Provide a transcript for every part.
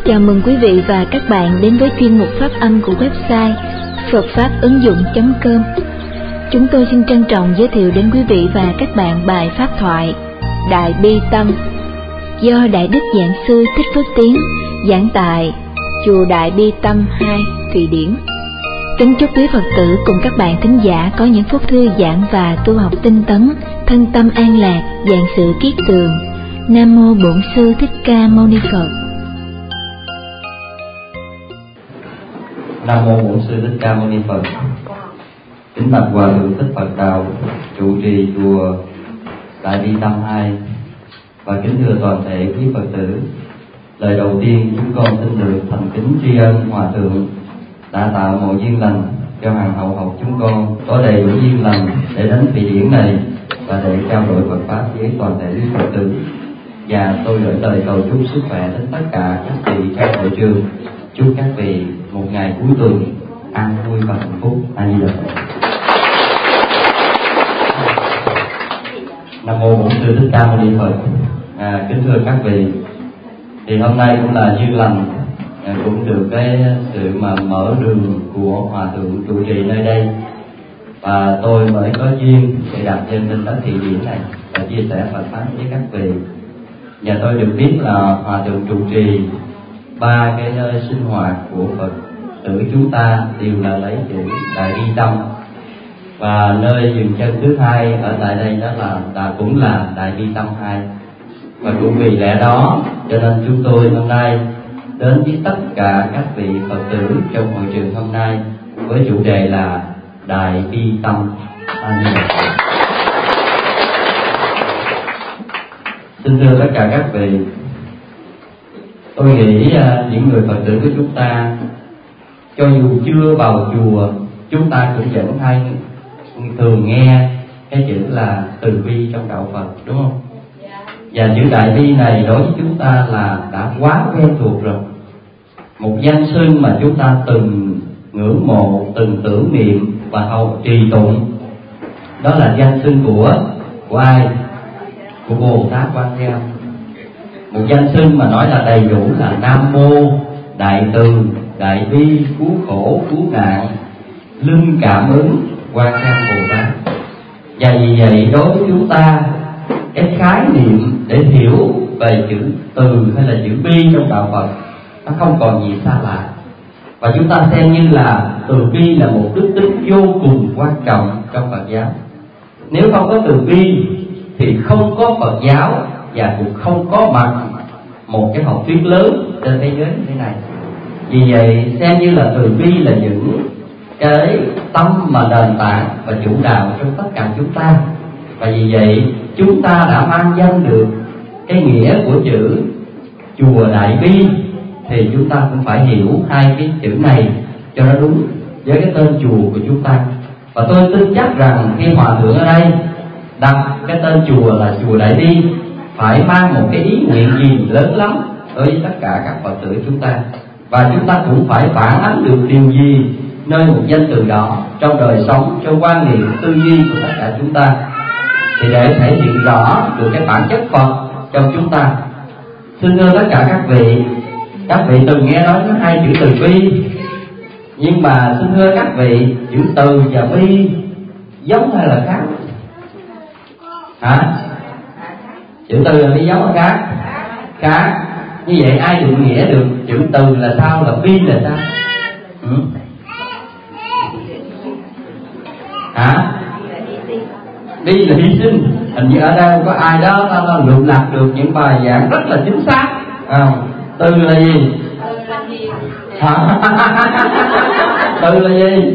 Chào mừng quý vị và các bạn đến với chuyên mục phát âm của website phậtfápứng dụng.com. Chúng tôi xin trân trọng giới thiệu đến quý vị và các bạn bài pháp thoại Đại Bi Tâm do Đại Đức Giảng Sư Thích Phước Tiến giảng tại Chùa Đại Bi Tâm 2, Thụy Điển. Kính chúc quý Phật tử cùng các bạn thính giả có những phút thư giãn và tu học tinh tấn, thân tâm an lạc, vạn sự kiết tường. Nam mô Bổn Sư Thích Ca Mâu Ni Phật. Nam mô Bổn Sư Thích Ca Mâu Ni Phật. Kính bạch Hòa Thượng Thích Phật Đạo, trụ trì chùa Đại Bi Tâm 2, và kính thưa toàn thể quý Phật tử. Lời đầu tiên chúng con xin được thành kính tri ân Hòa Thượng đã tạo mọi duyên lành cho hàng hậu học chúng con có đầy đủ duyên lành để đến Thụy Điển này và để trao đổi Phật pháp với toàn thể quý Phật tử. Và tôi gửi lời cầu chúc sức khỏe đến tất cả các vị trong hội trường. Chúc các vị một ngày cuối tuần an vui và hạnh phúc. A Di Đà Phật. Nam mô Bổn Sư Thích Ca Mâu Ni Phật. Kính thưa các vị, thì hôm nay cũng là duyên lành, cũng được cái sự mà mở đường của Hòa Thượng trụ trì nơi đây, và tôi mới có duyên để đặt chân lên đất Thụy Điển này và chia sẻ Phật pháp với các vị. Và tôi được biết là Hòa Thượng trụ trì ba cái nơi sinh hoạt của Phật tử chúng ta đều là lấy chữ Đại Bi Tâm, và nơi dừng chân thứ hai ở tại đây đó là cũng là Đại Bi Tâm 2. Và cũng vì lẽ đó cho nên chúng tôi hôm nay đến với tất cả các vị Phật tử trong hội trường hôm nay với chủ đề là Đại Bi Tâm. Xin thưa tất cả các vị, tôi nghĩ những người Phật tử của chúng ta, cho dù chưa vào chùa, chúng ta cũng vẫn hay thường nghe cái chữ là từ bi trong đạo Phật, đúng không? Và chữ Đại Bi này đối với chúng ta là đã quá quen thuộc rồi. Một danh xưng mà chúng ta từng ngưỡng mộ, từng tưởng niệm và hầu trì tụng, đó là danh xưng của ai? Của Bồ Tát Quan Thế Âm. Một danh xưng mà nói là đầy đủ là Nam Mô Đại Từ Đại Bi Cứu Khổ Cứu Nạn Lưng Cảm Ứng Quan Thế Âm Bồ Tát. Và vì vậy đối với chúng ta, cái khái niệm để hiểu về chữ từ hay là chữ bi trong đạo Phật nó không còn gì xa lạ, và chúng ta xem như là từ bi là một đức tính vô cùng quan trọng trong Phật giáo. Nếu không có từ bi thì không có Phật giáo, và cũng không có mặt một cái học thuyết lớn trên thế giới như thế này. Vì vậy xem như là từ bi là những cái tâm mà nền tảng và chủ đạo trong tất cả chúng ta. Và vì vậy chúng ta đã mang danh được cái nghĩa của chữ chùa Đại Bi, thì chúng ta cũng phải hiểu hai cái chữ này cho nó đúng với cái tên chùa của chúng ta. Và tôi tin chắc rằng khi Hòa Thượng ở đây đặt cái tên chùa là chùa Đại Bi phải mang một cái ý nguyện gì lớn lắm đối với tất cả các Phật tử chúng ta. Và chúng ta cũng phải phản ánh được điều gì nơi một danh từ đó trong đời sống, trong quan niệm tư duy của tất cả chúng ta, thì để thể hiện rõ được cái bản chất Phật trong chúng ta. Xin thưa tất cả các vị từng nghe nói có hai chữ từ bi, nhưng mà xin thưa các vị, chữ từ và bi giống hay là khác? Hả? Chữ từ là bi giống hay khác? Khác. Như vậy ai định nghĩa được chữ từ là sao, là bi là sao? Hả? Bi là hy sinh. Hình như ở đây có ai đó ta lượm lặt được những bài giảng rất là chính xác. Từ là gì? Từ là gì?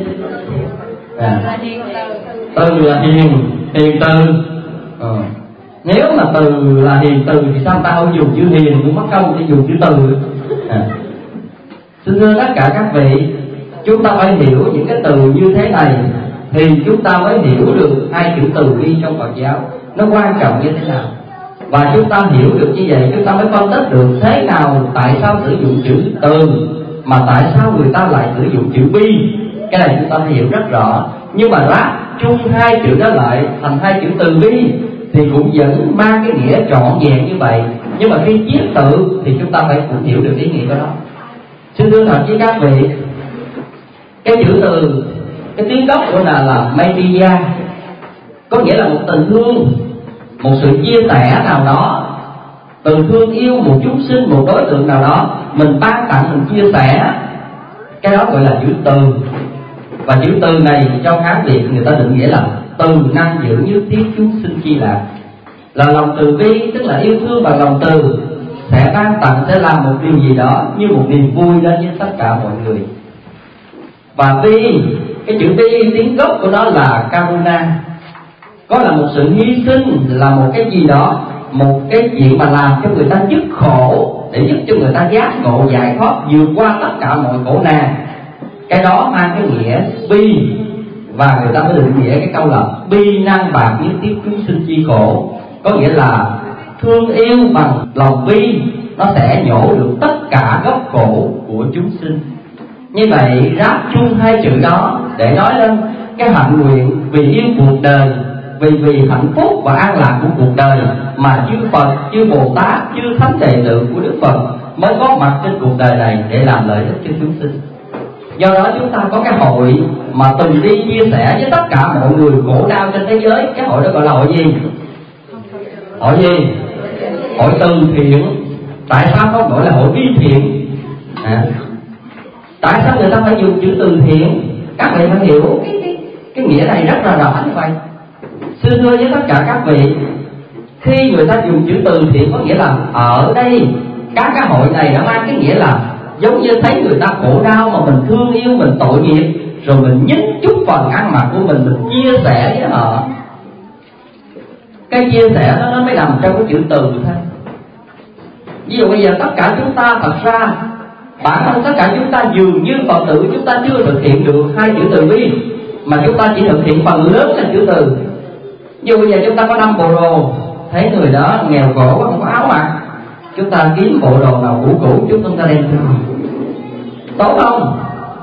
Từ là hiền từ. Nếu mà từ là hiền từ thì sao ta không dùng chữ hiền, cũng mất công để dùng chữ từ. Xin thưa tất cả các vị, chúng ta phải hiểu những cái từ như thế này thì chúng ta mới hiểu được hai chữ từ bi trong Phật giáo nó quan trọng như thế nào. Và chúng ta hiểu được như vậy, chúng ta mới phân tích được thế nào, tại sao sử dụng chữ từ mà tại sao người ta lại sử dụng chữ bi. Cái này chúng ta phải hiểu rất rõ. Nhưng mà ráp chung hai chữ đó lại thành hai chữ từ bi thì cũng vẫn mang cái nghĩa trọn vẹn như vậy, nhưng mà khi viết tự thì chúng ta phải cũng hiểu được ý nghĩa của nó. Xin thưa thật với các vị, cái chữ từ, cái tiếng gốc của là media, có nghĩa là một tình thương, một sự chia sẻ nào đó, từ thương yêu một chúng sinh, một đối tượng nào đó, mình ban tặng, mình chia sẻ, cái đó gọi là chữ từ. Và chữ từ này trong Hán Việt người ta định nghĩa là từ năng giữ nhất thiết chúng sinh chi lạc, là lòng từ bi, tức là yêu thương bằng lòng từ, sẽ ban tặng, sẽ làm một điều gì đó như một niềm vui đến với tất cả mọi người. Và bi, cái chữ bi tiếng gốc của nó là karuna, có là một sự hy sinh, là một cái gì đó, một cái chuyện mà làm cho người ta dứt khổ, để giúp cho người ta giác ngộ giải thoát, vượt qua tất cả mọi khổ nạn. Cái đó mang cái nghĩa bi, và người ta mới định nghĩa cái câu là bi năng bạc nhất thiết chúng sinh chi khổ, có nghĩa là thương yêu bằng lòng bi, nó sẽ nhổ được tất cả gốc khổ của chúng sinh. Như vậy ráp chung hai chữ đó để nói lên cái hạnh nguyện vì yêu cuộc đời, vì hạnh phúc và an lạc của cuộc đời mà chư Phật, chư Bồ Tát, chư Thánh đệ tử của Đức Phật mới có mặt trên cuộc đời này để làm lợi ích cho chúng sinh. Do đó chúng ta có cái hội mà từng đi chia sẻ với tất cả mọi người khổ đau trên thế giới. Cái hội đó gọi là hội gì? Hội gì? Hội từ thiện. Tại sao không gọi là hội vi thiện? Tại sao người ta phải dùng chữ từ thiện? Các vị phải hiểu cái nghĩa này rất là rõ như vậy. Xin thưa với tất cả các vị, khi người ta dùng chữ từ thiện có nghĩa là ở đây các cái hội này đã mang cái nghĩa là giống như thấy người ta khổ đau mà mình thương yêu, mình tội nghiệp, rồi mình nhín chút phần ăn mặc của mình chia sẻ với họ. Cái chia sẻ đó nó mới nằm trong cái chữ từ thôi. Ví dụ bây giờ tất cả chúng ta, thật ra bản thân tất cả chúng ta dường như Phật tử chúng ta chưa thực hiện được hai chữ từ bi, mà chúng ta chỉ thực hiện phần lớn là chữ từ. Ví dụ bây giờ chúng ta có 5 bộ đồ, thấy người đó nghèo khổ không có áo mặc, chúng ta kiếm bộ đồ nào cũ chúng ta đem cho. Tốt không?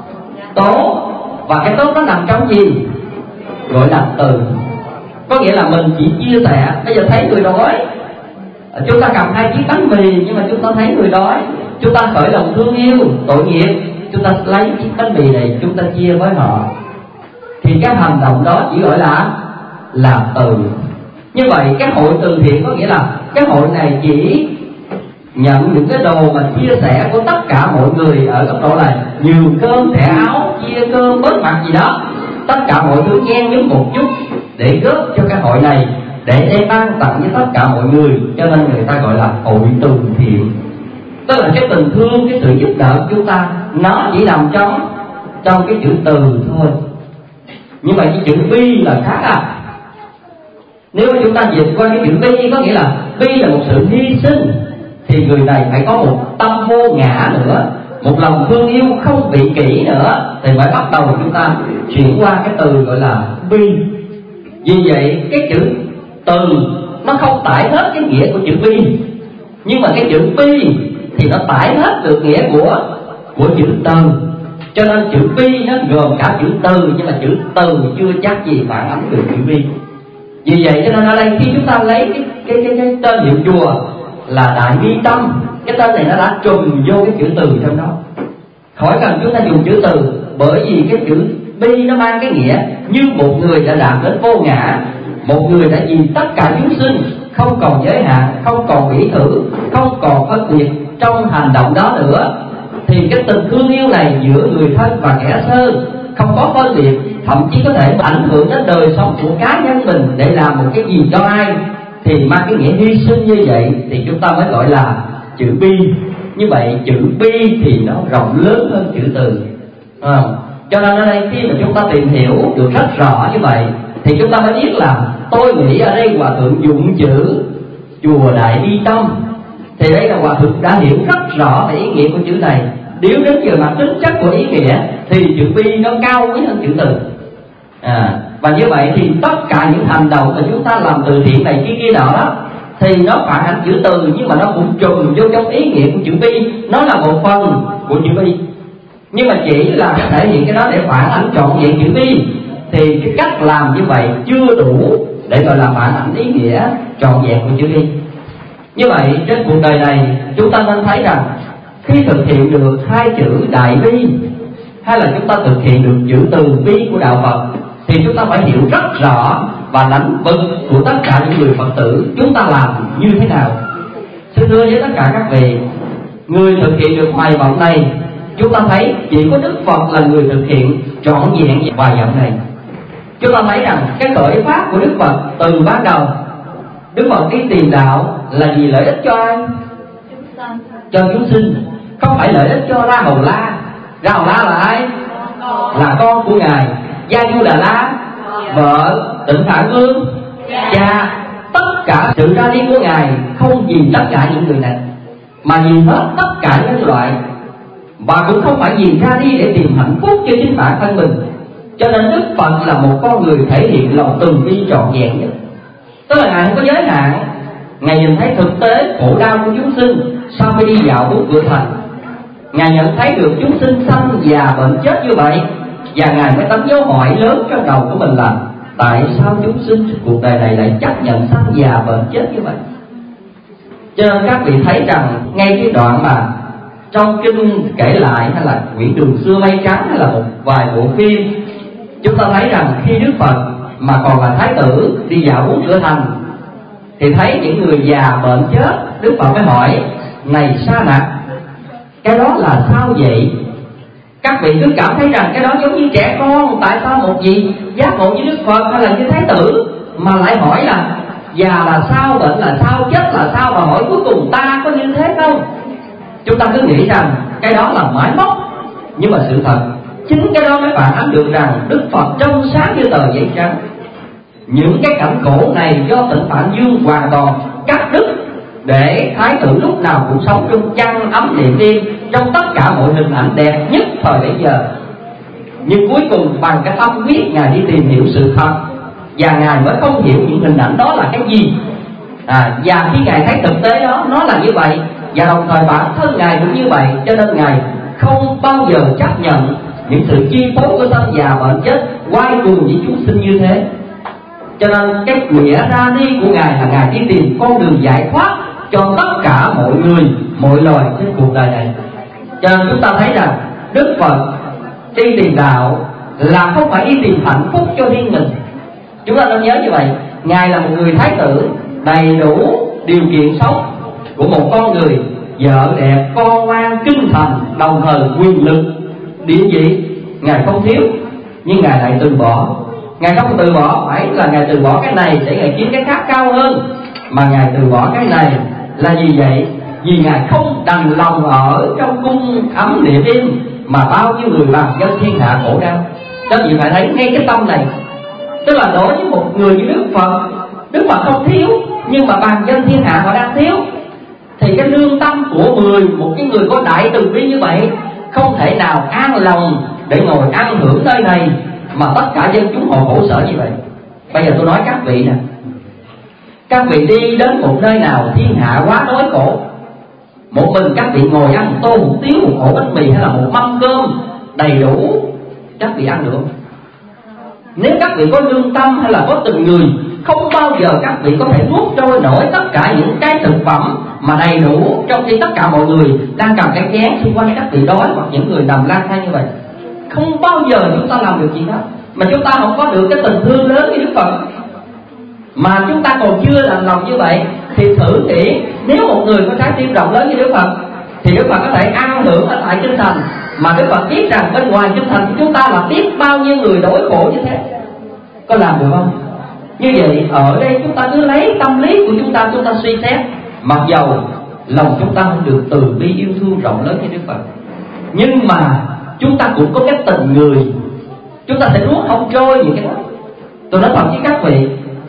Tốt. Và cái tốt nó nằm trong gì? Gọi là từ. Có nghĩa là mình chỉ chia sẻ. Bây giờ thấy người đói, chúng ta cầm 2 chiếc bánh mì, nhưng mà chúng ta thấy người đói, chúng ta khởi lòng thương yêu, tội nghiệp, chúng ta lấy chiếc bánh mì này chúng ta chia với họ. Thì cái hành động đó chỉ gọi là từ. Như vậy cái hội từ thiện có nghĩa là cái hội này chỉ nhận những cái đồ mà chia sẻ của tất cả mọi người ở góc độ này, nhường cơm thẻ áo, chia cơm bớt mặt gì đó, tất cả mọi thứ nhen nhóm một chút để góp cho cái hội này, để đem ban tặng với tất cả mọi người. Cho nên người ta gọi là hội từ thiện. Tức là cái tình thương, cái sự giúp đỡ của chúng ta nó chỉ nằm trong cái chữ từ thôi. Nhưng mà cái chữ bi là khác à. Nếu mà chúng ta dịch qua cái chữ bi, có nghĩa là bi là một sự hy sinh, thì người này phải có một tâm vô ngã nữa, một lòng thương yêu không vị kỷ nữa, thì phải bắt đầu chúng ta chuyển qua cái từ gọi là bi. Vì vậy cái chữ từ nó không tải hết cái nghĩa của chữ bi, nhưng mà cái chữ bi thì nó tải hết được nghĩa của chữ từ. Cho nên chữ bi nó gồm cả chữ từ, nhưng mà chữ từ chưa chắc gì phản ánh được chữ bi. Vì vậy cho nên ở đây khi chúng ta lấy cái tên hiệu chùa là Đại Bi Tâm, cái tên này nó đã trùm vô cái chữ từ trong đó, khỏi cần chúng ta dùng chữ từ. Bởi vì cái chữ bi nó mang cái nghĩa như một người đã đạt đến vô ngã, một người đã vì tất cả chúng sinh, không còn giới hạn, không còn bỉ thử, không còn phân biệt trong hành động đó nữa. Thì cái tình thương yêu này giữa người thân và kẻ sơ không có phân biệt, thậm chí có thể ảnh hưởng đến đời sống của cá nhân mình để làm một cái gì cho ai, thì mang cái nghĩa hy sinh như vậy thì chúng ta mới gọi là chữ bi. Như vậy chữ bi thì nó rộng lớn hơn chữ từ. Cho nên ở đây khi mà chúng ta tìm hiểu được rất rõ như vậy thì chúng ta mới biết là tôi nghĩ ở đây Hòa Thượng dụng chữ chùa Đại Bi Tâm, thì đây là Hòa Thượng đã hiểu rất rõ về ý nghĩa của chữ này. Nếu đến giờ mà tính chất của ý nghĩa thì chữ bi nó cao quý hơn chữ từ. Và như vậy thì tất cả những hành động mà chúng ta làm từ thiện này kia nọ đó thì nó phản ánh chữ từ, nhưng mà nó cũng trùm vô trong ý nghĩa của chữ bi. Nó là một phần của chữ bi, nhưng mà chỉ là thể hiện cái đó để phản ánh trọn vẹn chữ bi, thì cái cách làm như vậy chưa đủ để gọi là phản ánh ý nghĩa trọn vẹn của chữ bi. Như vậy trên cuộc đời này chúng ta nên thấy rằng khi thực hiện được hai chữ đại bi, hay là chúng ta thực hiện được chữ từ bi của đạo Phật, thì chúng ta phải hiểu rất rõ và lãnh vực của tất cả những người Phật tử chúng ta làm như thế nào. Xin thưa với tất cả các vị, người thực hiện được hoài vọng này, chúng ta thấy chỉ có Đức Phật là người thực hiện trọn vẹn hoài vọng này. Chúng ta thấy rằng cái khởi phát của Đức Phật từ ban đầu, Đức Phật đi tìm đạo là vì lợi ích cho ai? Cho chúng sinh, không phải lợi ích cho Ra Hầu La. Ra Hầu La là ai? Là con của Ngài. Gia Du Đà La, vợ. Tịnh Phạn Vương, cha. Tất cả sự ra đi của Ngài không vì tất cả những người này, mà vì hết tất cả nhân loại. Và cũng không phải vì ra đi để tìm hạnh phúc cho chính bản thân mình. Cho nên Đức Phật là một con người thể hiện lòng từ bi trọn vẹn nhất. Tức là Ngài không có giới hạn. Ngài nhìn thấy thực tế khổ đau của chúng sinh sau khi đi dạo bốn cửa thành. Ngài nhận thấy được chúng sinh sanh già bệnh chết như vậy, và Ngài mới đánh dấu hỏi lớn trong đầu của mình là tại sao chúng sinh trên cuộc đời này lại chấp nhận sanh già bệnh chết như vậy. Cho nên các vị thấy rằng ngay cái đoạn mà trong kinh kể lại, hay là quyển Đường Xưa Mây Trắng, hay là một vài bộ phim, chúng ta thấy rằng khi Đức Phật mà còn là thái tử đi dạo bốn cửa thành, thì thấy những người già bệnh chết, Đức Phật mới hỏi: này Sa Nặc, cái đó là sao vậy? Các vị cứ cảm thấy rằng cái đó giống như trẻ con. Tại sao một vị giác ngộ như Đức Phật hay là như thái tử mà lại hỏi là già là sao, bệnh là sao, chết là sao, và hỏi cuối cùng ta có như thế không? Chúng ta cứ nghĩ rằng cái đó là máy móc, nhưng mà sự thật chính cái đó mới phản ánh được rằng Đức Phật trong sáng như tờ giấy trắng. Những cái cảnh khổ này do Tịnh Phạn Vương hoàn toàn cắt đứt, để thái tử lúc nào cũng sống trong chăn ấm niềm yên, trong tất cả mọi hình ảnh đẹp nhất thời bấy giờ. Nhưng cuối cùng bằng cái tâm huyết Ngài đi tìm hiểu sự thật, và Ngài mới không hiểu những hình ảnh đó là cái gì. Và khi Ngài thấy thực tế đó nó là như vậy, và đồng thời bản thân Ngài cũng như vậy, cho nên Ngài không bao giờ chấp nhận những sự chi phối của sanh già bệnh chết quay cuồng với chúng sinh như thế. Cho nên cái nghĩa ra đi của Ngài là Ngài đi tìm con đường giải thoát cho tất cả mọi người, mọi loài trên cuộc đời này. Cho nên chúng ta thấy rằng Đức Phật đi tìm đạo là không phải đi tìm hạnh phúc cho riêng mình. Chúng ta nên nhớ như vậy. Ngài là một người thái tử đầy đủ điều kiện sống của một con người, vợ đẹp, con ngoan, kinh thành, đồng thời quyền lực, địa vị Ngài không thiếu, nhưng Ngài lại từ bỏ. Ngài không từ bỏ phải là Ngài từ bỏ cái này để Ngài kiếm cái khác cao hơn, mà Ngài từ bỏ cái này là gì vậy? Vì Ngài không đành lòng ở trong cung ấm địa im mà bao nhiêu người bằng dân thiên hạ khổ đau. Đó vì phải thấy ngay cái tâm này. Tức là đối với một người như Đức Phật không thiếu, nhưng mà bằng dân thiên hạ họ đang thiếu, thì cái lương tâm của một cái người có đại từ bi như vậy không thể nào an lòng để ngồi ăn hưởng nơi này mà tất cả dân chúng họ khổ sở như vậy. Bây giờ tôi nói các vị nè, các vị đi đến một nơi nào thiên hạ quá đói khổ, một mình các vị ngồi ăn một tô hủ tiếu, một ổ bánh mì hay là một mâm cơm đầy đủ, các vị ăn được không? Nếu các vị có lương tâm hay là có tình người, không bao giờ các vị có thể nuốt trôi nổi tất cả những cái thực phẩm mà đầy đủ, trong khi tất cả mọi người đang cầm cái chén xung quanh các vị đói, hoặc những người nằm lang thang như vậy. Không bao giờ chúng ta làm được gì đó. Mà chúng ta không có được cái tình thương lớn như Đức Phật, mà chúng ta còn chưa làm lòng như vậy, thì thử nghĩ nếu một người có trái tim rộng lớn như Đức Phật, thì Đức Phật có thể an hưởng ở tại kinh thành, mà Đức Phật biết rằng bên ngoài kinh thành của chúng ta là biết bao nhiêu người đói khổ như thế. Có làm được không? Như vậy ở đây chúng ta cứ lấy tâm lý của chúng ta suy xét. Mặc dầu lòng chúng ta không được từ bi yêu thương rộng lớn như Đức Phật, nhưng mà chúng ta cũng có cái tình người, chúng ta sẽ nuốt không trôi những cái đó. Tôi nói thật với các vị,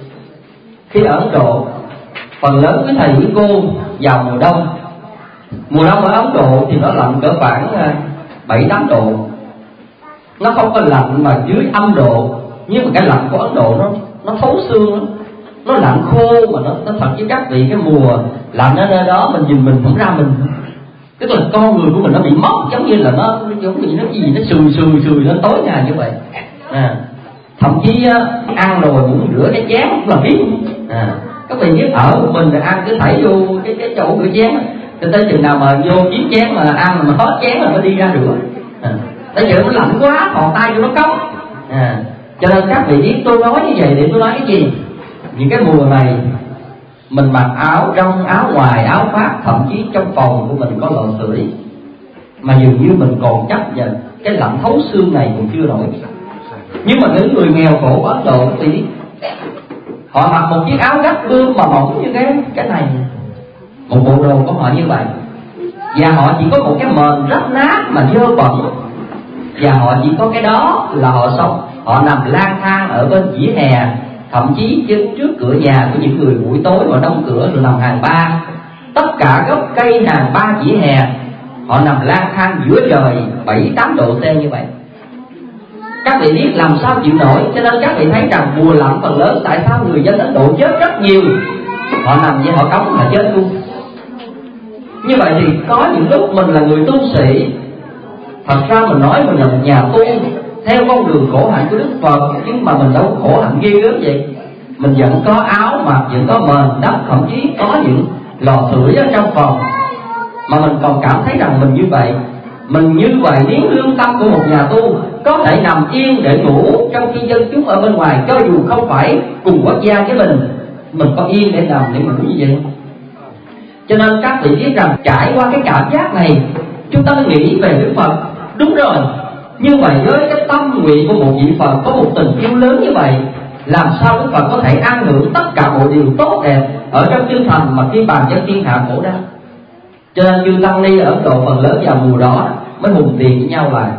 khi ở Ấn Độ, phần lớn quý thầy quý cô vào mùa đông ở Ấn Độ thì nó lạnh cỡ khoảng 7-8 độ. Nó không có lạnh mà dưới âm độ, nhưng mà cái lạnh của Ấn Độ nó thấu xương lắm. Nó lạnh khô, mà nó thật với các vị, cái mùa lạnh ở nơi đó mình nhìn mình không ra mình. Tức là con người của mình nó bị mất, giống như là nó giống như nó gì, nó sùi lên tối ngày như vậy. Thậm chí ăn rồi muốn rửa cái chén cũng là biết. Các vị biết ở một mình ăn cứ thảy vô cái chỗ rửa chén, cho tới chừng nào mà vô chiếc chén mà ăn mà hết chén là mới đi ra rửa. Tại vì nó lạnh quá, còn tay cho nó cống. Cho nên các vị biết tôi nói như vậy để tôi nói cái gì? Những cái mùa này mình mặc áo trong, áo ngoài, áo khoác, thậm chí trong phòng của mình có lò sưởi, mà dường như mình còn chấp nhận cái lạnh thấu xương này còn chưa nổi. Nhưng mà những người nghèo khổ của Ấn Độ thì họ mặc một chiếc áo gấp bươm mà mỏng như cái này, một bộ đồ của họ như vậy, và họ chỉ có một cái mền rách nát mà dơ bẩn, và họ chỉ có cái đó là họ sống. Họ nằm lang thang ở bên vỉa hè, thậm chí trước cửa nhà của những người buổi tối họ đóng cửa rồi nằm hàng ba. Tất cả gốc cây hàng ba vỉa hè họ nằm lang thang giữa trời 7-8 độ C như vậy. Các vị biết làm sao chịu nổi. Cho nên các vị thấy rằng mùa lạnh phần lớn tại sao người dân Ấn Độ chết rất nhiều. Họ nằm với họ cống là chết luôn. Như vậy thì có những lúc mình là người tu sĩ, thật ra mình nói mình là một nhà tu theo con đường khổ hạnh của Đức Phật, nhưng mà mình đâu khổ hạnh ghê gớm vậy. Mình vẫn có áo mặc, vẫn có mền đắp, thậm chí có những lò sưởi ở trong phòng, mà mình còn cảm thấy rằng mình như vậy. Mình như vậy nếu lương tâm của một nhà tu có thể nằm yên để ngủ, trong khi dân chúng ở bên ngoài cho dù không phải cùng quốc gia với mình có yên để nằm để ngủ như vậy. Cho nên các vị biết rằng trải qua cái cảm giác này, chúng ta mới nghĩ về Đức Phật. Đúng rồi, như vậy với cái tâm nguyện của một vị Phật có một tình yêu lớn như vậy, làm sao Đức Phật có thể an hưởng tất cả mọi điều tốt đẹp ở trong chân thành mà khi bàn cho thiên hạ khổ đau. Cho nên chư tăng ni ở Ấn Độ phần lớn vào mùa đó mới hùng tiền với nhau lại,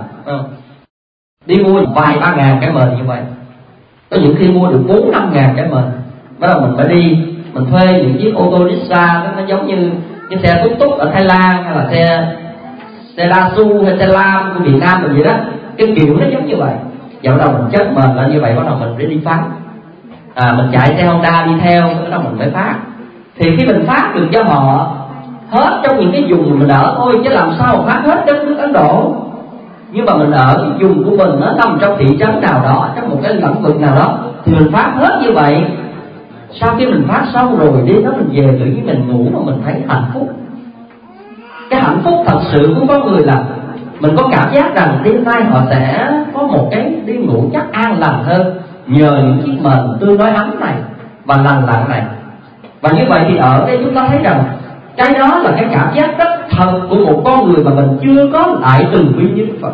đi mua vài 3 ngàn cái mền như vậy. Có những khi mua được 4-5 ngàn cái mền. Bắt đầu mình phải đi, mình thuê những chiếc ô tô Nissan, nó giống như cái xe túc túc ở Thái Lan, hay là xe Dasu hay xe Lam của Việt Nam mình vậy đó. Cái kiểu nó giống như vậy. Và bắt đầu mình chất mền lên như vậy, bắt đầu mình phải đi phát. Mình chạy xe Honda đi theo, bắt đầu mình phải phát. Thì khi mình phát được cho họ hết trong những cái vùng mình ở thôi, chứ làm sao mà phát hết đất nước Ấn Độ. Nhưng mà mình ở cái vùng của mình, nó nằm trong thị trấn nào đó, trong một cái lĩnh vực nào đó, thì mình phát hết như vậy. Sau khi mình phát xong rồi, đêm đó mình về tự nhiên mình ngủ mà mình thấy hạnh phúc. Cái hạnh phúc thật sự của con người là mình có cảm giác rằng đêm nay họ sẽ có một cái đêm ngủ chắc an lành hơn, nhờ những chiếc mền tương đối ấm này và lành lặn này. Và như vậy thì ở đây chúng ta thấy rằng cái đó là cái cảm giác rất thật của một con người mà mình chưa có lại từ bi như Đức Phật.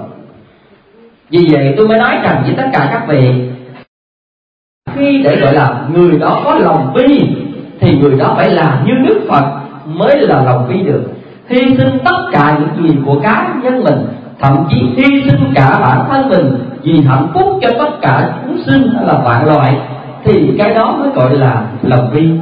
Vì vậy tôi mới nói rằng với tất cả các vị, khi để gọi là người đó có lòng bi thì người đó phải làm như Đức Phật mới là lòng bi được. Hy sinh tất cả những gì của cá nhân mình, thậm chí hy sinh cả bản thân mình vì hạnh phúc cho tất cả chúng sinh hay là vạn loài, thì cái đó mới gọi là lòng bi.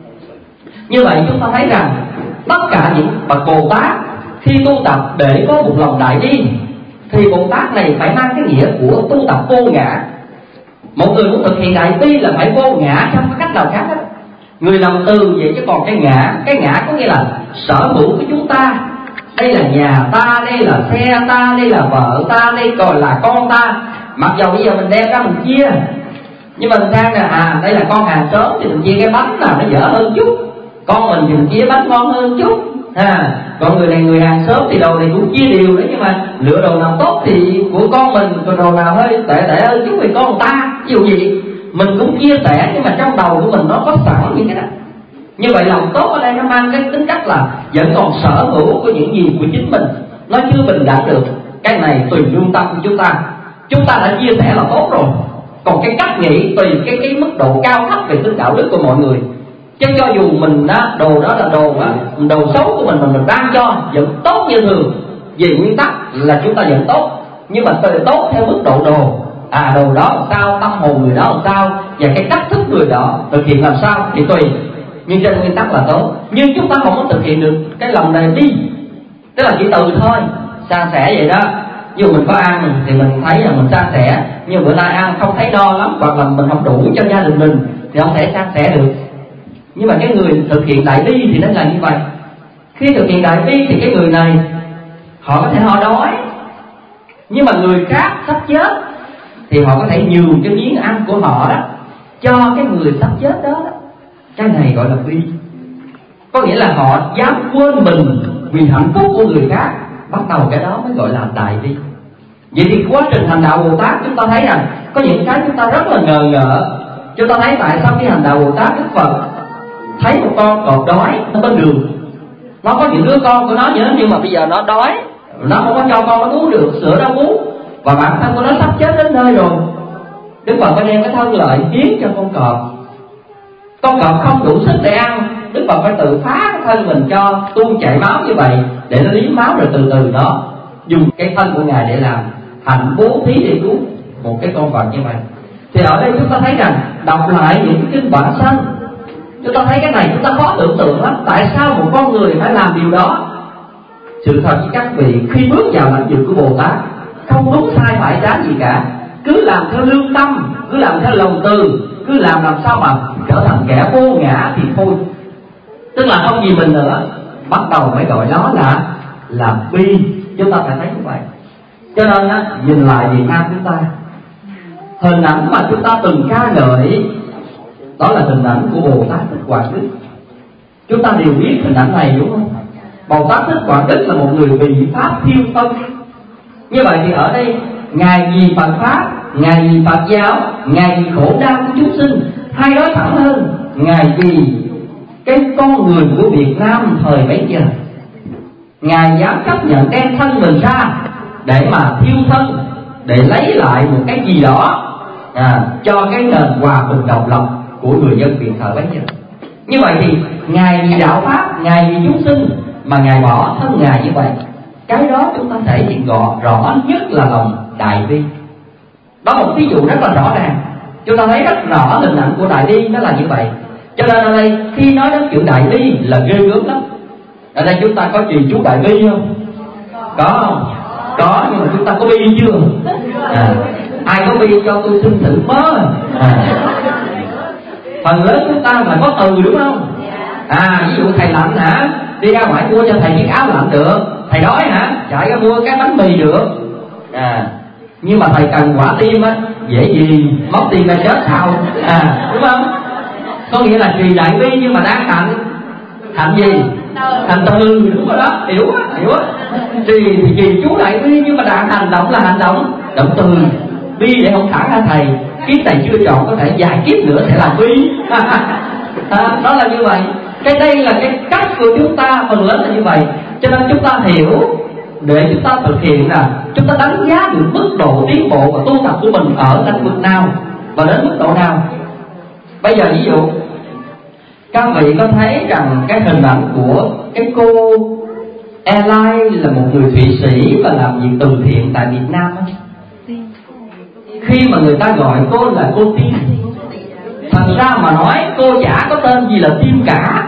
Như vậy chúng ta thấy rằng tất cả những bậc Bồ Tát khi tu tập để có một lòng đại bi, thì Bồ Tát này phải mang cái nghĩa của tu tập vô ngã. Một người muốn thực hiện đại bi là phải vô ngã, trong cái cách nào khác đó. Người làm từ vậy chứ còn cái ngã có nghĩa là sở hữu của chúng ta. Đây là nhà ta, đây là xe ta, đây là vợ ta, đây còn là con ta. Mặc dầu bây giờ mình đem ra mình chia, nhưng mà mình sang là đây là con hàng xóm thì mình chia cái bánh nào nó dở hơn chút, con mình thì mình chia bánh ngon hơn chút. Còn người này người hàng xóm thì đồ này cũng chia đều đấy, nhưng mà lựa đồ nào tốt thì của con mình, còn đồ nào hơi tệ hơn chút thì con người ta. Ví dụ gì mình cũng chia sẻ, nhưng mà trong đầu của mình nó có sẵn những cái đó. Như vậy lòng tốt ở đây nó mang cái tính chất là vẫn còn sở hữu của những gì của chính mình, nó chưa bình đẳng được. Cái này tùy lương tâm của chúng ta đã chia sẻ là tốt rồi. Còn cái cách nghĩ tùy cái mức độ cao thấp về tính đạo đức của mọi người. Chứ cho dù mình đồ đó là đồ xấu của mình mà mình ban cho vẫn tốt như thường, vì nguyên tắc là chúng ta vẫn tốt, nhưng mà tốt theo mức độ đồ. Đồ đó làm sao, tâm hồn người đó làm sao, và cái cách thức người đó thực hiện làm sao thì tùy, nhưng trên nguyên tắc là tốt. Nhưng chúng ta không có thực hiện được cái lòng này đi, tức là chỉ từ thôi, san sẻ vậy đó. Dù mình có ăn thì mình thấy là mình san sẻ, nhưng bữa nay ăn không thấy no lắm, hoặc là mình không đủ cho gia đình mình thì không thể san sẻ được. Nhưng mà cái người thực hiện đại bi thì nó là như vậy. Khi thực hiện đại bi thì cái người này họ có thể họ đói, nhưng mà người khác sắp chết thì họ có thể nhường cái miếng ăn của họ đó cho cái người sắp chết đó. Cái này gọi là bi. Có nghĩa là họ dám quên mình vì hạnh phúc của người khác, bắt đầu cái đó mới gọi là đại bi. Vậy thì quá trình hành đạo Bồ Tát chúng ta thấy rằng có những cái chúng ta rất là ngờ ngợ. Chúng ta thấy tại sao khi hành đạo Bồ Tát, Đức Phật thấy một con cọp đói ở bên đường, nó có những đứa con của nó nhớ, nhưng mà bây giờ nó đói, nó không có cho con nó uống được sữa nó uống, và bản thân của nó sắp chết đến nơi rồi. Đức Phật phải đem cái thân lợi hiến cho con cọp. Con cọp không đủ sức để ăn, Đức Phật phải tự phá cái thân mình cho tuôn chảy máu như vậy, để nó liếm máu rồi từ từ nó dùng cái thân của Ngài để làm hạnh bố thí để cứu một cái con vật như vậy. Thì ở đây chúng ta thấy rằng đọc lại những cái kinh Bản Sanh, chúng ta thấy cái này chúng ta khó tưởng tượng lắm. Tại sao một con người phải làm điều đó? Sự thật với các vị, khi bước vào lãnh vực của Bồ Tát, không đúng sai phải trái gì cả, cứ làm theo lương tâm, cứ làm theo lòng từ, cứ làm sao mà trở thành kẻ vô ngã thì thôi. Tức là không vì mình nữa, bắt đầu phải gọi nó là bi. Chúng ta phải thấy như vậy. Cho nên á, nhìn lại Việt Nam chúng ta, hình ảnh mà chúng ta từng ca ngợi đó là hình ảnh của Bồ Tát Thích Quảng Đức. Chúng ta đều biết hình ảnh này đúng không? Bồ Tát Thích Quảng Đức là một người bị pháp thiêu thân. Như vậy thì ở đây Ngài vì Phật Pháp, Ngài vì Phật giáo, Ngài vì khổ đau của chúng sinh, hay nói thẳng hơn, Ngài vì cái con người của Việt Nam thời bấy giờ. Ngài dám chấp nhận đem thân mình ra để mà thiêu thân, để lấy lại một cái gì đó cho cái nền hòa bình độc lập của người dân Việt thời bấy giờ. Như vậy thì Ngài vì đạo Pháp, Ngài vì chúng sinh mà Ngài bỏ thân Ngài như vậy. Cái đó chúng ta thể hiện rõ nhất là lòng đại bi. Đó là một ví dụ rất là rõ ràng. Chúng ta thấy rất rõ hình ảnh của đại bi nó là như vậy. Cho nên ở đây khi nói đến chữ đại bi là ghê gớm lắm. Ở đây chúng ta có trì chú đại bi không? Có không? Có, nhưng mà chúng ta có bi chưa? Ai có bi cho tôi xin thử mớ. Phần lớn chúng ta là có từ đúng không? Ví dụ thầy lạnh hả? Đi ra ngoài mua cho thầy chiếc áo lạnh được. Thầy đói hả? Chạy ra mua cái bánh mì được. Nhưng mà thầy cần quả tim á, dễ gì móc tim ra chết sao? Đúng không? Có nghĩa là trì đại bi nhưng mà đang hành gì? Hành từ, đúng rồi đó, hiểu á. Trì thì trì chú đại bi nhưng mà đang hành động là hành động từ. Bi để không thẳng hả thầy? Kiếp này chưa chọn, có thể vài kiếp nữa sẽ làm bi. Đó là như vậy. Cái đây là cái cách của chúng ta, phần lớn là như vậy. Cho nên chúng ta hiểu để chúng ta thực hiện là chúng ta đánh giá được mức độ tiến bộ và tu tập của mình ở lĩnh vực nào và đến mức độ nào. Bây giờ ví dụ các vị có thấy rằng cái hình ảnh của cái cô Airline là một người Thụy Sĩ và làm việc từ thiện tại Việt Nam không? Khi mà người ta gọi cô là cô Tiên, thật ra mà nói cô chả có tên gì là Tiên cả.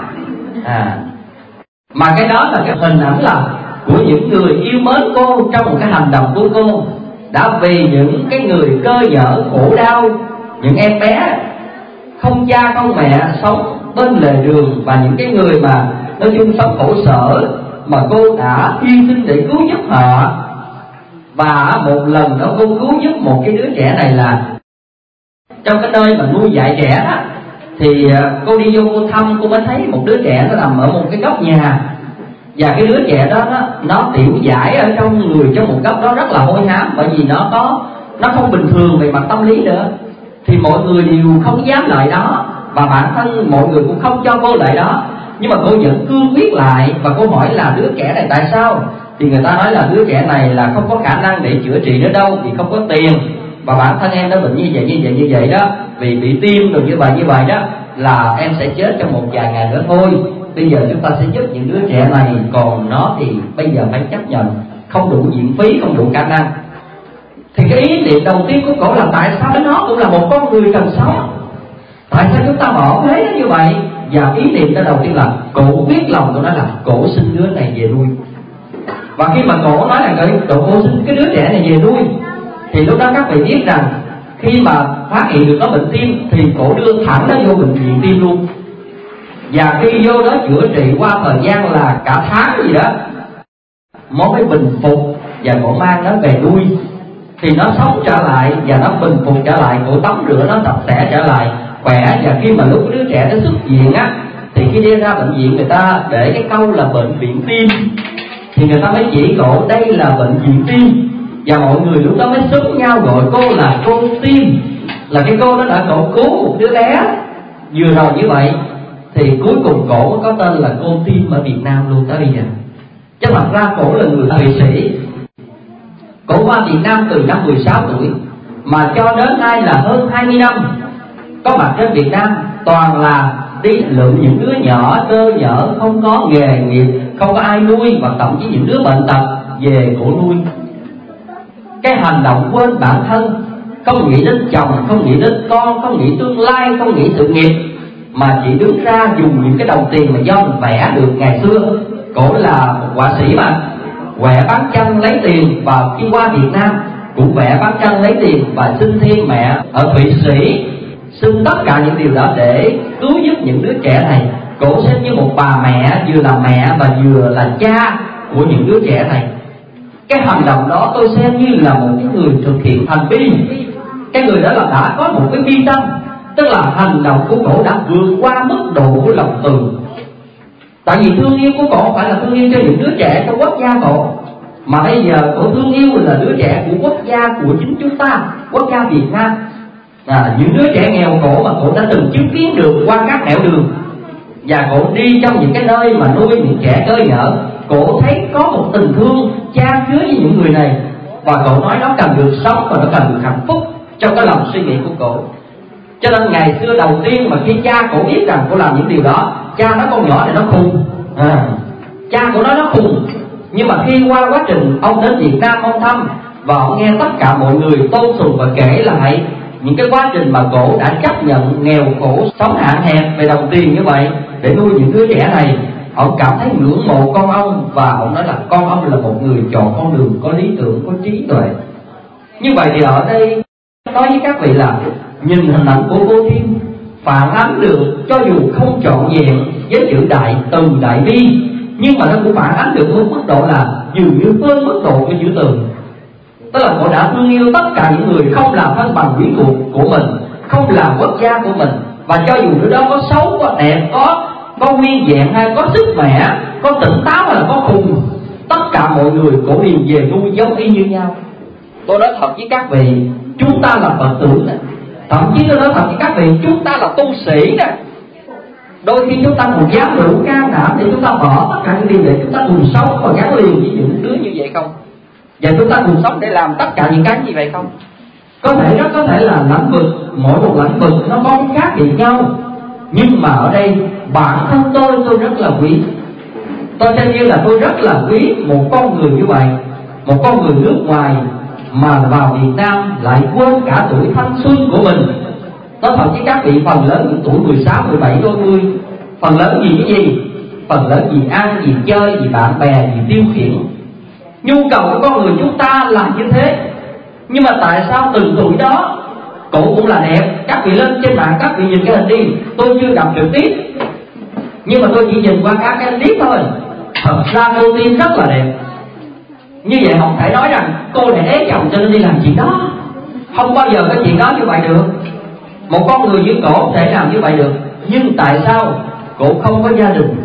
Mà cái đó là cái hình ảnh là của những người yêu mến cô trong một cái hành động của cô, đã vì những cái người cơ nhở khổ đau, những em bé không cha không mẹ sống bên lề đường, và những cái người mà nói chung sống khổ sở, mà cô đã hy sinh để cứu giúp họ. Và một lần đó cô cứu giúp một cái đứa trẻ này là trong cái nơi mà nuôi dạy trẻ đó, thì cô đi vô cô thăm, cô mới thấy một đứa trẻ nó nằm ở một cái góc nhà, và cái đứa trẻ đó nó tiểu giải ở trong người trong một góc đó rất là hôi hám, bởi vì nó không bình thường về mặt tâm lý nữa. Thì mọi người đều không dám lại đó, và bản thân mọi người cũng không cho cô lại đó. Nhưng mà cô vẫn cương quyết lại, và cô hỏi là đứa trẻ này tại sao? Thì người ta nói là đứa trẻ này là không có khả năng để chữa trị nữa đâu, vì không có tiền, và bản thân em đã bệnh như vậy đó, vì bị tim rồi như vậy đó, là em sẽ chết trong một vài ngày nữa thôi. Bây giờ chúng ta sẽ giúp những đứa trẻ này, còn nó thì bây giờ phải chấp nhận, không đủ viện phí, không đủ khả năng. Thì cái ý niệm đầu tiên của cổ là tại sao nó cũng là một con người cần sống, tại sao chúng ta bỏ phế nó như vậy? Và ý niệm đó đầu tiên là cổ quyết lòng của nó là cổ xin đứa này về nuôi. Và khi mà cổ nói là cổ xin cái đứa trẻ này về nuôi, thì lúc đó các vị biết rằng khi mà phát hiện được nó bệnh tim thì cổ đưa thẳng nó vô bệnh viện tim luôn. Và khi vô đó chữa trị qua thời gian là cả tháng gì đó mới bình phục, và cổ mang nó về nuôi. Thì nó sống trở lại và nó bình phục trở lại, cổ tắm rửa nó sạch sẽ trở lại, khỏe. Và khi mà lúc đứa trẻ nó xuất viện á, thì khi đi ra bệnh viện người ta để cái câu là bệnh viện tim, thì người ta mới chỉ cổ đây là bệnh viện tim. Và mọi người lúc đó mới xúm nhau gọi cô là cô tim, là cái cô đó đã cổ cứu một đứa bé vừa rồi như vậy. Thì cuối cùng cổ có tên là cô tim ở Việt Nam luôn tới bây giờ. Chứ thật ra cổ là người Thụy Sĩ. Cổ qua Việt Nam từ năm 16 tuổi mà cho đến nay là hơn 20 năm có mặt trên Việt Nam, toàn là đi lượm những đứa nhỏ cơ nhở, không có nghề nghiệp, không có ai nuôi, và thậm chí những đứa bệnh tật về cổ nuôi. Cái hành động quên bản thân, không nghĩ đến chồng, không nghĩ đến con, không nghĩ tương lai, không nghĩ sự nghiệp, mà chỉ đứng ra dùng những cái đồng tiền mà do mình vẽ được ngày xưa. Cổ là một họa sĩ mà, vẽ bán tranh lấy tiền, và khi qua Việt Nam cũng vẽ bán tranh lấy tiền và xin thêm mẹ ở Thụy Sĩ, xin tất cả những điều đó để cứu giúp những đứa trẻ này. Cổ xem như một bà mẹ, vừa là mẹ và vừa là cha của những đứa trẻ này. Cái hành động đó tôi xem như là một cái người thực hiện hành vi. Cái người đó là đã có một cái bi tâm, tức là hành động của cổ đã vượt qua mức độ của lòng từ. Tại vì thương yêu của cổ không phải là thương yêu cho những đứa trẻ trong quốc gia cổ, mà bây giờ cổ thương yêu là đứa trẻ của quốc gia của chính chúng ta, quốc gia Việt Nam. Những đứa trẻ nghèo khổ mà cổ đã từng chứng kiến được qua các nẻo đường, và cổ đi trong những cái nơi mà nuôi những trẻ cơ nhở, cổ thấy có một tình thương chan chứa với những người này, và cổ nói nó cần được sống và nó cần được hạnh phúc trong cái lòng suy nghĩ của cổ. Cho nên ngày xưa đầu tiên mà khi cha cổ biết rằng cổ làm những điều đó, cha nói con nhỏ này nó khùng. Cha cổ nói nó khùng. Nhưng mà khi qua quá trình ông đến Việt Nam ông thăm, và ông nghe tất cả mọi người tôn sùng và kể lại những cái quá trình mà cổ đã chấp nhận nghèo khổ, sống hạn hẹp về đồng tiền như vậy để nuôi những đứa trẻ này, ông cảm thấy ngưỡng mộ con ông, và ông nói là con ông là một người chọn con đường có lý tưởng, có trí tuệ. Như vậy thì ở đây nói với các vị là nhìn hình ảnh của cô Thiên phản ánh được, cho dù không trọn vẹn với chữ đại từ đại bi, nhưng mà nó cũng phản ánh được mức độ là dường như hơn mức độ của chữ từ. Tức là cô đã thương yêu tất cả những người không làm thân bằng quyến thuộc của mình, không làm quốc gia của mình, và cho dù đứa đó có xấu, có đẹp, có nguyên vẹn hay có sức mẻ, có tỉnh táo hay là có khùng, tất cả mọi người cổ đều về nuôi giống y như nhau. Tôi nói thật với các vị, chúng ta là Phật tử này, thậm chí tôi nói thật với các vị, chúng ta là tu sĩ này. Đôi khi chúng ta còn dám đủ can đảm để chúng ta bỏ tất cả những điều để chúng ta cùng sống và gắn liền với những đứa như vậy không? Và chúng ta cùng sống để làm tất cả những cái như vậy không? Có thể là lĩnh vực, mỗi một lĩnh vực nó có cái khác biệt nhau, nhưng mà ở đây bản thân tôi rất là quý. Tôi xem như là tôi rất là quý một con người như vậy, một con người nước ngoài mà vào Việt Nam lại quên cả tuổi thanh xuân của mình. Nói thật với các vị, phần lớn những tuổi 16, 17, đôi 10, phần lớn vì cái gì? Phần lớn vì ăn, vì chơi, vì bạn bè, vì tiêu khiển. Nhu cầu của con người chúng ta là như thế. Nhưng mà tại sao từng tuổi đó cổ cũng là đẹp? Các vị lên trên mạng các vị nhìn cái hình đi, tôi chưa gặp trực tiếp, nhưng mà tôi chỉ nhìn qua các cái clip thôi. Thật ra cô Tiên rất là đẹp. Như vậy không thể nói rằng cô này ế chồng cho nên đi làm chuyện đó. Không bao giờ có chuyện đó như vậy được. Một con người như cổ không thể làm như vậy được. Nhưng tại sao cổ không có gia đình?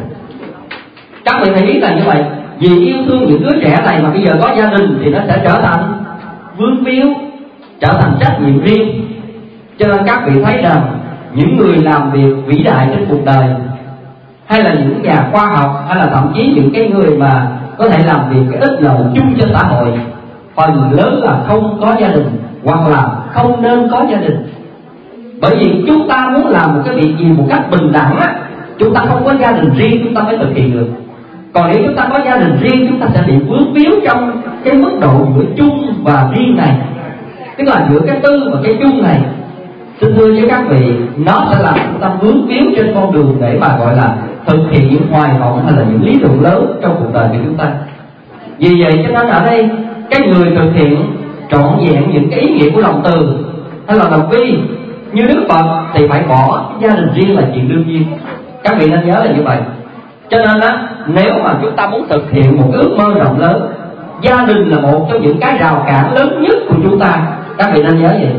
Các vị phải biết là như vậy. Vì yêu thương những đứa trẻ này mà bây giờ có gia đình thì nó sẽ trở thành vướng víu, trở thành trách nhiệm riêng. Cho nên các vị thấy rằng những người làm việc vĩ đại trên cuộc đời, hay là những nhà khoa học, hay là thậm chí những cái người mà có thể làm việc cái ích lợi chung cho xã hội, phần lớn là không có gia đình, hoặc là không nên có gia đình. Bởi vì chúng ta muốn làm một cái việc gì một cách bình đẳng á, chúng ta không có gia đình riêng chúng ta mới thực hiện được. Còn nếu chúng ta có gia đình riêng, chúng ta sẽ bị vướng víu trong cái mức độ giữa chung và riêng này. Tức là giữa cái tư và cái chung này, xin thưa với các vị, nó sẽ làm chúng ta vướng víu trên con đường để mà gọi là thực hiện những hoài vọng hay là những lý tưởng lớn trong cuộc đời của chúng ta. Vì vậy cho nên ở đây cái người thực hiện trọn vẹn những cái ý nghĩa của lòng từ hay là lòng bi như Đức Phật thì phải bỏ gia đình riêng là chuyện đương nhiên. Các vị nên nhớ là như vậy. Cho nên á, nếu mà chúng ta muốn thực hiện một ước mơ rộng lớn, gia đình là một trong những cái rào cản lớn nhất của chúng ta. Các vị nên nhớ vậy.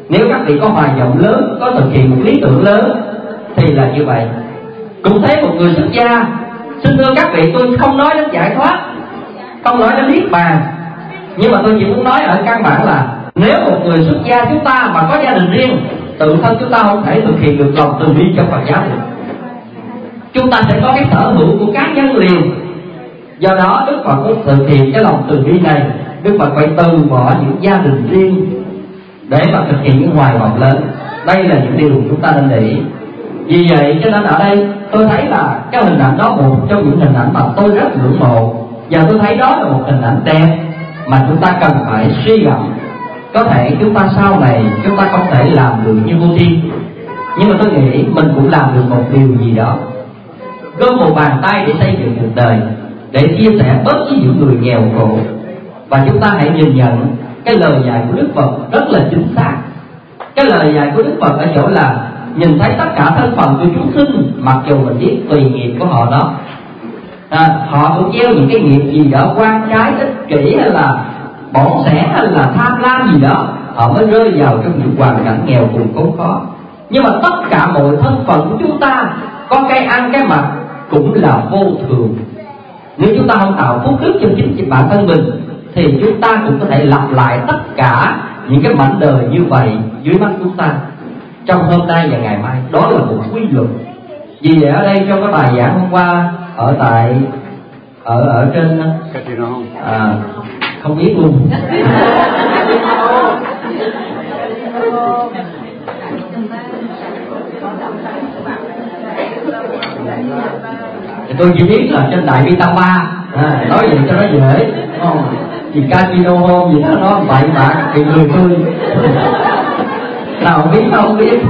nếu các vị có hoài vọng lớn, có thực hiện một lý tưởng lớn thì là như vậy. Cũng thế, một người xuất gia, xin thưa các vị, tôi không nói đến giải thoát, không nói đến niết bàn, nhưng mà tôi chỉ muốn nói ở căn bản là nếu một người xuất gia chúng ta mà có gia đình riêng, tự thân chúng ta không thể thực hiện được lòng từ bi trong Phật giáo được. Chúng ta sẽ có cái sở hữu của cá nhân liền. Do đó Đức Phật muốn thực hiện cái lòng từ bi này, Đức Phật phải từ bỏ những gia đình riêng để mà thực hiện những hoài vọng lớn. Đây là những điều chúng ta nên để ý. Vì vậy cho nên ở đây tôi thấy là cái hình ảnh đó một trong những hình ảnh mà tôi rất ngưỡng mộ, và tôi thấy đó là một hình ảnh đẹp mà chúng ta cần phải suy gẫm. Có thể chúng ta sau này chúng ta không thể làm được như Vô Thiên, nhưng mà tôi nghĩ mình cũng làm được một điều gì đó, gom một bàn tay để xây dựng cuộc đời, để chia sẻ bớt với những người nghèo khổ. Và chúng ta hãy nhìn nhận cái lời dạy của Đức Phật rất là chính xác. Cái lời dạy của Đức Phật ở chỗ là nhìn thấy tất cả thân phận của chúng sinh, mặc dù mình biết tùy nghiệp của họ đó, họ cũng gieo những cái nghiệp gì đó quan trái, ích kỷ hay là bỏn sẻ hay là tham lam gì đó, họ mới rơi vào trong những hoàn cảnh nghèo cùng khốn khó. Nhưng mà tất cả mọi thân phận của chúng ta, có cái ăn cái mặc cũng là vô thường. Nếu chúng ta không tạo phúc đức cho chính bản thân mình thì chúng ta cũng có thể lặp lại tất cả những cái mảnh đời như vậy dưới mắt chúng ta trong hôm nay và ngày mai. Đó là một quy luật. Vì vậy ở đây trong cái bài giảng hôm qua ở tại ở trên không biết luôn thì tôi chỉ biết là trên Đại Bi Tâm Ba, nói vậy cho nó dễ, không? Thì casino home gì đó nó bậy bạ thì người tôi nào biết không biết.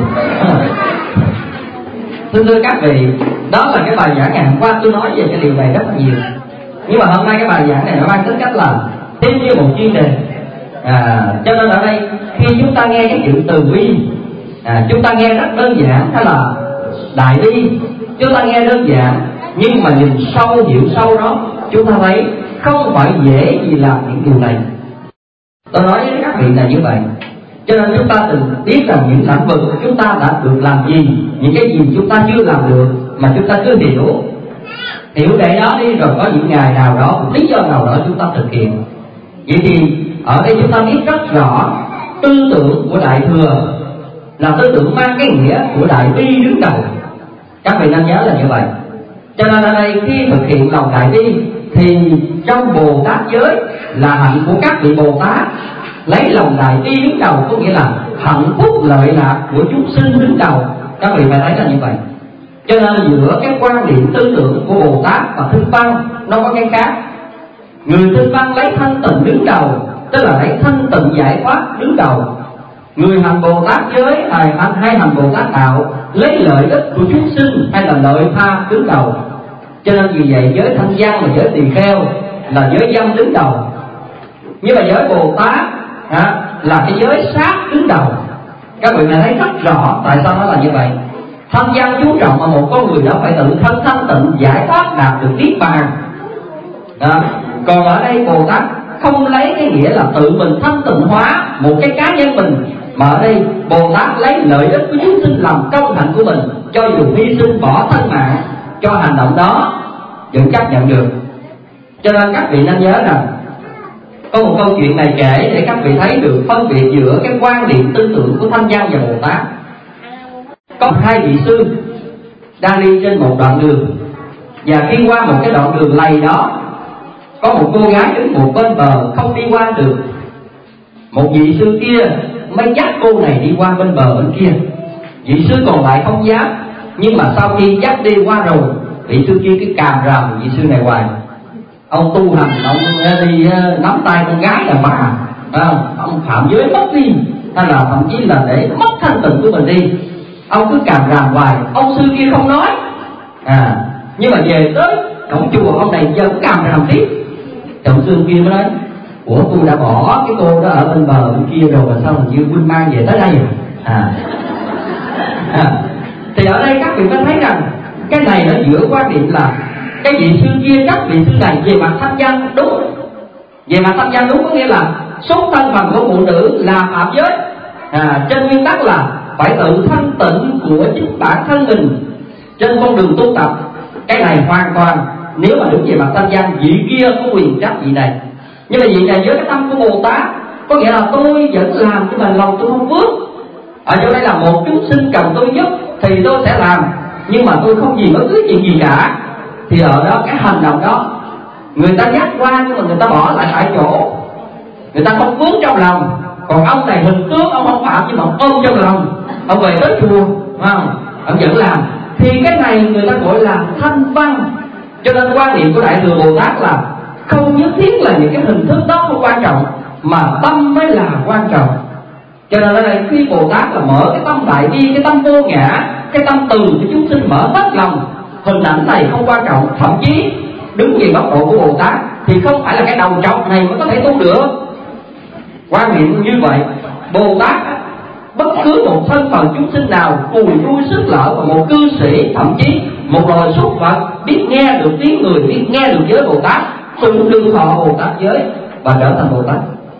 Thưa các vị, đó là cái bài giảng ngày hôm qua tôi nói về cái điều này rất là nhiều. Nhưng mà hôm nay cái bài giảng này nó mang tính cách là thêm như một chuyên đề. Cho nên ở đây khi chúng ta nghe cái chữ từ bi, chúng ta nghe rất đơn giản, hay là đại bi, chúng ta nghe đơn giản, nhưng mà nhìn sâu, hiểu sâu đó, chúng ta thấy không phải dễ gì làm những điều này. Tôi nói với các vị là như vậy. Cho nên chúng ta từng biết rằng những lĩnh vực chúng ta đã được làm gì, những cái gì chúng ta chưa làm được mà chúng ta chưa hiểu để đó đi, rồi có những ngày nào đó, một lý do nào đó chúng ta thực hiện. Vậy thì ở đây chúng ta biết rất rõ tư tưởng của Đại Thừa là tư tưởng mang cái nghĩa của Đại Bi đứng đầu. Các vị nên nhớ là như vậy. Cho nên ở đây khi thực hiện lòng Đại Bi thì trong Bồ Tát giới là hạnh của các vị Bồ Tát lấy lòng Đại Bi đứng đầu, có nghĩa là hạnh phúc lợi lạc của chúng sinh đứng đầu. Các vị phải thấy là như vậy. Cho nên giữa cái quan điểm tư tưởng của Bồ Tát và Tinh Văn nó có cái khác. Người Tinh Văn lấy thanh tịnh đứng đầu, tức là lấy thanh tịnh giải thoát đứng đầu. Người hành Bồ Tát giới hay hành Bồ Tát đạo lấy lợi ích của chúng sinh hay là lợi tha đứng đầu. Cho nên vì vậy giới Thanh Văn và giới Tỳ Kheo là giới dâm đứng đầu. Nhưng mà giới Bồ Tát là cái giới sát đứng đầu. Các vị này thấy rất rõ tại sao nó là như vậy. Thanh Văn chú trọng mà một con người đó phải tự thân thanh tịnh giải thoát đạt được niết bàn. Còn ở đây Bồ Tát không lấy cái nghĩa là tự mình thanh tịnh hóa một cái cá nhân mình, mà ở đây Bồ Tát lấy lợi ích của chúng sinh làm công hạnh của mình, cho dù hy sinh bỏ thân mạng cho hành động đó vẫn chấp nhận được. Cho nên các vị nên nhớ rằng có một câu chuyện này kể để các vị thấy được phân biệt giữa cái quan điểm tư tưởng của Thanh Văn và Bồ Tát. Có hai vị sư đang đi trên một đoạn đường, và khi qua một cái đoạn đường lầy đó, có một cô gái đứng một bên bờ không đi qua được. Một vị sư kia mới dắt cô này đi qua bên bờ bên kia. Vị sư còn lại không dám, nhưng mà sau khi dắt đi qua rồi, vị sư kia cứ càm ràm vị sư này hoài. Ông tu hành, ông đi nắm tay con gái là bà, ông phạm giới mất đi, hay là thậm chí là để mất thanh tịnh của mình đi, ông cứ càm ràm hoài. Ông sư kia không nói, nhưng mà về tới cổng chùa, ông này vẫn càm ràm tiếp. Ông sư kia mới nói: ủa, tôi đã bỏ cái cô đó ở bên bờ bên kia rồi mà sao mà như huynh mang về tới đây Thì ở đây các vị mới thấy rằng cái này nó giữa quan điểm là cái vị sư kia trách vị sư này về mặt thanh văn đúng. Về mặt thanh văn đúng có nghĩa là xuất thân phận của phụ nữ là phạm giới, Trên nguyên tắc là phải tự thanh tịnh của chính bản thân mình trên con đường tu tập. Cái này hoàn toàn nếu mà đứng về mặt thanh văn, vị kia có quyền trách vị này. Nhưng mà vị này với cái tâm của Bồ Tát, có nghĩa là tôi vẫn làm nhưng mà lòng tôi không vướng. Ở chỗ đây là một chúng sinh cần tôi giúp thì tôi sẽ làm, nhưng mà tôi không vì bất cứ chuyện gì cả. Thì ở đó cái hành động đó người ta dắt qua nhưng mà người ta bỏ lại tại chỗ, người ta không vướng trong lòng. Còn ông này hình tướng ông không phạm nhưng mà ông ôm trong lòng, ông về tới chùa ông vẫn làm. Thì cái này người ta gọi là thanh văn. Cho nên quan niệm của Đại Thừa Bồ Tát là không nhất thiết là những cái hình thức đó không quan trọng, mà tâm mới là quan trọng. Cho nên ở đây khi Bồ Tát là mở cái tâm đại bi, cái tâm vô ngã, cái tâm từ của chúng sinh mở hết lòng, hình ảnh này không quan trọng. Thậm chí đứng về góc độ của Bồ Tát thì không phải là cái đầu trọc này mới có thể tu được. Quan niệm như vậy, Bồ Tát bất cứ một thân phận chúng sinh nào, cùi đuôi sức lỡ và một cư sĩ, thậm chí một loài súc vật biết nghe được tiếng người, biết nghe được giới Bồ Tát, cũng đương thọ Bồ Tát giới và trở thành Bồ Tát.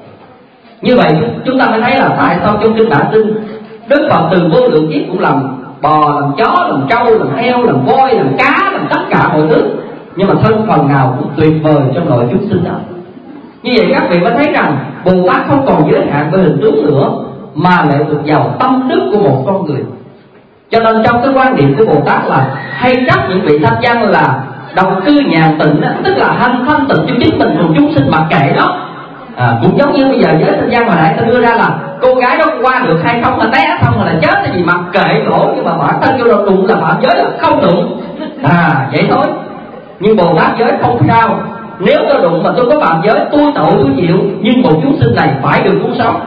Như vậy chúng ta mới thấy là tại sao trong kinh Đại Kinh Đức Phật từ vô lượng kiếp cũng làm bò, làm chó, làm trâu, làm heo, làm voi, làm cá, làm tất cả mọi thứ, nhưng mà thân phần nào cũng tuyệt vời trong nội chúng sinh đó. Như vậy các vị mới thấy rằng Bồ Tát không còn giới hạn về hình tướng nữa, mà lại thuộc vào tâm đức của một con người. Cho nên trong cái quan điểm của Bồ Tát là hay trách những vị thanh văn là độc cư nhàn tịnh, tức là hành thanh tịnh cho chính mình, còn chúng sinh mặc kệ đó. Cũng giống như bây giờ giới thanh văn mà nãy ta đưa ra là cô gái đó qua được hay không, là té không là chết cái gì mặc kệ đổ, nhưng mà bản thân kêu đụng là phạm giới là không đụng, vậy thôi. Nhưng Bồ Tát giới không sao, nếu tôi đụng mà tôi có phạm giới, tôi tội tôi chịu, nhưng một chúng sinh này phải được cứu sống.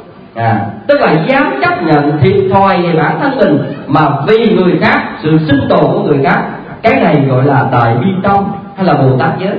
Tức là dám chấp nhận thiệt thòi về bản thân mình mà vì người khác, sự sinh tồn của người khác. Cái này gọi là đại bi tâm hay là Bồ Tát giới.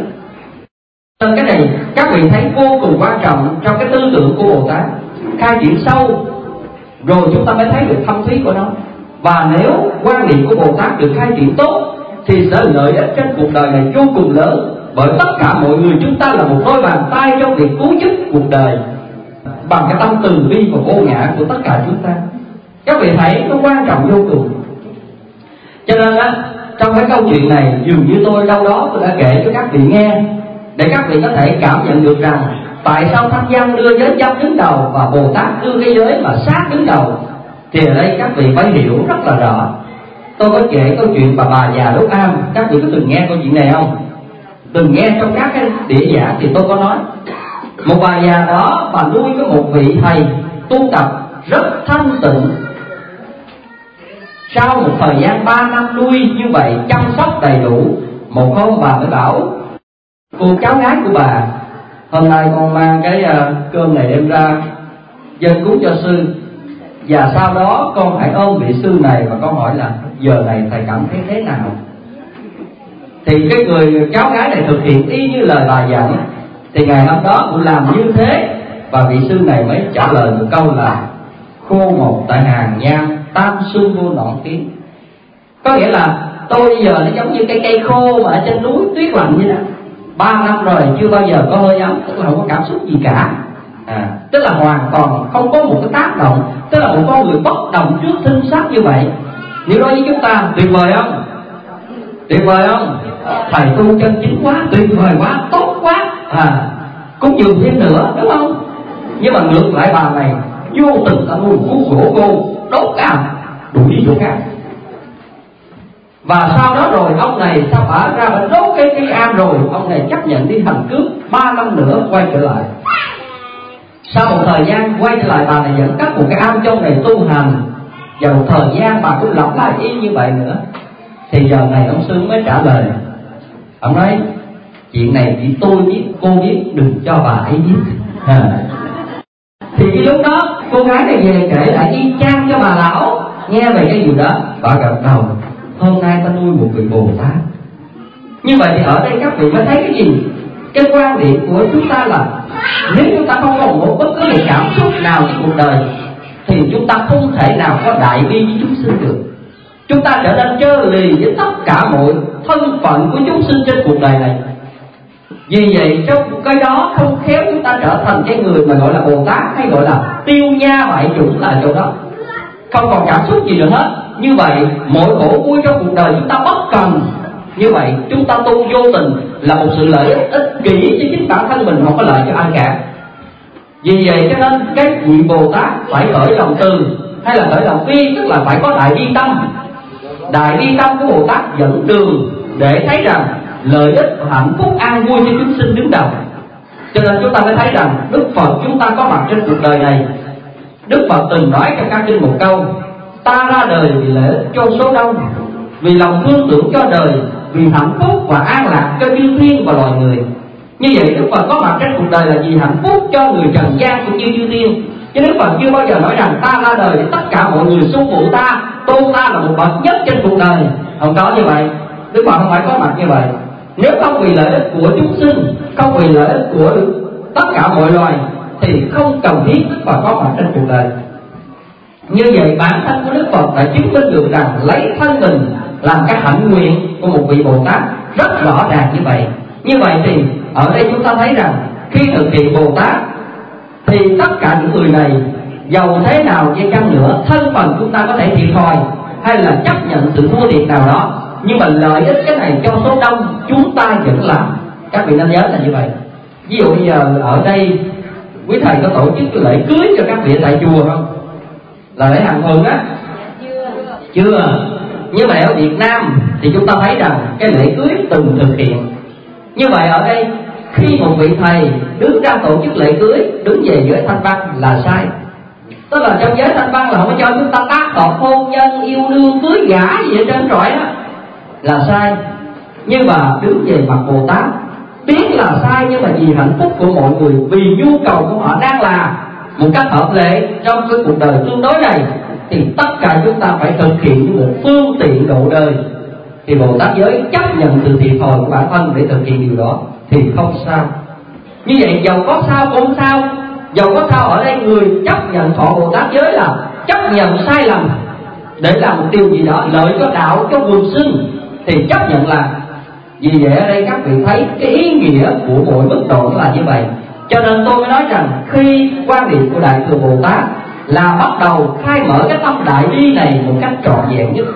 Nên cái này các vị thấy vô cùng quan trọng trong cái tư tưởng của Bồ Tát. Khai triển sâu rồi chúng ta mới thấy được thâm thúy của nó. Và nếu quan niệm của Bồ Tát được khai triển tốt thì sẽ lợi ích trên cuộc đời này vô cùng lớn. Bởi tất cả mọi người chúng ta là một đôi bàn tay trong việc cứu giúp cuộc đời bằng cái tâm từ bi và vô ngã của tất cả chúng ta. Các vị thấy nó quan trọng vô cùng. Cho nên trong cái câu chuyện này dường như tôi đâu đó tôi đã kể cho các vị nghe, để các vị có thể cảm nhận được rằng tại sao thanh văn đưa giới chấp đứng đầu và Bồ Tát đưa cái giới mà sát đứng đầu. Thì ở đây các vị phải hiểu rất là rõ. Tôi có kể câu chuyện bà già đốt am. Các vị có từng nghe câu chuyện này không? Từng nghe trong các cái đĩa giảng thì tôi có nói. Một bà già đó bà nuôi có một vị thầy tu tập rất thanh tịnh. Sau một thời gian 3 năm nuôi như vậy, chăm sóc đầy đủ, một hôm bà mới bảo cô cháu gái của bà: hôm nay con mang cái cơm này đem ra dân cúng cho sư, và sau đó con hãy ôm vị sư này và con hỏi là giờ này thầy cảm thấy thế nào. Thì cái người cháu gái này thực hiện y như lời bà dặn. Thì ngày hôm đó cũng làm như thế, và vị sư này mới trả lời một câu là khô một tại hàng nhang, tam xuân vô nõn kiến. Có nghĩa là tôi bây giờ nó giống như cây khô mà ở trên núi tuyết lạnh vậy đó, 3 năm rồi chưa bao giờ có hơi ấm, tức là không có cảm xúc gì cả. Tức là hoàn toàn không có một cái tác động, tức là một con người bất động trước sinh sát như vậy. Nếu nói với chúng ta tuyệt vời không? Tuyệt vời không? Thầy tu chân chính quá, tuyệt vời quá, tốt quá, cũng dường thêm nữa, đúng không? Nhưng mà ngược lại bà này vô tình ta nuôi cứu gỗ cô đốt cái am đuổi đi chỗ khác. Và sau đó rồi ông này sao bả ra bả đốt cái am, rồi ông này chấp nhận đi hành cướp 3 năm nữa quay trở lại. Sau một thời gian quay trở lại, bà này vẫn cất một cái am trong này tu hành, và một thời gian bà cũng lặp lại y như vậy nữa. Thì giờ này ông sư mới trả lời. Ông nói chuyện này chỉ tôi biết, cô biết, đừng cho bà ấy biết. Thì cái lúc đó cô gái này về kể lại y chang cho bà lão nghe về cái điều đó. Bà gật đầu: hôm nay ta nuôi một vị Bồ Tát. Như vậy thì ở đây các vị mới thấy cái gì? Cái quan điểm của chúng ta là nếu chúng ta không có một bất cứ một cảm xúc nào trong cuộc đời thì chúng ta không thể nào có đại bi với chúng sinh được. Chúng ta trở nên trơ lì với tất cả mọi thân phận của chúng sinh trên cuộc đời này. Vì vậy trong cái đó không khéo chúng ta trở thành cái người mà gọi là Bồ Tát hay gọi là tiêu nha bại chủng là chỗ đó, không còn cảm xúc gì nữa hết. Như vậy mọi khổ vui trong cuộc đời chúng ta bất cần. Như vậy chúng ta tu vô tình là một sự lợi ích ích kỷ cho chính bản thân mình, không có lợi cho ai cả. Vì vậy cho nên cái vị Bồ Tát phải khởi lòng từ hay là khởi lòng bi, tức là phải có đại bi tâm. Đại bi tâm của Bồ Tát dẫn đường để thấy rằng lợi ích và hạnh phúc an vui cho chúng sinh đứng đầu. Cho nên chúng ta mới thấy rằng Đức Phật chúng ta có mặt trên cuộc đời này. Đức Phật từng nói trong các kinh một câu: ta ra đời vì lợi ích cho số đông, vì lòng thương tưởng cho đời, vì hạnh phúc và an lạc cho chư thiên và loài người. Như vậy Đức Phật có mặt trên cuộc đời là vì hạnh phúc cho người trần gian cũng như chư thiên. Chứ Đức Phật chưa bao giờ nói rằng ta ra đời để tất cả mọi người xung phụ ta, tôn ta là một bậc nhất trên cuộc đời. Không có như vậy. Đức Phật không phải có mặt như vậy. Nếu không vì lợi ích của chúng sinh, không vì lợi ích của tất cả mọi loài, thì không cần thiết Đức Phật có mặt trên cuộc đời. Như vậy bản thân của Đức Phật đã chứng minh được rằng lấy thân mình làm cái hạnh nguyện của một vị Bồ Tát rất rõ ràng như vậy. Như vậy thì ở đây chúng ta thấy rằng khi thực hiện Bồ Tát thì tất cả những người này giàu thế nào đi chăng nữa, thân phần chúng ta có thể thiệt thòi hay là chấp nhận sự thua thiệt nào đó, nhưng mà lợi ích cái này cho số đông chúng ta vẫn làm. Các vị nên nhớ là như vậy. Ví dụ bây giờ ở đây quý thầy có tổ chức lễ cưới cho các vị tại chùa không? Là lễ hàng thường á? Chưa. Nhưng mà ở Việt Nam thì chúng ta thấy rằng cái lễ cưới từng thực hiện. Như vậy ở đây khi một vị thầy đứng ra tổ chức lễ cưới, đứng về giới Thanh Văn là sai. Tức là trong giới Thanh Văn là không có cho chúng ta tác hợp hôn nhân, yêu đương, cưới gả gì ở trên trọi đó, là sai. Nhưng mà đứng về mặt Bồ Tát biết là sai, nhưng mà vì hạnh phúc của mọi người, vì nhu cầu của họ đang là một cách hợp lệ trong cái cuộc đời tương đối này, thì tất cả chúng ta phải thực hiện như một phương tiện độ đời. Thì Bồ Tát giới chấp nhận sự thiệt thòi của bản thân để thực hiện điều đó thì không sao. Như vậy dầu có sao cũng không sao. Dầu có sao ở đây người chấp nhận thọ Bồ Tát giới là chấp nhận sai lầm để làm một điều gì đó lợi cho đạo, cho quần sinh, thì chấp nhận làm. Vì vậy ở đây các vị thấy cái ý nghĩa của mỗi mức độ là như vậy. Cho nên tôi mới nói rằng khi quan điểm của Đại Thừa Bồ Tát là bắt đầu khai mở cái tâm đại bi này một cách trọn vẹn nhất.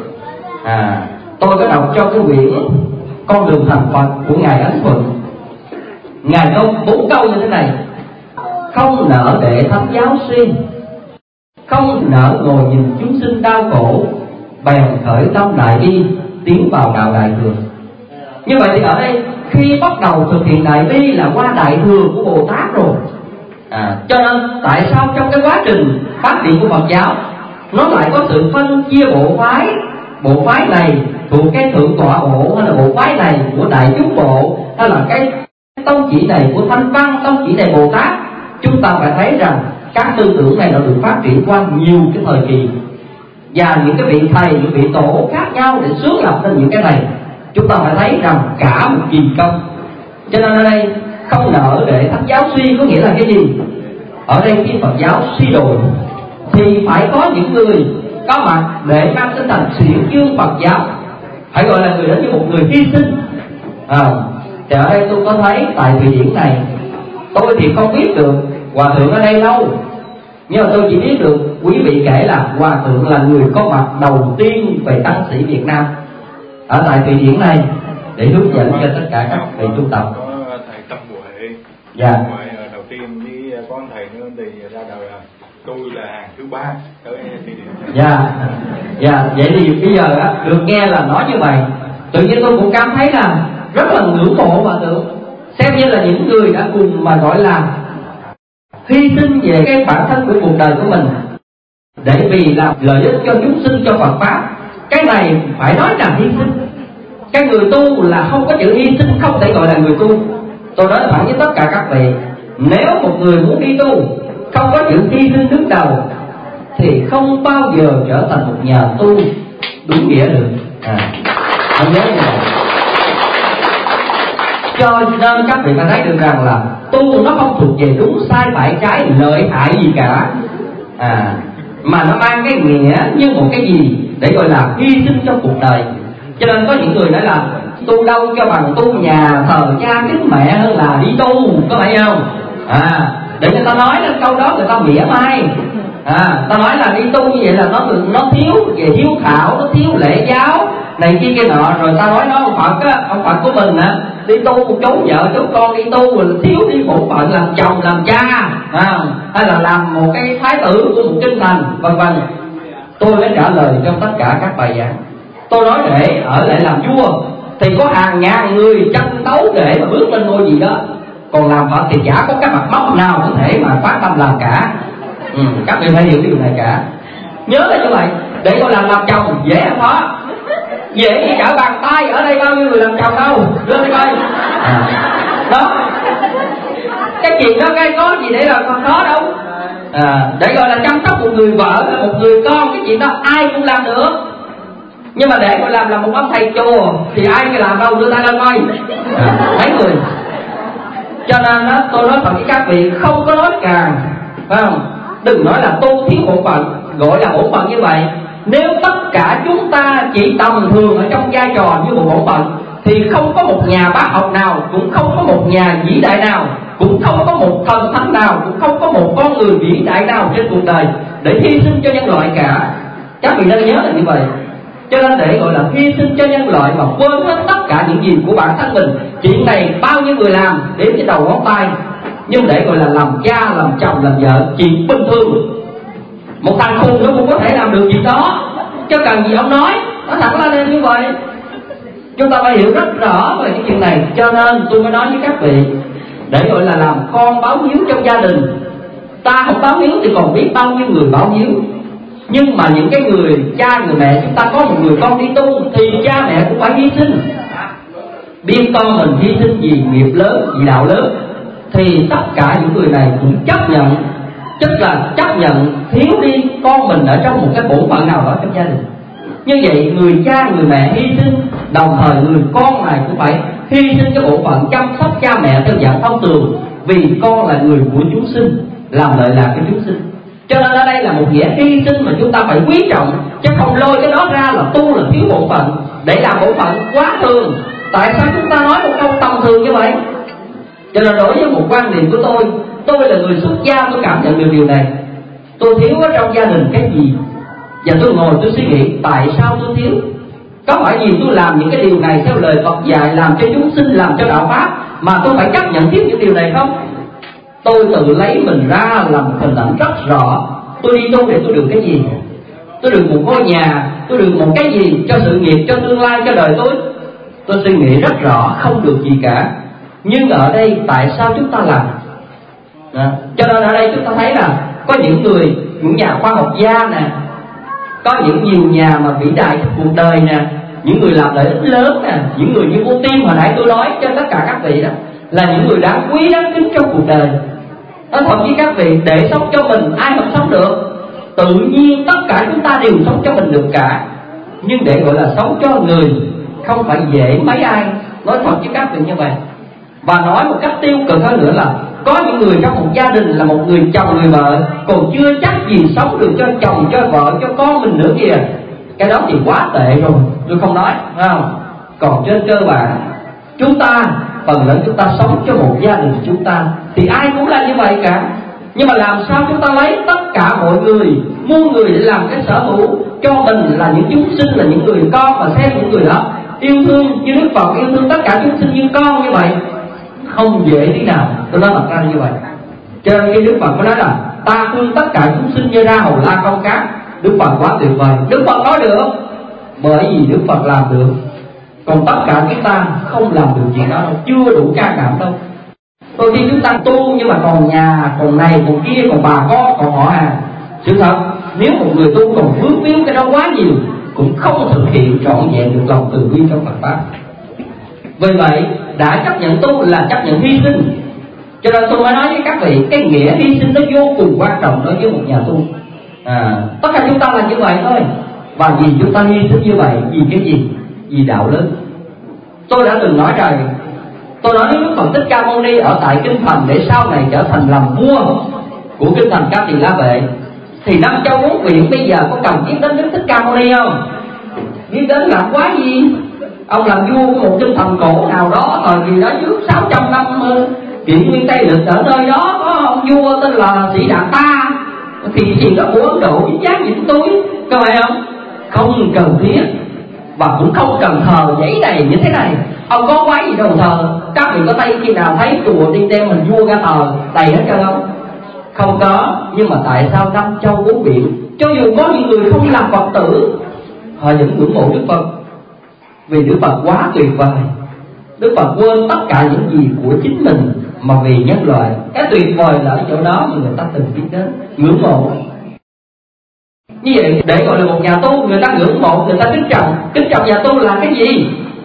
Tôi có đọc cho cái quyển Con đường thành Phật của Ngài Ấn Thuận. Ngài có 4 câu như thế này: không nỡ để thánh giáo suy, không nỡ ngồi nhìn chúng sinh đau khổ, bèn khởi tâm đại bi tiến vào đạo Đại Thừa. Như vậy thì ở đây khi bắt đầu thực hiện đại bi là qua Đại Thừa của Bồ Tát rồi. Cho nên tại sao trong cái quá trình phát triển của Phật giáo nó lại có sự phân chia bộ phái? Bộ phái này thuộc cái thượng tọa bộ, hay là bộ phái này của Đại Chúng bộ, hay là cái tông chỉ này của Thanh Văn, tông chỉ này Bồ Tát? Chúng ta phải thấy rằng các tư tưởng này đã được phát triển qua nhiều cái thời kỳ, và những cái vị thầy, những vị tổ khác nhau để xướng lập nên những cái này. Chúng ta phải thấy rằng cả một kỳ công. Cho nên ở đây không nỡ để thánh giáo suy có nghĩa là cái gì? Ở đây khi Phật giáo suy đồi thì phải có những người có mặt để mang tinh thần xuyên dương Phật giáo, phải gọi là người đó như một người hy sinh. Thì ở đây tôi có thấy tại Thụy Điển này, tôi thì không biết được Hòa Thượng ở đây lâu, nhưng mà tôi chỉ biết được quý vị kể là Hòa Thượng là người có mặt đầu tiên về tăng sĩ Việt Nam ở tại Thụy Điển này để hướng dẫn cho tất cả các vị tu tập. Có thầy Tâm Huệ, dạ. đầu tiên với có thầy nữa thì ra đời tôi là hàng thứ 3 tới Thụy Điển. Dạ. Vậy thì bây giờ á, được nghe là nói như vậy, tự nhiên tôi cũng cảm thấy là rất là ngưỡng mộ Hòa Thượng, xem như là những người đã cùng mà gọi là hy sinh về cái bản thân của cuộc đời của mình để vì làm lợi ích cho chúng sinh, cho Phật pháp. Cái này phải nói là hy sinh. Cái người tu là không có chữ hy sinh không thể gọi là người tu. Tôi nói thẳng với tất cả các vị, nếu một người muốn đi tu không có chữ hy sinh đứng đầu thì không bao giờ trở thành một nhà tu đúng nghĩa được. Anh nhớ như vậy. Cho nên các vị phải thấy được rằng là tu nó không thuộc về đúng sai phải trái lợi hại gì cả, mà nó mang cái nghĩa như một cái gì để gọi là hy sinh cho cuộc đời. Cho nên có những người nói là tu đâu cho bằng tu nhà thờ cha kính mẹ hơn là đi tu, có phải không? để người ta nói đến câu đó người ta mỉa mai. Ta nói là đi tu như vậy là nó thiếu về hiếu thảo, nó thiếu lễ giáo này kia nọ, rồi ta nói nó ông Phật của mình đi tu một chú vợ chú con đi tu rồi thiếu đi bổn phận làm chồng làm cha, hay là làm một cái thái tử của một kinh thành vân vân. Tôi mới trả lời trong tất cả các bài giảng. Tôi nói để ở lại làm vua thì có hàng ngàn người tranh đấu để mà bước lên ngôi gì đó, còn làm Phật thì chả có cái mặt móc nào có thể mà phát tâm làm cả. Các vị phải hiểu điều này cả. Nhớ là như vậy. Để gọi là làm chồng dễ không khó, dễ như trở bàn tay. Ở đây bao nhiêu người làm chồng đâu, lên đây coi. Đó, cái chuyện đó cái có gì để làm không khó đâu. Để gọi là chăm sóc một người vợ, một người con, cái chuyện đó ai cũng làm được. Nhưng mà để gọi làm một ông thầy chùa thì ai cái làm đâu, đưa tay lên coi. Mấy người. Cho nên đó, tôi nói thật với các vị, không có nói càng, phải không? Đừng nói là tu thiếu bổn phận, gọi là bổn phận như vậy. Nếu tất cả chúng ta chỉ tầm thường ở trong vai trò như một bổn phận thì không có một nhà bác học nào, cũng không có một nhà vĩ đại nào, cũng không có một thần thánh nào, cũng không có một con người vĩ đại nào trên cuộc đời để hy sinh cho nhân loại cả. Các vị nên nhớ là như vậy. Cho nên để gọi là hy sinh cho nhân loại mà quên hết tất cả những gì của bản thân mình. Chuyện này bao nhiêu người làm đến cái đầu ngón tay. Nhưng để gọi là làm cha, làm chồng, làm vợ, chuyện bình thường. Một thằng khùng nó cũng có thể làm được việc đó, chứ cần gì ông nói thẳng ra lên như vậy. Chúng ta phải hiểu rất rõ về cái chuyện này. Cho nên tôi mới nói với các vị, để gọi là làm con báo hiếu trong gia đình. Ta không báo hiếu thì còn biết bao nhiêu người báo hiếu. Nhưng mà những cái người cha, người mẹ, chúng ta có một người con đi tu thì cha mẹ cũng phải hy sinh. Biết con mình hy sinh vì nghiệp lớn, vì đạo lớn, thì tất cả những người này cũng chấp nhận, tức là chấp nhận thiếu đi con mình ở trong một cái bổn phận nào đó trong gia đình. Như vậy người cha, người mẹ hy sinh, đồng thời người con này cũng phải hy sinh cái bổn phận chăm sóc cha mẹ theo dạng thông thường, vì con là người của chúng sinh, làm lợi lạc cho chúng sinh. Cho nên ở đây là một nghĩa hy sinh mà chúng ta phải quý trọng, chứ không lôi cái đó ra là tu là thiếu bổn phận, để làm bổn phận quá thường. Tại sao chúng ta nói một câu tầm thường như vậy? Cho nên đối với một quan niệm của tôi là người xuất gia, tôi cảm nhận được điều này. Tôi thiếu ở trong gia đình cái gì, và tôi ngồi tôi suy nghĩ tại sao tôi thiếu. Có phải vì tôi làm những cái điều này theo lời Phật dạy, làm cho chúng sinh, làm cho đạo pháp, mà tôi phải chấp nhận thiếu những điều này không? Tôi tự lấy mình ra làm một hình ảnh rất rõ. Tôi đi tu để tôi được cái gì? Tôi được một ngôi nhà, tôi được một cái gì cho sự nghiệp, cho tương lai, cho đời tôi? Tôi suy nghĩ rất rõ, không được gì cả. Nhưng ở đây tại sao chúng ta làm? Cho nên ở đây chúng ta thấy là có những người, những nhà khoa học gia nè, có những nhiều nhà mà vĩ đại trong cuộc đời nè, những người làm lợi ích lớn nè, những người như cô Tim hồi nãy tôi nói cho tất cả các vị đó, là những người đáng quý, đáng kính trong cuộc đời. Nói thật với các vị, để sống cho mình ai không sống được. Tự nhiên tất cả chúng ta đều sống cho mình được cả. Nhưng để gọi là sống cho người không phải dễ mấy ai. Nói thật với các vị như vậy. Và nói một cách tiêu cực hơn nữa là có những người trong một gia đình là một người chồng, người vợ, còn chưa chắc gì sống được cho chồng, cho vợ, cho con mình nữa kìa. Cái đó thì quá tệ rồi, tôi không nói, phải không? Còn trên cơ bản chúng ta, phần lớn chúng ta sống cho một gia đình chúng ta thì ai cũng là như vậy cả. Nhưng mà làm sao chúng ta lấy tất cả mọi người, muôn người để làm cái sở hữu cho mình là những chúng sinh, là những người con, và xem những người đó yêu thương như Đức Phật yêu thương tất cả chúng sinh như con như vậy, không dễ tí nào. Tôi nói thật ra như vậy. Cho nên khi Đức Phật có nói là ta thương tất cả chúng sinh như ra hầu la con cát, Đức Phật quá tuyệt vời. Đức Phật nói được bởi vì Đức Phật làm được. Còn tất cả chúng ta không làm được chuyện đó đâu, chưa đủ can đảm đâu. Đôi khi chúng ta tu nhưng mà còn nhà, còn này, còn kia, còn bà con, còn họ hàng. Sự thật, nếu một người tu còn vướng víu cái đó quá nhiều, cũng không thực hiện trọn vẹn được lòng từ bi trong Phật pháp. Vì vậy, đã chấp nhận tu là chấp nhận hy sinh. Cho nên tôi mới nói với các vị, cái nghĩa hy sinh nó vô cùng quan trọng đối với một nhà tu. Tất cả chúng ta là như vậy thôi. Và vì chúng ta hy sinh như vậy, vì cái gì? Vì đạo lớn. Tôi đã từng nói rồi, tôi nói với Đức Phật Thích Ca Mâu Ni ở tại kinh thành để sau này trở thành làm vua của kinh thành Ca Tỳ La Vệ, thì năm châu bốn biển bây giờ có cần biết đến Đức Thích Ca Mâu Ni không? Biết đến làm quá gì? Ông làm vua của một kinh thành cổ nào đó thời gì đó trước 600 năm Chuyện Nguyên Tây Lịch ở nơi đó có ông vua tên là Sĩ Đạt Ta, thì chuyện đó của Ấn Độ dính dáng gì của tôi, có phải không? Không cần thiết, và cũng không cần thờ giấy này như thế này. Ông có quái gì đâu thờ. Các vị có thấy khi nào thấy chùa đi đem mình vua ra thờ đầy hết trơn không? Không có. Nhưng mà tại sao năm châu bốn biển, cho dù có những người không làm Phật tử, họ vẫn ngưỡng mộ Đức Phật? Vì Đức Phật quá tuyệt vời. Đức Phật quên tất cả những gì của chính mình mà vì nhân loại. Cái tuyệt vời là ở chỗ đó mà người ta từng biết đến, ngưỡng mộ. Như vậy để gọi là một nhà tu, người ta ngưỡng mộ, người ta kính trọng. Kính trọng nhà tu là cái gì?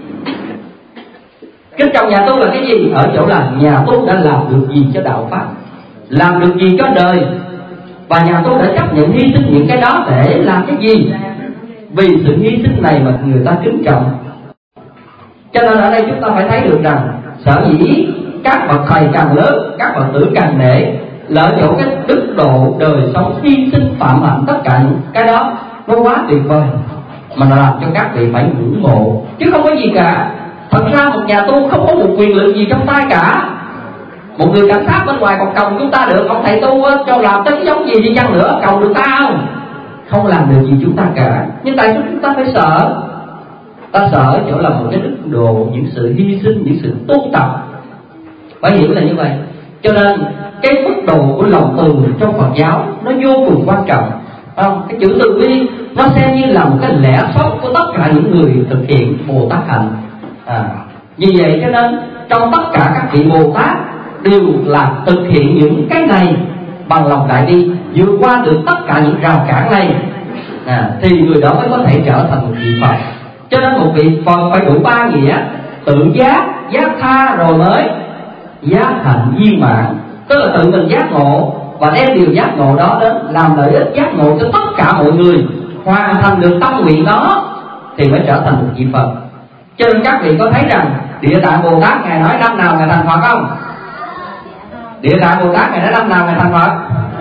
Kính trọng nhà tu là cái gì? Ở chỗ là nhà tu đã làm được gì cho đạo pháp, làm được gì cho đời, và nhà tu đã chấp nhận hy sinh những cái đó để làm cái gì? Vì sự hy sinh này mà người ta kính trọng. Cho nên ở đây chúng ta phải thấy được rằng sở dĩ các bậc thầy càng lớn, các bậc tử càng nể, là ở chỗ cái đức độ đời sống hy sinh phạm hạnh, tất cả những cái đó nó quá tuyệt vời, mà nó làm cho các vị phải ngưỡng mộ, chứ không có gì cả. Thật ra một nhà tu không có một quyền lực gì trong tay cả. Một người cảnh sát bên ngoài còn còng chúng ta được, ông thầy tu cho làm tới giống gì đi chăng nữa, còng được ta không? Không làm được gì chúng ta cả. Nhưng tại sao chúng ta phải sợ? Ta sợ ở chỗ là một cái đức độ, những sự hy sinh, những sự tu tập. Phải hiểu là như vậy. Cho nên cái mức độ của lòng từ trong Phật giáo nó vô cùng quan trọng. Cái chữ từ bi nó xem như là một cái lẽ sống của tất cả những người thực hiện Bồ Tát hạnh. Vì vậy cho nên trong tất cả các vị Bồ Tát đều là thực hiện những cái này bằng lòng đại bi, vượt qua được tất cả những rào cản này, thì người đó mới có thể trở thành một vị Phật. Cho nên một vị Phật phải đủ ba nghĩa: tự giác, giác tha, rồi mới giác hạnh viên mãn. Tức là tự mình giác ngộ và đem điều giác ngộ đó đến làm lợi ích giác ngộ cho tất cả mọi người, hoàn thành được tâm nguyện đó thì mới trở thành một vị Phật. Cho nên các vị có thấy rằng Địa Tạng Bồ Tát Ngài nói năm nào Ngài thành Phật không? Địa Tạng Bồ Tát Ngài nói năm nào Ngài thành Phật?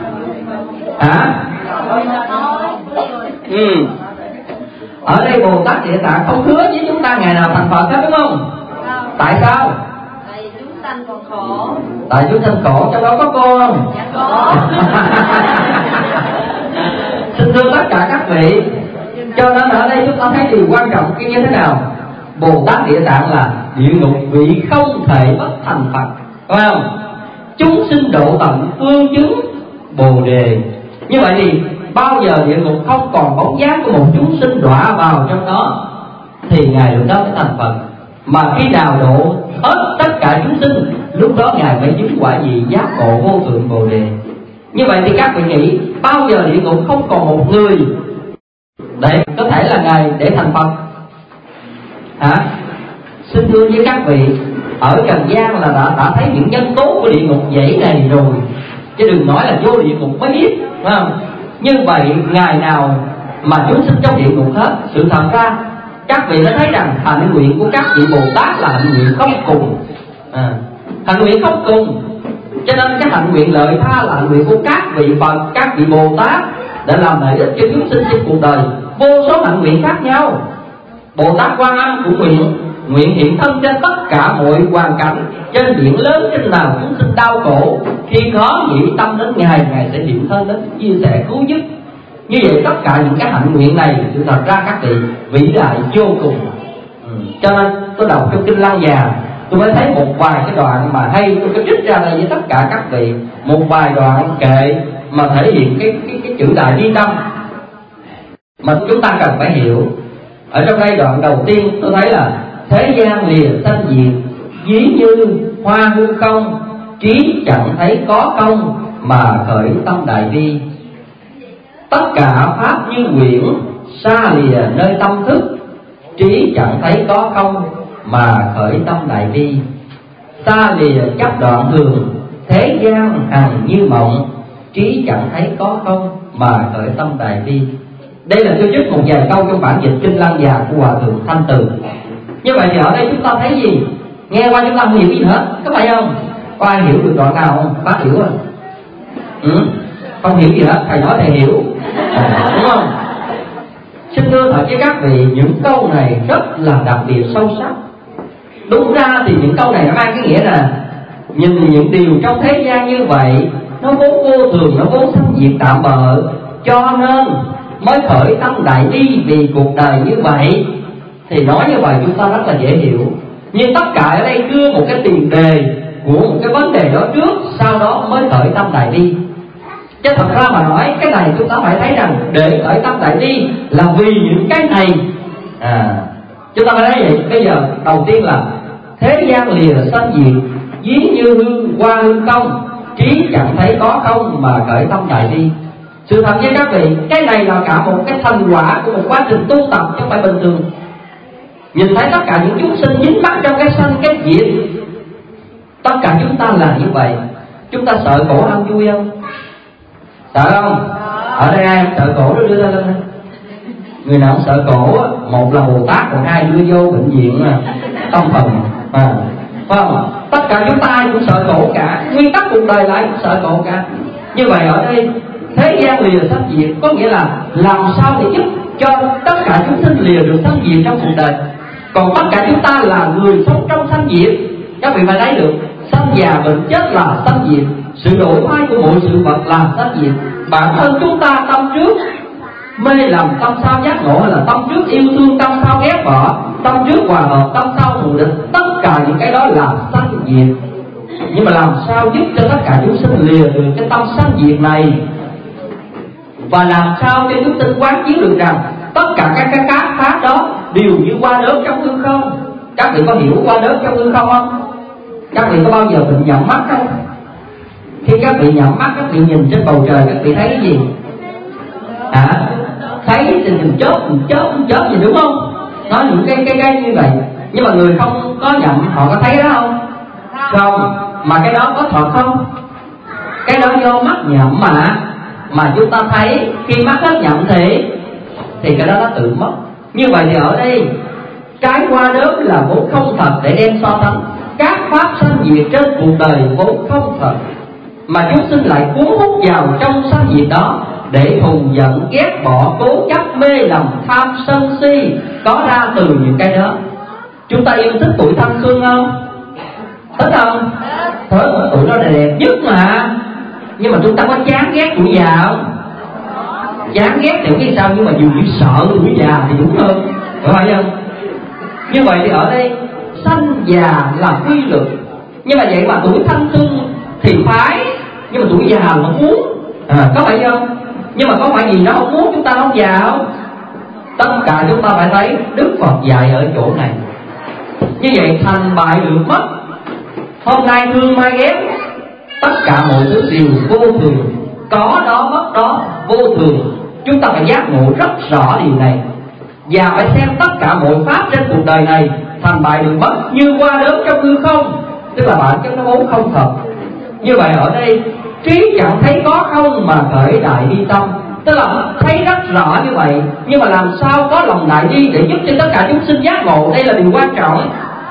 Ở đây Bồ Tát Địa Tạng không hứa với chúng ta ngày nào thành Phật hết, đúng không? Tại sao? Tại chúng sanh còn khổ. Tại chúng sanh khổ, trong đó có cô không? Dạ có. Xin thưa tất cả các vị, cho nên ở đây chúng ta thấy điều quan trọng cái như thế nào? Bồ Tát Địa Tạng là địa ngục vị không thể bất thành Phật, phải không? Chúng sinh độ tận phương chứng Bồ Đề. Như vậy thì bao giờ địa ngục không còn bóng dáng của một chúng sinh đọa vào trong đó thì Ngài lúc đó mới thành Phật. Mà khi nào độ hết tất cả chúng sinh, lúc đó Ngài mới chứng quả gì? Giác ngộ vô thượng Bồ Đề. Như vậy thì các vị nghĩ bao giờ địa ngục không còn một người để có thể là Ngài để thành Phật? Xin thưa với các vị, ở trần gian là đã thấy những nhân tố của địa ngục dãy này rồi, chứ đừng nói là vô địa ngục mới biết, phải không? Như vậy ngày nào mà chúng sinh trong địa ngục hết. Sự thật ra các vị đã thấy rằng hạnh nguyện của các vị Bồ Tát là hạnh nguyện không cùng, hạnh nguyện không cùng. Cho nên cái hạnh nguyện lợi tha là hạnh nguyện của các vị Phật, các vị Bồ Tát để làm lợi ích cho chúng sinh trên cuộc đời. Vô số hạnh nguyện khác nhau. Bồ Tát Quan Âm cũng nguyện hiện thân trên tất cả mọi hoàn cảnh, trên biển lớn trên nào chúng sinh đau khổ, khi khó nghĩ tâm đến Ngài, Ngài sẽ hiện thân đến chia sẻ cứu giúp. Như vậy tất cả những cái hạnh nguyện này sự thật ra các vị vĩ đại vô cùng. Cho nên tôi đọc trong Kinh Lăng Già, tôi mới thấy một vài cái đoạn mà hay, tôi có trích ra đây với tất cả các vị một vài đoạn kệ mà thể hiện cái chữ đại bi tâm mà chúng ta cần phải hiểu. Ở trong đây đoạn đầu tiên tôi thấy là thế gian lìa sanh diệt, ví như hoa hư không, trí chẳng thấy có công mà khởi tâm đại bi. Tất cả pháp như quyển, xa lìa nơi tâm thức, trí chẳng thấy có công mà khởi tâm đại bi. Xa lìa chấp đoạn thường, thế gian hằng như mộng, trí chẳng thấy có công mà khởi tâm đại bi. Đây là tôi trích một vài câu trong bản dịch Kinh Lăng Già của Hòa Thượng Thanh Từ. Như vậy thì ở đây chúng ta thấy gì? Nghe qua chúng ta không hiểu gì hết, có phải không? Có ai hiểu được đoạn nào không? Bác hiểu không? Không hiểu gì hết, thầy nói thầy hiểu, đúng không? Xin thưa thật với các vị, những câu này rất là đặc biệt sâu sắc. Đúng ra thì những câu này nó mang cái nghĩa là nhìn những điều trong thế gian như vậy nó vốn vô thường, nó vốn sanh diệt tạm bợ, cho nên mới khởi tâm đại bi vì cuộc đời như vậy. Thì nói như vậy chúng ta rất là dễ hiểu, nhưng tất cả ở đây đưa một cái tiền đề của một cái vấn đề đó trước, sau đó mới khởi tâm đại bi. Chứ thật ra mà nói cái này chúng ta phải thấy rằng để khởi tâm đại bi là vì những cái này. Chúng ta phải thấy vậy. Bây giờ đầu tiên là thế gian lìa sanh diệt, ví như hư qua hư không, trí chẳng thấy có không mà khởi tâm đại bi. Sự thật với các vị, cái này là cả một cái thành quả của một quá trình tu tập chứ không phải bình thường. Nhìn thấy tất cả những chúng sinh dính mắc trong cái sanh cái diệt, tất cả chúng ta là như vậy. Chúng ta sợ khổ ham vui không? Sợ không? Ở đây ai sợ khổ đó đưa tay lên. Người nào cũng sợ khổ, một là Bồ Tát, còn hai đưa vô bệnh viện tâm thần, phải không? Tất cả chúng ta ai cũng sợ khổ cả, nguyên tắc cuộc đời lại cũng sợ khổ cả. Như vậy ở đây thế gian lìa sanh diệt có nghĩa là làm sao để giúp cho tất cả chúng sinh lìa được sanh diệt trong cuộc đời. Còn tất cả chúng ta là người sống trong sanh diệt. Các vị phải thấy được, sanh già bệnh chết là sanh diệt, sự đổi thay của mọi sự vật là sanh diệt. Bản thân chúng ta tâm trước mê lầm, tâm sau giác ngộ, hay là tâm trước yêu thương, tâm sau ghét bỏ, tâm trước hòa hợp, tâm sau thù địch, tất cả những cái đó là sanh diệt. Nhưng mà làm sao giúp cho tất cả chúng sinh lìa được cái tâm sanh diệt này, và làm sao cho chúng sinh quán chiếu được rằng tất cả các pháp đó đều như qua đớp trong hư không. Các vị có hiểu qua đớp trong hư không không? Các vị có bao giờ bị nhắm mắt không? Khi các vị nhắm mắt, các vị nhìn trên bầu trời, các vị thấy cái gì? Thấy thì mình chớp gì, đúng không? Nói những cái như vậy. Nhưng mà người không có nhậm họ có thấy đó không? Không. Mà cái đó có thật không? Cái đó do mắt nhậm mà chúng ta thấy. Khi mắt hết nhậm thì cái đó nó tự mất. Như vậy thì ở đây cái qua đớp là vốn không thật để đem so sánh. Các pháp sanh diệt trên cuộc đời vốn không thật, mà chúng sinh lại cuốn hút vào trong sanh diệt đó để thù giận, ghét bỏ, cố chấp, mê lầm, tham sân si có ra từ những cái đó. Chúng ta yêu thích tuổi thanh xuân không? Thích không? Thích, tuổi nó đẹp nhất mà. Nhưng mà chúng ta có chán ghét tuổi già không? Chán ghét thì cái sao, nhưng mà dường như sợ tuổi già thì đúng hơn, phải không? Như vậy thì ở đây sanh già là quy luật. Nhưng mà vậy mà tuổi thanh xuân thì phái, nhưng mà tuổi già là muốn, có phải không? Nhưng mà có phải vì nó không muốn chúng ta không già không? Tất cả chúng ta phải thấy Đức Phật dạy ở chỗ này. Như vậy thành bại được mất, hôm nay thương mai ghét, tất cả mọi thứ đều vô thường, có đó mất đó vô thường. Chúng ta phải giác ngộ rất rõ điều này, và phải xem tất cả mọi pháp trên cuộc đời này thành bại được mất như qua đớp trong hư không, tức là bản chất nó vốn không thật. Như vậy ở đây trí chẳng thấy có không mà khởi đại bi tâm, tức là thấy rất rõ như vậy, nhưng mà làm sao có lòng đại bi để giúp cho tất cả chúng sinh giác ngộ, đây là điều quan trọng.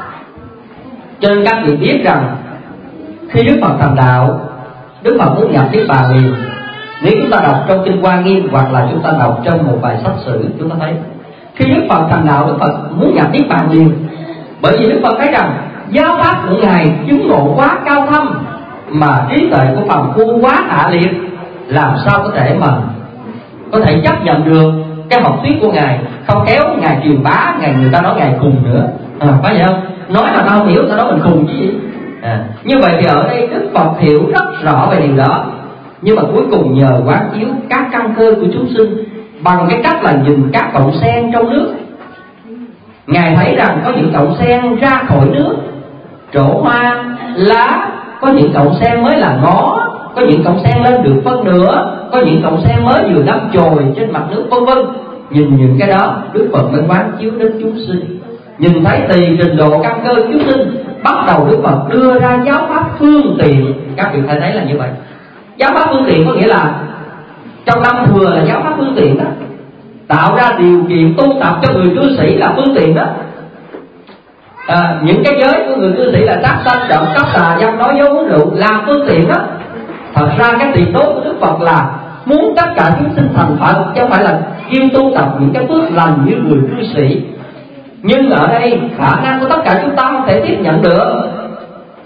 Cho nên các vị biết rằng khi Đức Phật thành đạo, Đức Phật muốn nhập Niết Bàn liền. Nếu chúng ta đọc trong kinh Hoa Nghiêm hoặc là chúng ta đọc trong một bài sách sử, chúng ta thấy khi Đức Phật thành đạo, Đức Phật muốn nhập Niết Bàn liền. Bởi vì Đức Phật thấy rằng giáo pháp của Ngài chứng ngộ quá cao thâm, mà trí tuệ của phàm phu quá hạ liệt, làm sao có thể mà có thể chấp nhận được cái học thuyết của Ngài. Không khéo Ngài truyền bá, người ta nói Ngài khùng nữa, phải vậy không? Nói mà tao không hiểu, tao nói mình khùng chứ gì. Như vậy thì ở đây Đức Phật hiểu rất rõ về điều đó, nhưng mà cuối cùng nhờ quán chiếu các căn cơ của chúng sinh bằng cái cách là nhìn các cọng sen trong nước. Ngài thấy rằng có những cọng sen ra khỏi nước trổ hoa lá, có những cọng sen mới là ngó, có những cọng sen lên được phân nửa, có những cọng sen mới vừa đâm chồi trên mặt nước, vân vân. Nhìn những cái đó Đức Phật mới quán chiếu đến chúng sinh, nhìn thấy tùy trình độ căn cơ chúng sinh, bắt đầu Đức Phật đưa ra giáo pháp phương tiện. Các vị phải thấy là như vậy. Giáo pháp phương tiện có nghĩa là trong năm thừa là giáo pháp phương tiện đó, tạo ra điều kiện tu tập cho người cư sĩ là phương tiện đó. Những cái giới của người cư sĩ là sát sanh, trộm cắp, tà dâm, nói dối, uống rượu là phương tiện đó. Thật ra cái tiền tốt của Đức Phật là muốn tất cả chúng sinh thành Phật, chứ không phải là kêu tu tập những cái phước lành như người cư sĩ. Nhưng ở đây khả năng của tất cả chúng ta không thể tiếp nhận được,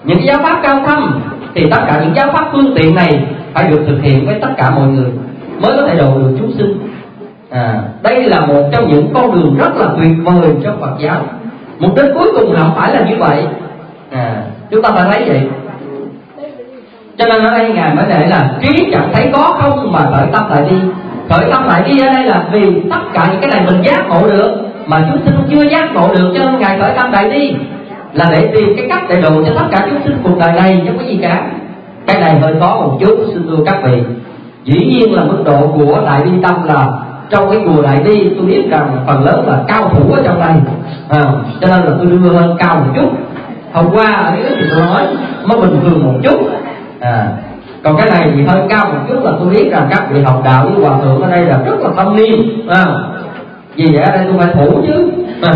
những cái giáo pháp cao thâm, thì tất cả những giáo pháp phương tiện này phải được thực hiện với tất cả mọi người mới có thể độ được chúng sinh. Đây là một trong những con đường rất là tuyệt vời trong Phật giáo. Mục đích cuối cùng không phải là như vậy. Chúng ta phải thấy vậy. Cho nên ở đây Ngài mới để là trí chẳng thấy có không mà khởi tâm lại đi. Khởi tâm lại đi ở đây là vì tất cả những cái này mình giác ngộ được mà chúng sinh chưa giác ngộ được, cho nên Ngài khởi tâm lại đi là để tìm cái cách để độ cho tất cả chúng sinh cuộc đời này, chứ không có gì cả. Cái này hơi khó một chút, xin thưa các vị. Dĩ nhiên là mức độ của Đại Bi Tâm là trong cái chùa Đại Bi tôi biết rằng phần lớn là cao thủ ở trong đây, cho nên là tôi đưa lên cao một chút. Hôm qua ở cái thì tôi nói nó bình thường một chút, còn cái này thì hơi cao một chút, là tôi biết rằng các vị học đạo với hòa thượng ở đây là rất là thâm niên, vì vậy ở đây tôi phải thủ chứ.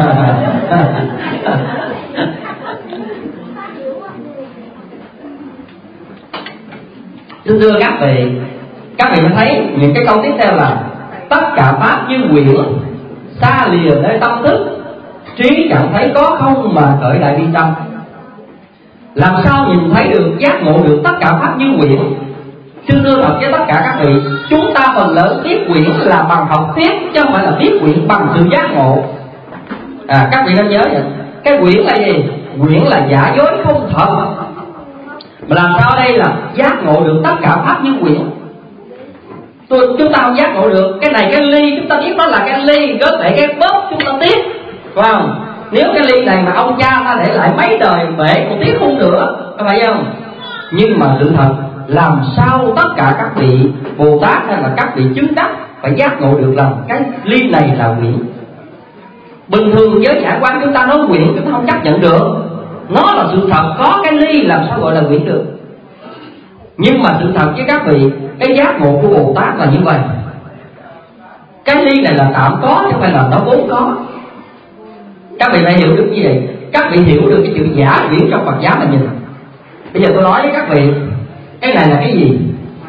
Xin thưa các vị mới thấy những cái câu tiếp theo là tất cả pháp như quyển, xa lìa nơi tâm thức, trí chẳng thấy có không mà khởi đại bi tâm. Làm sao nhìn thấy được, giác ngộ được tất cả pháp như quyển? Xin thưa thật với tất cả các vị, chúng ta phần lớn viết quyển là bằng học thuyết, chứ không phải là viết quyển bằng sự giác ngộ. Các vị nên nhớ vậy. Cái quyển là gì? Quyển là giả dối không thật. Mà làm sao ở đây là giác ngộ được tất cả pháp như quyển? Chúng ta không giác ngộ được. Cái này cái ly chúng ta biết nó là cái ly, gớt lại cái bóp chúng ta tiếc, phải không? Nếu cái ly này mà ông cha ta để lại mấy đời bể còn tiếc không nữa, có phải không? Nhưng mà sự thật làm sao tất cả các vị Bồ Tát hay là các vị chứng đắc phải giác ngộ được rằng cái ly này là quyển. Bình thường với nhãn quan chúng ta nói quyển chúng ta không chấp nhận được. Nó là sự thật, có cái ly làm sao gọi là quyển được. Nhưng mà sự thật với các vị, cái giác ngộ của Bồ Tát là như vậy. Cái ly này là tạm có chứ không phải là nó vốn có. Các vị phải hiểu được như vậy. Các vị hiểu được cái chữ giả quyển trong Phật giáo là nhìn. Bây giờ tôi nói với các vị, cái này là cái gì?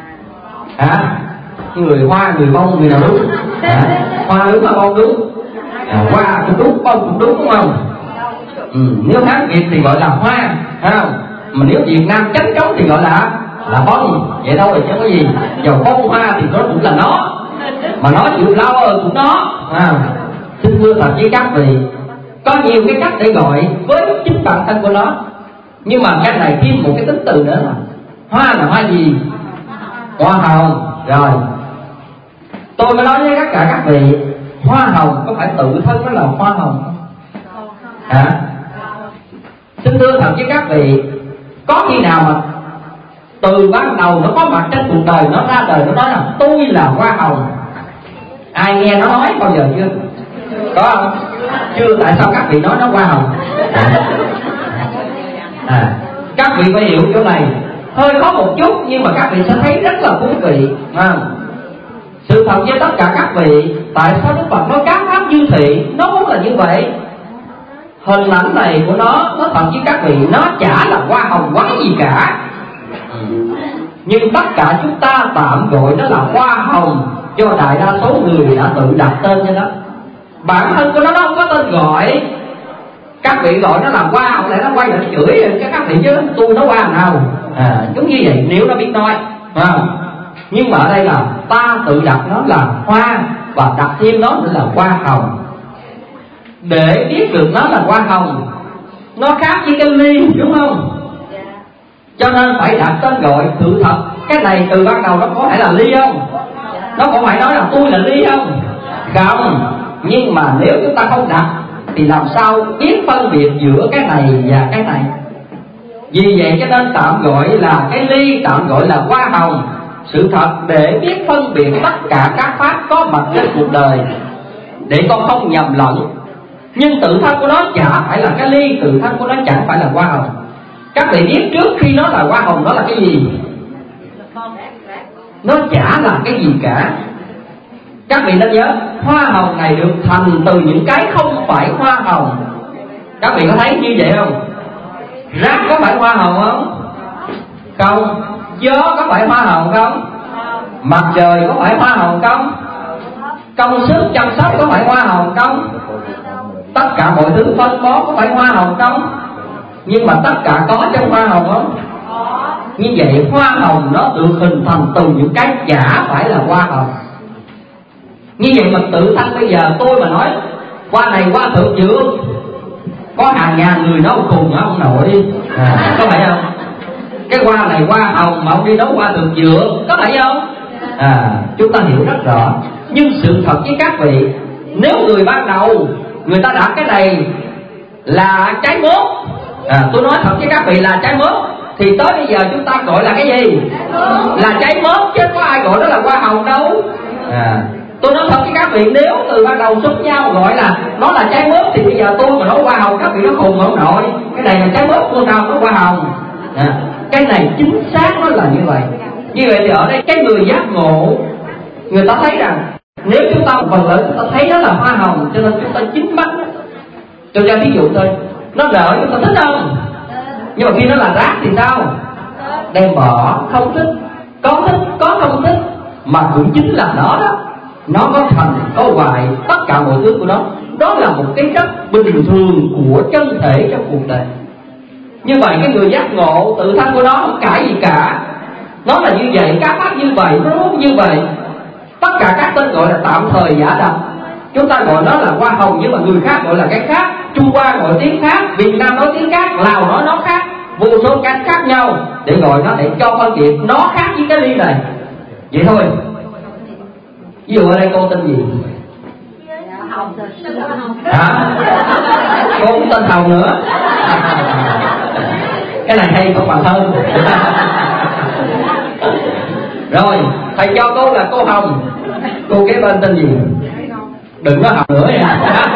Người Hoa, người Mông, người nào đúng? Hoa đúng mà Mông đúng? Hoa cũng đúng, Mông cũng đúng, đúng không? Nếu Hán Việt thì gọi là Hoa, mà nếu Việt Nam chánh trống thì gọi là Bông. Vậy thôi chứ có gì. Dầu bông hoa thì nó cũng là nó, mà nói chữ flower cũng nó. Xin thưa thật với các vị, có nhiều cái cách để gọi với chính bản thân của nó. Nhưng mà cái này thêm một cái tính từ nữa là hoa gì? Hoa hồng. Rồi tôi mới nói với tất cả các vị, hoa hồng có phải tự thân nó là hoa hồng không? Xin thưa thật với các vị, có khi nào mà từ ban đầu nó có mặt trên cuộc đời, nó ra đời nó nói là tôi là hoa hồng? Ai nghe nó nói bao giờ chưa? Có không? Chưa. Tại sao các vị nói nó hoa hồng? Các vị phải hiểu chỗ này hơi khó một chút, nhưng mà các vị sẽ thấy rất là thú vị. Sự thật với tất cả các vị, tại sao Đức Phật nói các pháp như thị, nó vốn là như vậy. Hình ảnh này của nó thật với các vị, nó chả là hoa hồng quá gì cả. Nhưng tất cả chúng ta tạm gọi nó là hoa hồng, do đại đa số người đã tự đặt tên cho nó. Bản thân của nó không có tên gọi. Các vị gọi nó là hoa hồng, lại nó quay lại nó chửi các vị chứ tôi nó hoa nào. Giống như vậy nếu nó biết nói. Nhưng mà ở đây là ta tự đặt nó là hoa, và đặt thêm nó nữa là hoa hồng. Để biết được nó là hoa hồng, nó khác với cái ly, đúng không? Cho nên phải đặt tên gọi. Sự thật cái này từ ban đầu nó có phải là ly không? Nó có phải nói là tôi là ly không? Không. Nhưng mà nếu chúng ta không đặt thì làm sao biết phân biệt giữa cái này và cái này? Vì vậy cho nên tạm gọi là cái ly, tạm gọi là hoa hồng. Sự thật để biết phân biệt tất cả các pháp có mặt trên cuộc đời, để con không nhầm lẫn. Nhưng tự thân của nó chả phải là cái ly, tự thân của nó chẳng phải là hoa hồng. Các vị biết trước khi nó là hoa hồng nó là cái gì? Nó chả là cái gì cả. Các vị nên nhớ, hoa hồng này được thành từ những cái không phải hoa hồng. Các vị có thấy như vậy không? Rác có phải hoa hồng không? Không. Gió có phải hoa hồng không? Mặt trời có phải hoa hồng không? Công sức chăm sóc có phải hoa hồng không? Tất cả mọi thứ phân bón có phải hoa hồng không? Nhưng mà tất cả có trong hoa hồng không? Như vậy hoa hồng nó được hình thành từ những cái chả phải là hoa hồng. Như vậy mà tự thân bây giờ tôi mà nói hoa này hoa thượng dược, có hàng ngàn người nấu cùng ông nội, có phải không? Cái hoa này hoa hồng mà ông đi nấu hoa thượng dược, có phải không? Chúng ta hiểu rất rõ. Nhưng sự thật với các vị, nếu người ban đầu người ta đã cái này là trái mốt, tôi nói thật với các vị là trái mốt, thì tới bây giờ chúng ta gọi là cái gì? Là trái mốt, chứ có ai gọi đó là hoa hồng đâu. Tôi nói thật với các vị, nếu từ ban đầu xúc nhau gọi là nó là trái mốt, thì bây giờ tôi mà nói hoa hồng các vị nó khùng không nội. Cái này là trái mốt, tôi nào có hoa hồng. Cái này chính xác nó là như vậy. Như vậy thì ở đây cái người giác ngộ, người ta thấy rằng nếu chúng ta phần lớn chúng ta thấy đó là hoa hồng, cho nên chúng ta chính mắt. Tôi cho ví dụ thôi, nó nở chúng ta thích không? Nhưng mà khi nó là rác thì sao? Đem bỏ, không thích. Có thích, có không thích, mà cũng chính là nó đó. Nó có thành, có hoại, tất cả mọi thứ của nó. Đó là một cái rất bình thường của chân thể trong cuộc đời. Như vậy cái người giác ngộ tự thân của nó không cãi gì cả. Nó là như vậy, các pháp như vậy, nó như vậy. Tất cả các tên gọi là tạm thời giả đậm. Chúng ta gọi nó là hoa hồng, nhưng mà người khác gọi là cái khác. Trung Hoa gọi tiếng khác, Việt Nam nói tiếng khác, Lào nói nó khác. Vô số cách khác nhau để gọi nó, để cho phân biệt nó khác với cái ly này. Vậy thôi. Ví dụ ở đây cô tên gì? Cô cũng tên Hồng nữa. Cái này hay có bằng hơn. Rồi thầy cho cô là cô Hồng. Cô kế bên tên gì? Đừng có Hồng nữa nha.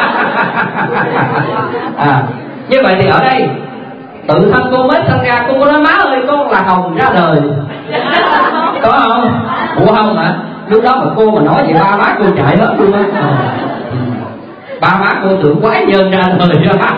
Như vậy thì ở đây tự thân cô mới sinh ra, cô có nói má ơi con là Hồng ra đời. Có không? Ủa không hả? Lúc đó mà cô mà nói vậy ba má cô chạy hết luôn á. Ba má cô tưởng quái nhân ra đời.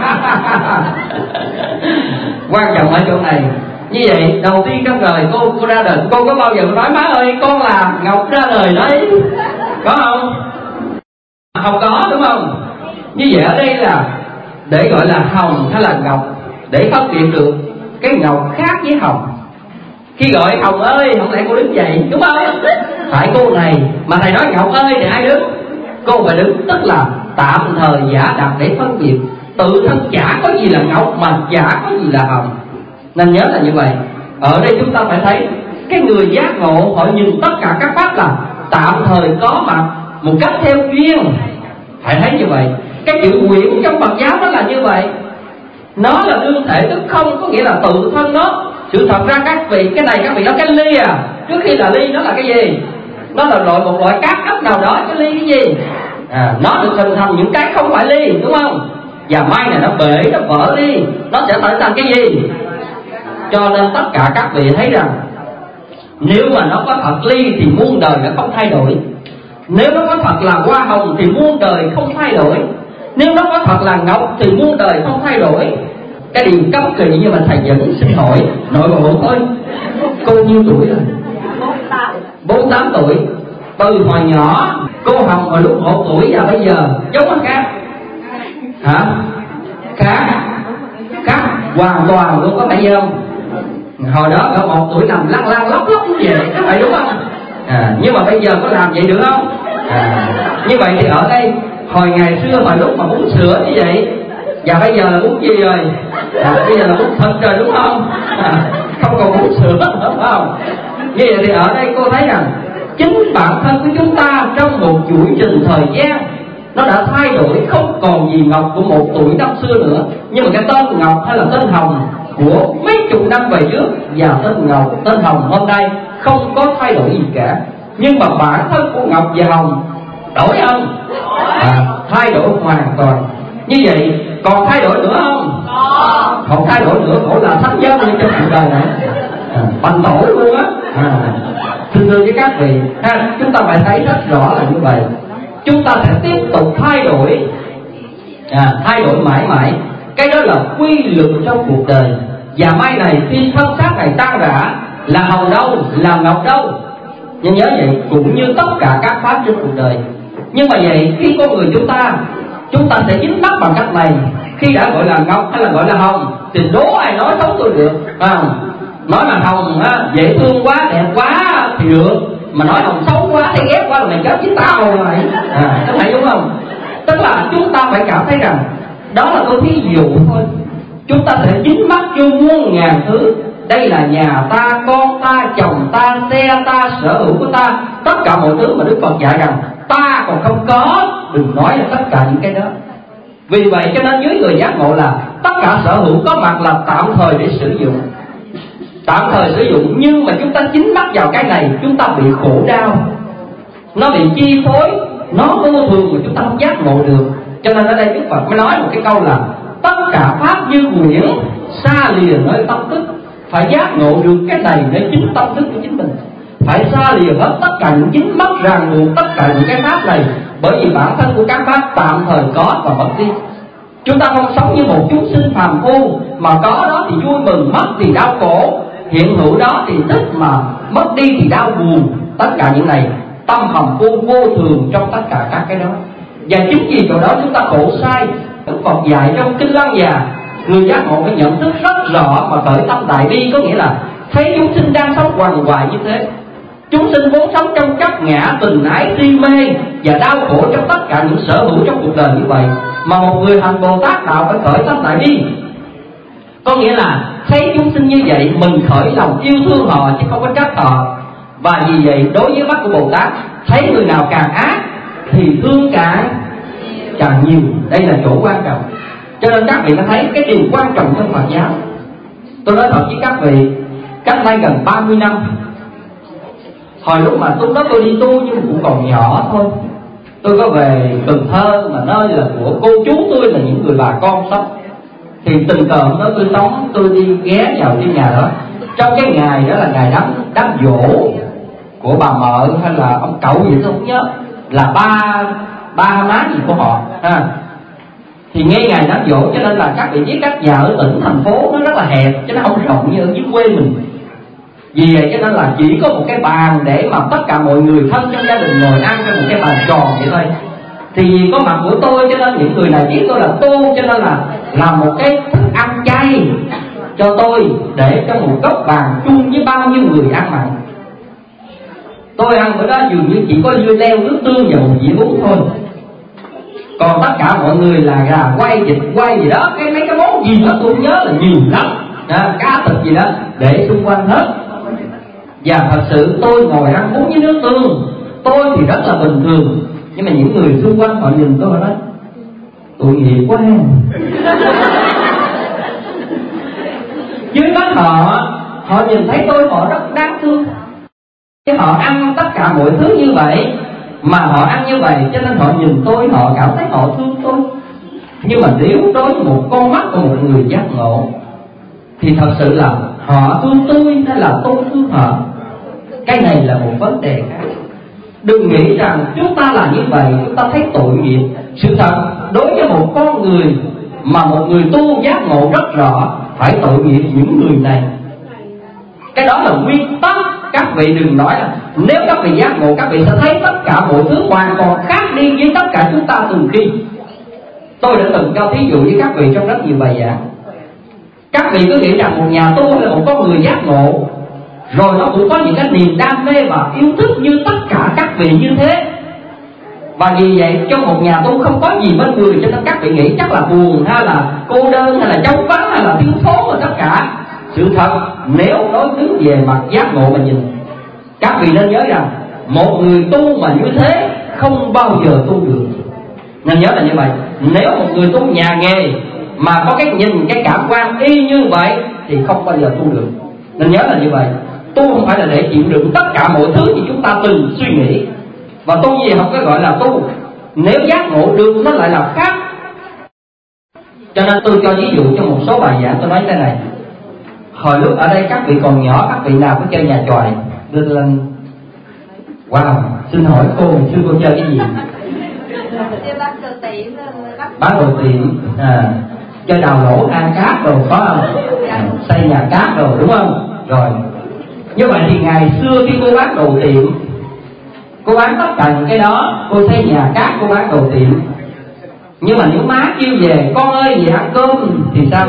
Quan trọng ở chỗ này. Như vậy đầu tiên trong đời cô ra đời, cô có bao giờ nói má ơi con là Ngọc ra đời đấy? Có không? Không có, đúng không? Như vậy ở đây là để gọi là hồng hay là ngọc, để phân biệt được cái ngọc khác với hồng. Khi gọi Hồng ơi, không lẽ cô đứng dậy, đúng không? Tại cô này, mà thầy nói Ngọc ơi thì ai đứng? Cô phải đứng, tức là tạm thời giả đặt để phân biệt. Tự thân chả có gì là ngọc mà chả có gì là hồng. Nên nhớ là như vậy. Ở đây chúng ta phải thấy cái người giác ngộ họ nhìn tất cả các pháp là tạm thời có mặt một cách theo duyên. Phải thấy như vậy. Cái chữ quyển trong Phật giáo đó là như vậy. Nó là đương thể tức không, có nghĩa là tự thân nó. Sự thật ra các vị, cái này các vị nói cái ly à. Trước khi là ly nó là cái gì? Nó là một loại cát ấp nào đó. Cái ly cái gì? Nó được hình thành những cái không phải ly, đúng không? Và mai này nó bể, nó vỡ đi, nó sẽ trở thành cái gì? Cho nên tất cả các vị thấy rằng nếu mà nó có thật ly thì muôn đời nó không thay đổi. Nếu nó có thật là hoa hồng thì muôn đời không thay đổi. Nếu nó có thật là ngọc thì muôn đời không thay đổi. Cái điều cấm kỵ nhưng mà thầy vẫn xin hỏi nội bộ thôi. Cô nhiêu tuổi rồi? 48 tuổi. Từ hồi nhỏ cô Hồng hồi lúc 1 tuổi và bây giờ giống anh khác. Hả? Khác hoàn toàn luôn, có phải không? Hồi đó cỡ 1 tuổi nằm lăn lóc như vậy, có phải đúng không? Nhưng mà bây giờ có làm vậy được không? Như vậy thì ở đây hồi ngày xưa hồi lúc mà uống sữa như vậy, và bây giờ là uống gì rồi? Bây giờ là uống thịt rồi, đúng không? Không còn uống sữa nữa, phải không? Như vậy thì ở đây cô thấy rằng chính bản thân của chúng ta trong một chuỗi trình thời gian nó đã thay đổi, không còn gì Ngọc của 1 tuổi năm xưa nữa. Nhưng mà cái tên Ngọc hay là tên Hồng của mấy chục năm về trước và tên Ngọc, tên Hồng hôm nay không có thay đổi gì cả. Nhưng mà bản thân của Ngọc và Hồng đổi không? Thay đổi hoàn toàn. Như vậy còn thay đổi nữa không? Không thay đổi nữa, khổ là thánh giới trong cuộc đời này. Bành tổ luôn á. Thưa với các vị, chúng ta phải thấy rất rõ là như vậy. Chúng ta sẽ tiếp tục thay đổi, thay đổi mãi mãi. Cái đó là quy luật trong cuộc đời. Và mai này khi thân xác này tan rã, là hồng đâu, là ngọc đâu. Nhưng nhớ vậy, cũng như tất cả các pháp trên cuộc đời. Nhưng mà vậy khi con người chúng ta sẽ dính mắc bằng cách này, Khi đã gọi là ngọc hay là gọi là hồng thì đố ai nói xấu tôi được. Nói là hồng á, dễ thương quá, đẹp quá thì được, mà nói hồng xấu quá thì ghét quá là mày chết với tao rồi mày. Có thấy đúng không? Tức là chúng ta phải cảm thấy rằng đó là tôi thí dụ thôi. Chúng ta thể dính mắc vô muôn ngàn thứ. Đây là nhà ta, con ta, chồng ta, xe ta, sở hữu của ta, tất cả mọi thứ mà Đức Phật dạy rằng ta còn không có, đừng nói là tất cả những cái đó. Vì vậy cho nên dưới người giác ngộ là tất cả sở hữu có mặt là tạm thời để sử dụng, tạm thời sử dụng, nhưng mà chúng ta dính mắc vào cái này chúng ta bị khổ đau, nó bị chi phối, nó vô thường mà chúng ta không giác ngộ được. Cho nên ở đây Đức Phật mới nói một cái câu là tất cả pháp như quyển, xa lìa nơi tâm thức. Phải giác ngộ được cái này để chính tâm thức của chính mình. Phải xa lìa hết tất cả những dính mắc ràng buộc tất cả những cái pháp này, bởi vì bản thân của các pháp tạm thời có và mất đi. Chúng ta không sống như một chúng sinh phàm phu, mà có đó thì vui mừng, mất thì đau khổ, hiện hữu đó thì thích mà mất đi thì đau buồn. Tất cả những này tâm phàm phu vô thường trong tất cả các cái đó. Và chính vì chỗ đó chúng ta khổ sai. Đức Phật dạy trong Kinh Lăng Già, người giác ngộ phải nhận thức rất rõ mà khởi tâm đại bi, có nghĩa là thấy chúng sinh đang sống quằn quại như thế. Chúng sinh vốn sống trong chấp ngã, tình ái, si mê và đau khổ trong tất cả những sở hữu trong cuộc đời như vậy. Mà một người hành Bồ Tát đạo phải khởi tâm đại bi, có nghĩa là thấy chúng sinh như vậy mình khởi lòng yêu thương họ chứ không có trách họ. Và vì vậy đối với mắt của Bồ Tát, thấy người nào càng ác thì thương càng nhiều. Đây là chỗ quan trọng. Cho nên các vị đã thấy cái điều quan trọng trong Phật giáo. Tôi nói thật với các vị, cách đây gần 30 năm, hồi lúc mà lúc đó tôi đi tu nhưng cũng còn nhỏ thôi, tôi có về Cần Thơ mà nơi là của cô chú tôi là những người bà con sống. Thì tình cờ hôm đó tôi đi ghé vào cái nhà đó. Trong cái ngày đó là ngày đám giỗ của bà mợ hay là ông cậu gì tôi không nhớ, là ba má gì của họ ha. Thì ngay ngày đám giỗ cho nên là các vị biết các nhà ở tỉnh thành phố nó rất là hẹp, chứ nó không rộng như ở dưới quê mình. Vì vậy cho nên là chỉ có một cái bàn để mà tất cả mọi người thân trong gia đình ngồi ăn trong một cái bàn tròn vậy thôi. Thì vì có mặt của tôi cho nên những người này biết tôi là tu, cho nên là làm một cái thức ăn chay cho tôi để trong một góc bàn chung với bao nhiêu người ăn mặn. Tôi ăn bữa đó dường như chỉ có dưa leo, nước tương và một dĩa bún thôi. Còn tất cả mọi người là gà quay, vịt quay gì đó, mấy cái món gì đó tôi không nhớ là nhiều lắm, cá thịt gì đó để xung quanh hết. Và thật sự tôi ngồi ăn bún với nước tương, tôi thì rất là bình thường, nhưng mà những người xung quanh họ nhìn tôi nói tội nghiệp quá. Dưới mắt họ nhìn thấy tôi họ rất đáng thương. Họ ăn tất cả mọi thứ như vậy, mà họ ăn như vậy cho nên họ nhìn tôi, họ cảm thấy họ thương tôi. Nhưng mà nếu đối với một con mắt của một người giác ngộ thì thật sự là họ thương tôi hay là tôi thương họ, cái này là một vấn đề khác. Đừng nghĩ rằng chúng ta là như vậy chúng ta thấy tội nghiệp. Sự thật đối với một con người mà một người tu giác ngộ rất rõ, phải tội nghiệp những người này. Cái đó là nguyên tắc. Các vị đừng nói là nếu các vị giác ngộ các vị sẽ thấy tất cả mọi thứ hoàn toàn khác đi với tất cả chúng ta từng khi. Tôi đã từng cho thí dụ với các vị trong rất nhiều bài giảng. Các vị cứ nghĩ rằng một nhà tu là một con người giác ngộ, rồi nó cũng có những cái niềm đam mê và yêu thích như tất cả các vị như thế. Và vì vậy trong một nhà tu không có gì bên người, cho nên các vị nghĩ chắc là buồn hay là cô đơn hay là trống vắng hay là thiếu thốn và tất cả. Sự thật nếu nói đứng về mặt giác ngộ mà nhìn, các vị nên nhớ rằng một người tu mà như thế không bao giờ tu được. Nên nhớ là như vậy. Nếu một người tu nhà nghề mà có cái nhìn, cái cảm quan y như vậy thì không bao giờ tu được. Nên nhớ là như vậy. Tu không phải là để chịu đựng tất cả mọi thứ như chúng ta từng suy nghĩ. Và tu gì không có gọi là tu. Nếu giác ngộ được nó lại là khác. Cho nên tôi cho ví dụ trong một số bài giảng tôi nói thế này. Hồi lúc ở đây các vị còn nhỏ, các vị nào có chơi nhà chòi đưa lên. Wow, xin hỏi cô ngày xưa cô chơi cái gì? Bán đồ tiệm, chơi đào lỗ, ăn cát rồi có không? Xây nhà cát rồi đúng không? Rồi. Như vậy thì ngày xưa khi cô bán đồ tiệm, cô bán tất cả những cái đó, cô xây nhà cát, cô bán đồ tiệm, Nhưng mà nếu má kêu về con ơi về ăn cơm thì sao?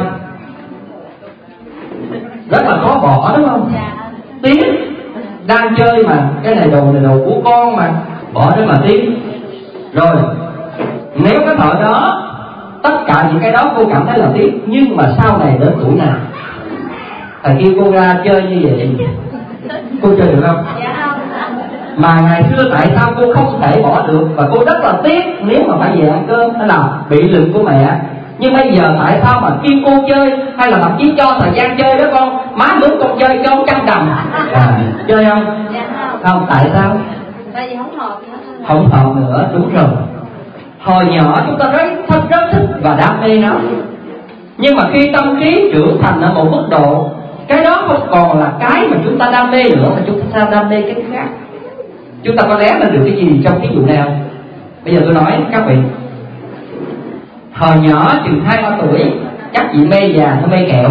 Rất là khó bỏ đúng không? Tiếc, đang chơi mà, cái này đồ của con mà, bỏ đó mà tiếc. Rồi nếu cái thời đó tất cả những cái đó cô cảm thấy là tiếc, nhưng mà sau này đến tuổi nào thầy kêu cô ra chơi như vậy, cô chơi được không? Mà ngày xưa tại sao cô không thể bỏ được và cô rất là tiếc nếu mà phải về ăn cơm hay là bị lựng của mẹ? Nhưng bây giờ tại sao mà kêu cô chơi hay là thậm chí cho thời gian chơi đó con, má muốn con chơi cho 100 đồng chơi không? Không, tại sao? Tại vì không hợp nữa. Không hợp nữa, đúng rồi. Hồi nhỏ chúng ta rất thích và đam mê nó, nhưng mà khi tâm trí trưởng thành ở một mức độ, cái đó không còn là cái mà chúng ta đam mê nữa, mà chúng ta đam mê cái khác. Chúng ta có lẽ là được cái gì trong cái vụ này không? Bây giờ tôi nói các vị, hồi nhỏ chừng 2-3 tuổi, các chị mê già nó mê kẹo.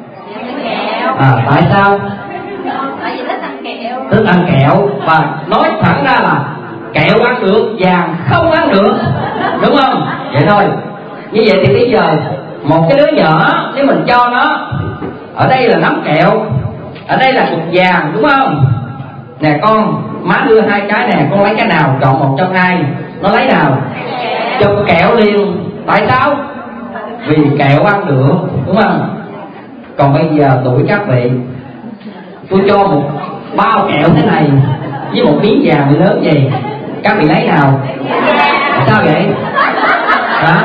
Tại sao? Tại vì thích ăn kẹo. Thích ăn kẹo, và nói thẳng ra là kẹo ăn được, vàng không ăn được, đúng không? Vậy thôi. Như vậy thì bây giờ một cái đứa nhỏ, nếu mình cho nó, ở đây là nắm kẹo, ở đây là cục vàng, đúng không? Nè con, má đưa 2 cái nè, con lấy cái nào, chọn một trong 2. Nó lấy nào? Chụp kẹo liền. Tại sao? Vì kẹo ăn được, đúng không? Còn bây giờ tuổi các vị, tôi cho một bao kẹo thế này với một miếng vàng bị lớn vậy, các vị lấy nào? Sao vậy? Hả?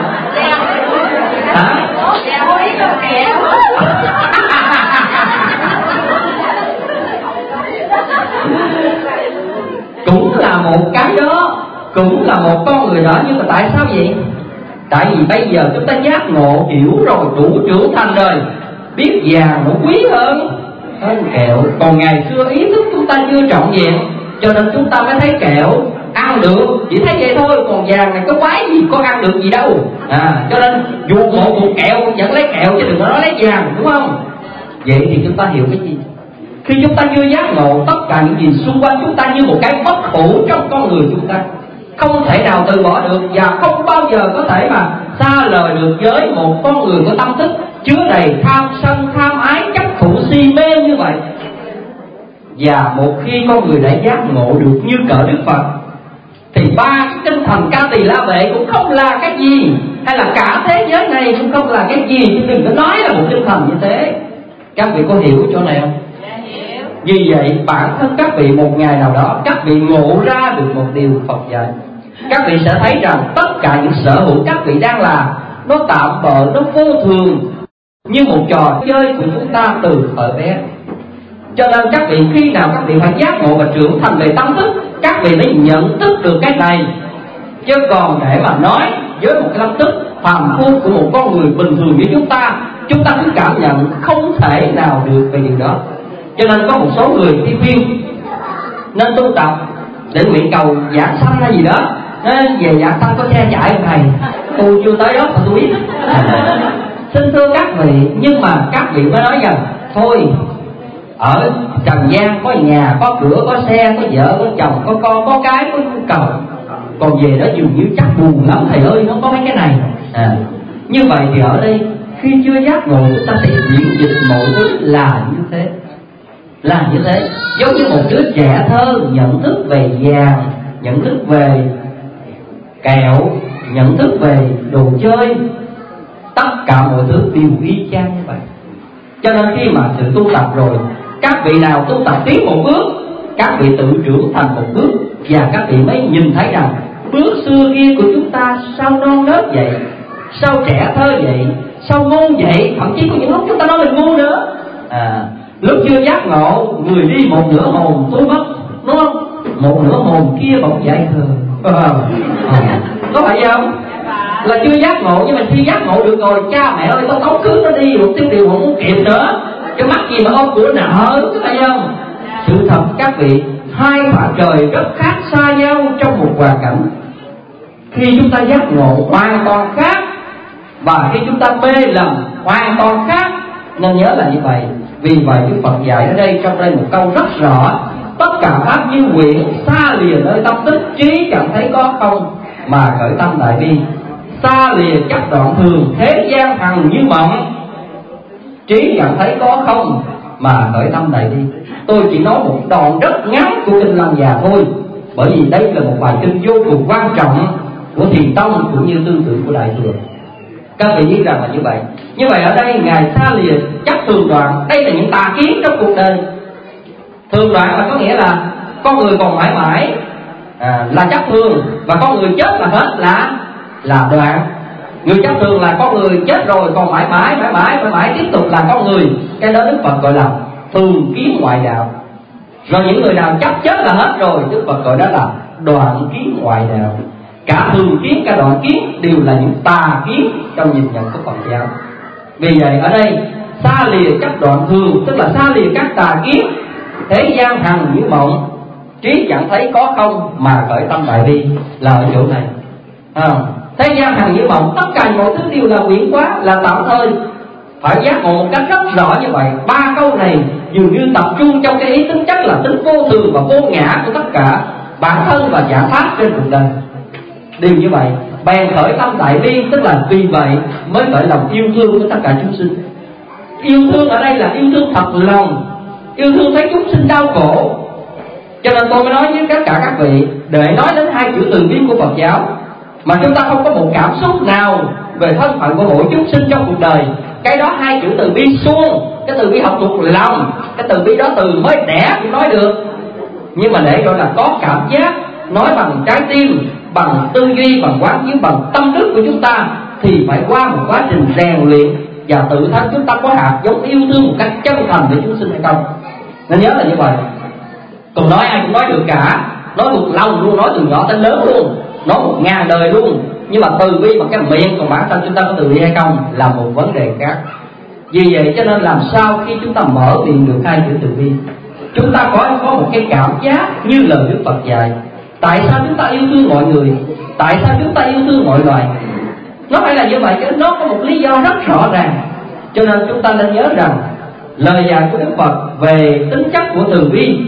Cũng là một cái đó, cũng là một con người đó, nhưng mà tại sao vậy? Tại vì bây giờ chúng ta giác ngộ, hiểu rồi, đủ trưởng thành rồi, biết vàng nó quý hơn kẹo. Còn ngày xưa ý thức chúng ta chưa trọn vẹn, cho nên chúng ta mới thấy kẹo ăn được, chỉ thấy vậy thôi. Còn vàng này có quái gì, có ăn được gì đâu. Cho nên dù một cục kẹo vẫn lấy kẹo chứ đừng có nói lấy vàng, đúng không? Vậy thì chúng ta hiểu cái gì? Khi chúng ta chưa giác ngộ, tất cả những gì xung quanh chúng ta như một cái bất hủ trong con người chúng ta, không thể nào từ bỏ được, và không bao giờ có thể mà xa lời được với một con người có tâm thức chứa đầy tham sân, tham ái, chấp thủ, si mê như vậy. Và một khi con người đã giác ngộ được như cỡ Đức Phật, thì 3 cái tinh thần Ca Tỳ La Vệ cũng không là cái gì, hay là cả thế giới này cũng không là cái gì, chứ đừng có nói là một tinh thần như thế. Các vị có hiểu chỗ này không? Vì vậy bản thân các vị một ngày nào đó, các vị ngộ ra được một điều Phật dạy, các vị sẽ thấy rằng tất cả những sở hữu các vị đang làm, nó tạm bợ, nó vô thường, như một trò chơi của chúng ta từ thời bé. Cho nên các vị khi nào các vị phải giác ngộ và trưởng thành về tâm thức, các vị mới nhận thức được cái này. Chứ còn để mà nói với một cái tâm thức phàm phu của một con người bình thường như chúng ta cứ cảm nhận không thể nào được về điều đó. Cho nên có một số người đi khuyên nên tu tập để nguyện cầu giảng sanh hay gì đó, nên về giảng sanh có xe chạy không thầy? Tôi chưa tới đó mà tôi biết. Xin thưa các vị, nhưng mà các vị mới nói rằng thôi, ở trần gian có nhà, có cửa, có xe, có vợ, có chồng, có con, có cái, có nhu cầu, còn về đó dường như chắc buồn lắm thầy ơi, nó có mấy cái này. Như vậy thì ở đây khi chưa giác ngộ, chúng ta sẽ diễn dịch mọi thứ là như thế. Là như thế, giống như một đứa trẻ thơ nhận thức về vàng, nhận thức về kẹo, nhận thức về đồ chơi, tất cả mọi thứ đều y chang như vậy. Cho nên khi mà sự tu tập rồi, các vị nào tu tập tiến một bước, các vị tự trưởng thành một bước, và các vị mới nhìn thấy rằng bước xưa kia của chúng ta sao non nớt vậy, sao trẻ thơ vậy, sao ngu vậy, thậm chí có những lúc chúng ta nói mình ngu nữa. Lúc chưa giác ngộ, người đi một nửa hồn tôi mất, đúng không? Một nửa hồn kia bỗng dậy thường, có phải không? Là chưa giác ngộ, nhưng mà khi giác ngộ được rồi, cha mẹ ơi tao tống cưới nó đi, một tiếng điều không muốn kịp nữa, cái mắt gì mà ôm của nợ, có phải không? Sự thật các vị, hai khoảng trời rất khác xa nhau trong một hoàn cảnh. Khi chúng ta giác ngộ hoàn toàn khác, và khi chúng ta mê lầm hoàn toàn khác. Nên nhớ là như vậy. Vì vậy Đức Phật dạy ở đây, trong đây một câu rất rõ: tất cả pháp như quyển, xa lìa nơi tâm tích, trí chẳng thấy có không, mà khởi tâm đại bi. xa lìa chấp đoạn thường, thế gian hằng như mộng, trí nhận thấy có không mà khởi tâm đại bi. Tôi chỉ nói một đoạn rất ngắn của kinh Lăng Già thôi, bởi vì đây là một bài kinh vô cùng quan trọng của Thiền Tông cũng như tư tưởng của Đại Thừa. Các vị biết rằng là như vậy. Như vậy ở đây Ngài xa lìa chấp thường đoạn. Đây là những tà kiến trong cuộc đời. Thường đoạn là có nghĩa là con người còn mãi mãi là chấp thường, và con người chết là hết là đoạn. Người chấp thường là con người chết rồi còn mãi mãi tiếp tục là con người. Cái đó Đức Phật gọi là thường kiến ngoại đạo. Rồi những người nào chấp chết là hết rồi, Đức Phật gọi đó là đoạn kiến ngoại đạo. Cả thường kiến cả đoạn kiến đều là những tà kiến trong nhìn nhận của Phật giáo. Vì vậy ở đây xa lìa chấp đoạn thường, tức là xa lìa các tà kiến, thế gian hằng như mộng, trí chẳng thấy có không mà khởi tâm đại bi, là ở chỗ này. Thế gian hằng như mộng, tất cả mọi thứ đều là quyển quá, là tạm thời. Phải giác ngộ một cách rất rõ như vậy. Ba câu này dường như tập trung trong cái ý tính chất là tính vô thường và vô ngã của tất cả bản thân và giải pháp trên cuộc đời. Điều như vậy, bèn khởi tâm đại bi, tức là vì vậy mới khởi lòng yêu thương với tất cả chúng sinh. Yêu thương ở đây là yêu thương thật lòng, yêu thương thấy chúng sinh đau khổ. Cho nên tôi mới nói với tất cả các vị, để nói đến hai chữ từ bi của Phật giáo mà chúng ta không có một cảm xúc nào về thân phận của mỗi chúng sinh trong cuộc đời, cái đó hai chữ từ bi suông. Cái từ bi học thuộc lòng, cái từ bi đó từ mới đẻ cũng nói được. Nhưng mà để gọi là có cảm giác, nói bằng trái tim, bằng tư duy, bằng quán chiếu, bằng tâm đức của chúng ta, thì phải qua một quá trình rèn luyện và tự thân chúng ta có hạt giống yêu thương một cách chân thành với chúng sinh hay không. Nên nhớ là như vậy. Còn nói ai cũng nói được cả, nói một lòng luôn, nói từ nhỏ tới lớn luôn, nói 1000 đời luôn. Nhưng mà từ bi bằng cái miệng, còn bản thân chúng ta có từ bi hay không là một vấn đề khác. Vì vậy cho nên làm sao khi chúng ta mở miệng được hai chữ từ bi, chúng ta có một cái cảm giác như lời Đức Phật dạy. Tại sao chúng ta yêu thương mọi người? Tại sao chúng ta yêu thương mọi loài? Nó phải là như vậy chứ, nó có một lý do rất rõ ràng. Cho nên chúng ta nên nhớ rằng lời dạy của Đức Phật về tính chất của từ bi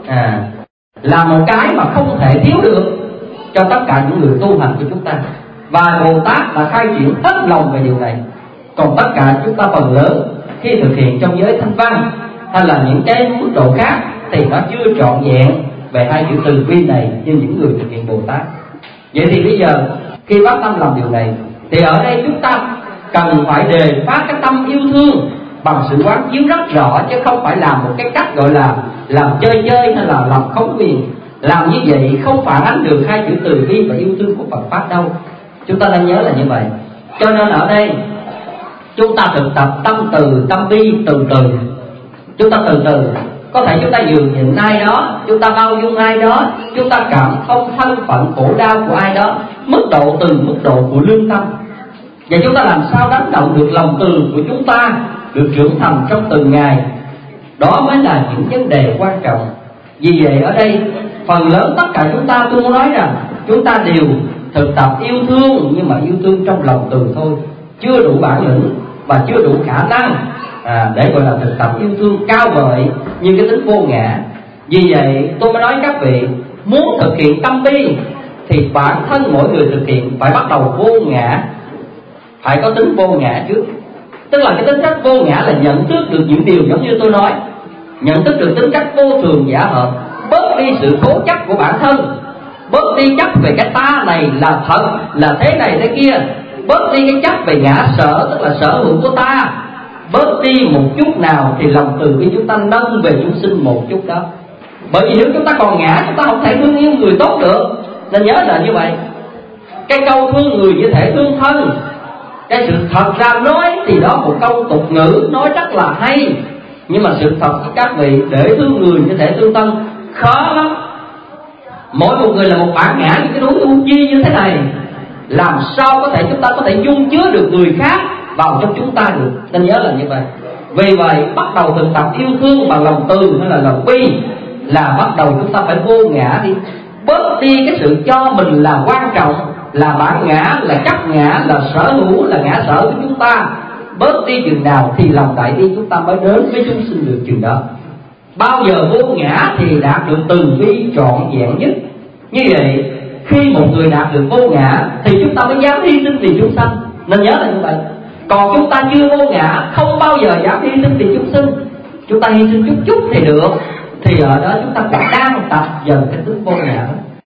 là một cái mà không thể thiếu được cho tất cả những người tu hành của chúng ta. Và Bồ Tát đã khai triển hết lòng về điều này. Còn tất cả chúng ta phần lớn khi thực hiện trong giới thanh văn hay là những cái mức độ khác thì nó chưa trọn vẹn về hai chữ từ bi này như những người thực hiện Bồ Tát. Vậy thì bây giờ khi phát tâm làm điều này thì ở đây chúng ta cần phải đề phát cái tâm yêu thương bằng sự quán chiếu rất rõ, chứ không phải làm một cái cách gọi là làm chơi hay là làm khống quyền. Làm như vậy không phản ánh được hai chữ từ bi và yêu thương của Phật Pháp đâu. Chúng ta nên nhớ là như vậy. Cho nên ở đây chúng ta thực tập tâm từ, tâm bi từ từ. Chúng ta từ từ. Có thể chúng ta nhường nhịn ai đó, chúng ta bao dung ai đó, chúng ta cảm thông thân phận khổ đau của ai đó, mức độ từng mức độ của lương tâm. Và chúng ta làm sao đánh động được lòng từ của chúng ta được trưởng thành trong từng ngày. Đó mới là những vấn đề quan trọng. Vì vậy ở đây phần lớn tất cả chúng ta, tôi muốn nói rằng chúng ta đều thực tập yêu thương, nhưng mà yêu thương trong lòng từ thôi, chưa đủ bản lĩnh và chưa đủ khả năng để gọi là thực tập yêu thương cao vời như cái tính vô ngã. Vì vậy tôi mới nói các vị, muốn thực hiện tâm bi thì bản thân mỗi người thực hiện phải bắt đầu vô ngã, phải có tính vô ngã trước. Tức là cái tính cách vô ngã là nhận thức được những điều giống như tôi nói, nhận thức được tính cách vô thường giả hợp, bớt đi sự cố chấp của bản thân, bớt đi chấp về cái ta này là thật, là thế này thế kia, bớt đi cái chấp về ngã sở, tức là sở hữu của ta, bớt đi một chút nào thì lòng từ bi chúng ta nâng về chúng sinh một chút đó. Bởi vì nếu chúng ta còn ngã, chúng ta không thể thương yêu người tốt được. Nên nhớ là như vậy. Cái câu thương người như thể thương thân, cái sự thật ra nói thì đó một câu tục ngữ nói rất là hay, nhưng mà sự thật của các vị, để thương người như thể thương thân khó lắm. Mỗi một người là một bản ngã như cái núi U Chi như thế này, làm sao có thể chúng ta có thể dung chứa được người khác vào trong chúng ta được. Nên nhớ là như vậy. Vì vậy bắt đầu thực tập yêu thương bằng lòng từ hay là lòng bi là bắt đầu chúng ta phải vô ngã đi, bớt đi cái sự cho mình là quan trọng, là bản ngã, là chấp ngã, là sở hữu, là ngã sở của chúng ta. Bớt đi chừng nào thì lòng đại bi chúng ta mới đến với chúng sinh được chừng đó. Bao giờ vô ngã thì đạt được từ bi trọn vẹn nhất. Như vậy Khi một người đạt được vô ngã thì chúng ta mới dám hy sinh vì chúng sanh, nên nhớ là như vậy. Còn chúng ta chưa vô ngã, không bao giờ dám hy sinh vì chúng sinh. Chúng ta hy sinh chút chút thì được, thì ở đó chúng ta cũng đang tập dần cái tính vô ngã.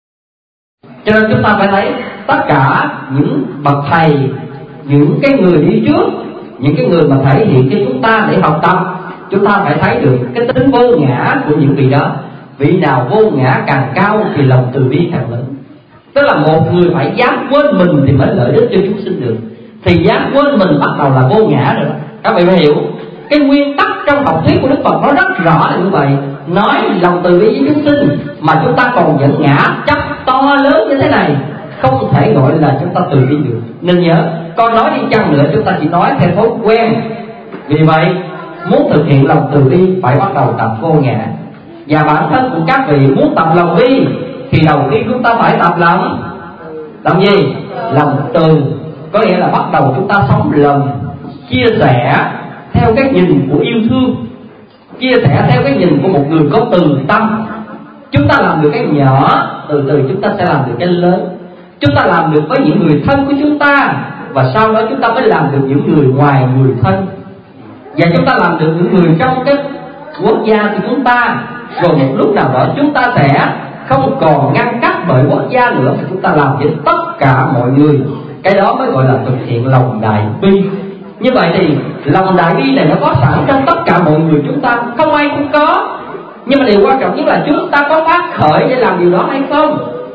Cho nên chúng ta phải thấy tất cả những bậc thầy, những cái người đi trước, những cái người mà thể hiện cho chúng ta để học tập, chúng ta phải thấy được cái tính vô ngã của những vị đó. Vị nào vô ngã càng cao thì lòng từ bi càng lớn. Tức là một người phải dám quên mình thì mới lợi ích cho chúng sinh được. Thì dám quên mình bắt đầu là vô ngã rồi đó. Các vị phải hiểu cái nguyên tắc trong học thuyết của Đức Phật nó rất rõ là như vậy. Nói lòng từ bi với chúng sinh mà chúng ta còn dẫn ngã chấp to lớn như thế này, không thể gọi là chúng ta từ bi được. Nên nhớ, con nói đi chăng nữa chúng ta chỉ nói theo thói quen. Vì vậy muốn thực hiện lòng từ bi phải bắt đầu tập vô ngã. Và bản thân của các vị muốn tập lòng bi thì đầu tiên chúng ta phải tập lòng gì? Lòng từ. Có nghĩa là bắt đầu chúng ta sống lòng chia sẻ theo cái nhìn của yêu thương, chia sẻ theo cái nhìn của một người có từ tâm. Chúng ta làm được cái nhỏ, từ từ chúng ta sẽ làm được cái lớn. Chúng ta làm được với những người thân của chúng ta, và sau đó chúng ta mới làm được những người ngoài người thân. Và chúng ta làm được những người trong cái quốc gia của chúng ta. Rồi một lúc nào đó chúng ta sẽ không còn ngăn cách bởi quốc gia nữa, mà chúng ta làm với tất cả mọi người. Cái đó mới gọi là thực hiện lòng đại bi. Như vậy thì lòng đại bi này nó có sẵn trong tất cả mọi người chúng ta, không ai cũng có. Nhưng mà điều quan trọng nhất là chúng ta có phát khởi để làm điều đó hay không.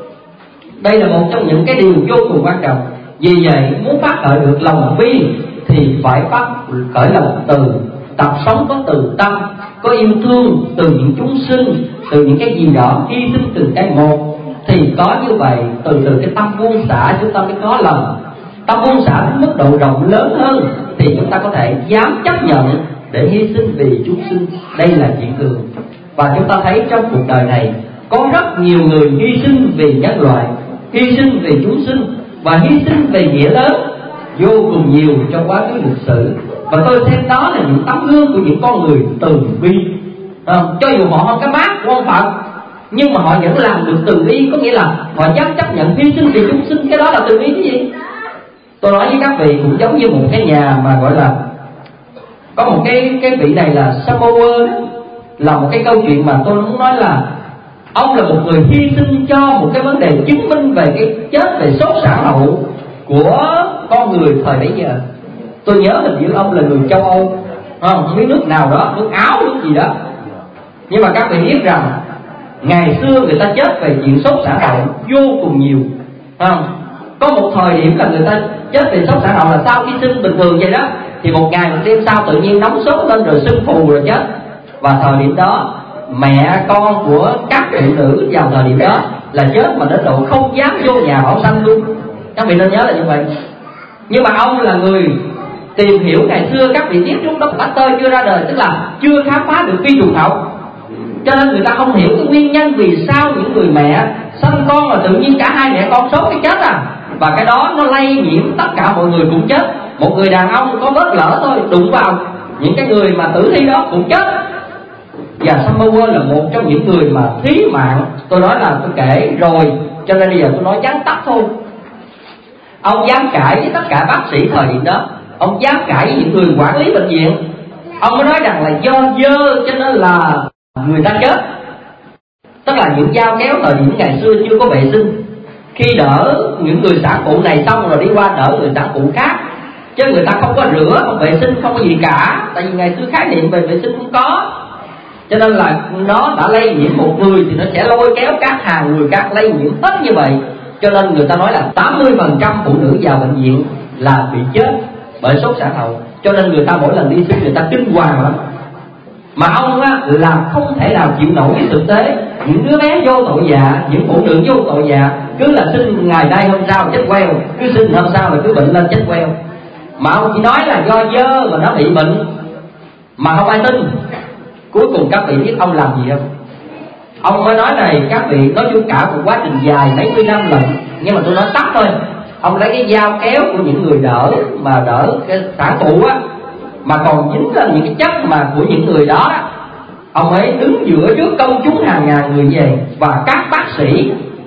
Đây là một trong những cái điều vô cùng quan trọng. Vì vậy muốn phát khởi được lòng bi thì phải phát khởi lòng từ. Tập sống có từ tâm, có yêu thương từ những chúng sinh, từ những cái gì đó, hy sinh từng cái một. Thì có như vậy, từ cái tâm buông xả chúng ta mới có lòng. Tâm buông xả đến mức độ rộng lớn hơn thì chúng ta có thể dám chấp nhận để hy sinh vì chúng sinh. Đây là chuyện thường. Và chúng ta thấy trong cuộc đời này có rất nhiều người hy sinh vì nhân loại, hy sinh vì chúng sinh và hy sinh về nghĩa lớn vô cùng nhiều trong quá khứ lịch sử. Và tôi xem đó là những tấm gương của những con người từ bi. Cho dù họ không cái mác của ông Phật, nhưng mà họ vẫn làm được từ bi. Có nghĩa là họ dám chấp nhận hy sinh vì chúng sinh. Cái đó là từ bi cái gì? Tôi nói với các vị cũng giống như một cái nhà mà gọi là có một cái vị này là Samoa, là một cái câu chuyện mà tôi muốn nói là ông là một người hy sinh cho một cái vấn đề chứng minh về cái chết về sốt sản hậu của con người thời bấy giờ. Tôi nhớ hình như ông là người châu Âu, không biết nước nào đó, nước Áo, nước gì đó. Nhưng mà các vị biết rằng ngày xưa người ta chết về chuyện sốt sản hậu vô cùng nhiều. Có một thời điểm là người ta chết về sốt sản hậu là sau khi sinh bình thường vậy đó, thì một ngày một đêm sau tự nhiên nóng sốt lên rồi sưng phù rồi chết. Và thời điểm đó mẹ con của các phụ nữ vào thời điểm đó là chết mà đến độ không dám vô nhà bảo sanh luôn. Các vị nên nhớ là như vậy. Nhưng mà ông là người tìm hiểu ngày xưa, các vị biết lúc đó Pasteur chưa ra đời, tức là chưa khám phá được vi trùng học. Cho nên người ta không hiểu cái nguyên nhân vì sao những người mẹ sanh con là tự nhiên cả hai mẹ con sốt cái chết à. Và cái đó nó lây nhiễm tất cả mọi người cũng chết. Một người đàn ông có vết lỡ thôi đụng vào những cái người mà tử thi đó cũng chết. Và Samoa là một trong những người mà thí mạng. Tôi nói là tôi kể rồi, cho nên bây giờ tôi nói vắn tắt thôi. Ông dám cãi với tất cả bác sĩ thời điểm đó, ông dám cãi với những người quản lý bệnh viện. Ông mới nói rằng là do dơ cho nên là người ta chết. Tức là những dao kéo thời điểm ngày xưa chưa có vệ sinh. Khi đỡ những người sản phụ này xong rồi đi qua đỡ người sản phụ khác, chứ người ta không có rửa, không vệ sinh, không có gì cả. Tại vì ngày xưa khái niệm về vệ sinh không có. Cho nên là nó đã lây nhiễm một người thì nó sẽ lôi kéo các hàng người khác lây nhiễm hết như vậy. Cho nên người ta nói là 80% phụ nữ vào bệnh viện là bị chết bởi sốt sản hậu. Cho nên người ta mỗi lần đi sinh người ta kinh hoàng lắm. Mà ông á, là không thể nào chịu nổi cái thực tế. Những đứa bé vô tội dạ, những phụ nữ vô tội dạ, cứ là sinh ngày nay hôm sau chết queo, cứ sinh hôm sau là cứ bệnh lên chết queo. Mà ông chỉ nói là do dơ mà nó bị bệnh, mà không ai tin. Cuối cùng các vị biết ông làm gì không? Ông mới nói này, các vị nói chung cả một quá trình dài mấy mươi năm lần, nhưng mà tôi nói tắt thôi. Ông lấy cái dao kéo của những người đỡ mà đỡ cái sản phụ á, mà còn dính lên những cái chất mà của những người đó, ông ấy đứng giữa trước công chúng hàng ngàn người về và các bác sĩ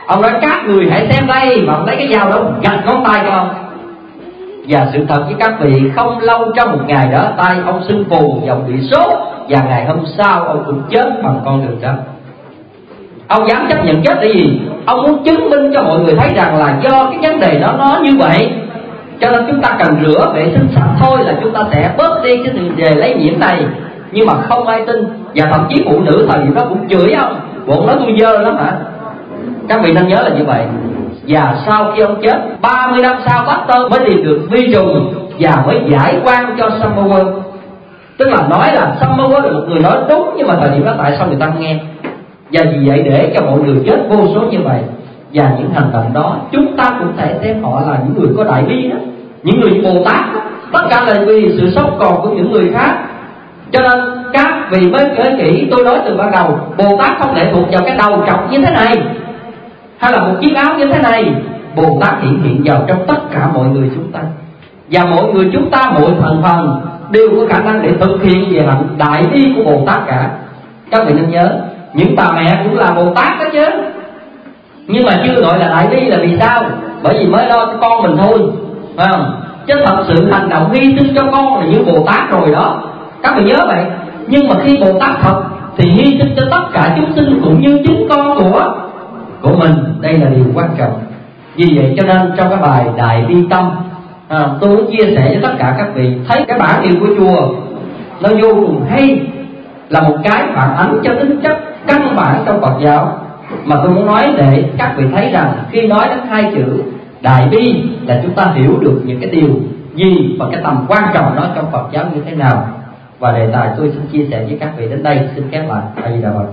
Ông nói các người hãy xem đây, và ông lấy cái dao đó gạch ngón tay của ông. Và sự thật với các vị, không lâu trong một ngày đó tay ông sưng phù, dòng bị sốt, và ngày hôm sau ông cũng chết bằng con đường đó. Ông dám chấp nhận chết để gì? Ông muốn chứng minh cho mọi người thấy rằng là do cái vấn đề nó như vậy, cho nên chúng ta cần rửa vệ sinh sạch thôi là chúng ta sẽ bớt đi cái vấn đề lây nhiễm này. Nhưng mà không ai tin, và thậm chí phụ nữ thời điểm đó cũng chửi ông, bộ nói tôi dơ lắm hả? Các vị nên nhớ là như vậy. Và sau khi ông chết, 30 năm sau Pasteur mới tìm được vi trùng và mới giải quan cho Sommerwell. Tức là nói là Sommerwell là một người nói đúng, nhưng mà thời điểm đó tại sao người ta không nghe? Và vì vậy để cho mọi người chết vô số như vậy, và những hành động đó chúng ta cũng thể xem họ là những người có đại bi đó, những người như Bồ Tát đó. Tất cả là vì sự sống còn của những người khác. Cho nên các vị mới kể kỹ, tôi nói từ ban đầu, Bồ Tát không lệ thuộc vào cái đầu trọc như thế này, hay là một chiếc áo như thế này. Bồ Tát hiện vào trong tất cả mọi người chúng ta, và mọi người chúng ta, mọi thành phần đều có khả năng để thực hiện về hạnh đại bi của Bồ Tát cả. Các vị nên nhớ, những bà mẹ cũng là Bồ Tát đó chứ, nhưng mà chưa gọi là đại bi là vì sao? Bởi vì mới lo cho con mình thôi, phải không? Chứ thật sự hành động hy sinh cho con là như Bồ Tát rồi đó. Các vị nhớ vậy. Nhưng mà khi Bồ Tát thật thì hy sinh cho tất cả chúng sinh cũng như chính con của mình. Đây là điều quan trọng. Vì vậy cho nên trong cái bài Đại Bi Tâm, tôi muốn chia sẻ với tất cả các vị thấy cái bản hiệu của chùa nó vô cùng hay, là một cái phản ánh cho tính chất căn bản trong Phật giáo. Mà tôi muốn nói để các vị thấy rằng khi nói đến hai chữ Đại Bi là chúng ta hiểu được những cái điều gì và cái tầm quan trọng đó trong Phật giáo như thế nào. Và đề tài tôi xin chia sẻ với các vị đến đây. Xin khép lại. A Di Đà Phật.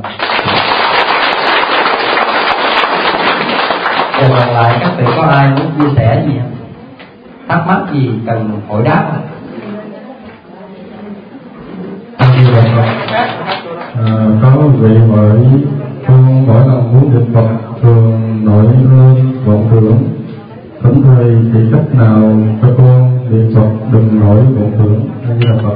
Giờ còn lại các vị có ai muốn chia sẻ gì không? Thắc mắc gì cần hỏi đáp không? A Di Đà Phật. Có vị hỏi con mỗi lần muốn niệm Phật thường nổi lên vọng tưởng. Thỉnh thầy chỉ cách nào cho con niệm Phật đừng nổi vọng tưởng? A Di Đà Phật.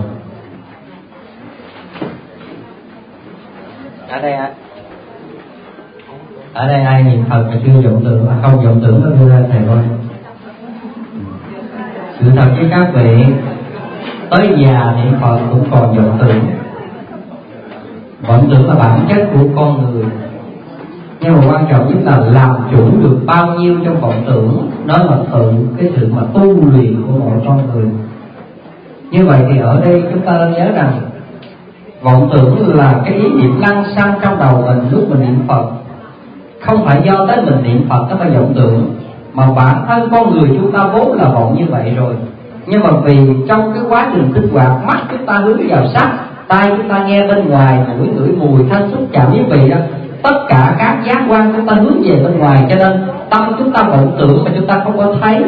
Ở đây ai niệm Phật mà chưa vọng tưởng, mà không vọng tưởng nó đưa ra thầy coi. Sự thật với các vị, tới già niệm Phật cũng còn vọng tưởng. Vọng tưởng là bản chất của con người, nhưng mà quan trọng nhất là làm chủ được bao nhiêu trong vọng tưởng. Đó là cái sự mà tu luyện của mọi con người. Như vậy thì ở đây chúng ta nên nhớ rằng vọng tưởng là cái ý niệm lăng xăng trong đầu mình lúc mình niệm Phật. Không phải do tới mình niệm Phật nó phải vọng tưởng, mà bản thân con người chúng ta vốn là vọng như vậy rồi. Nhưng mà vì trong cái quá trình sinh hoạt, mắt chúng ta hướng vào sắc, tai chúng ta nghe bên ngoài, mũi ngửi mùi, thân xúc chạm với vị đó, tất cả các giác quan chúng ta hướng về bên ngoài, cho nên tâm chúng ta vọng tưởng mà chúng ta không có thấy.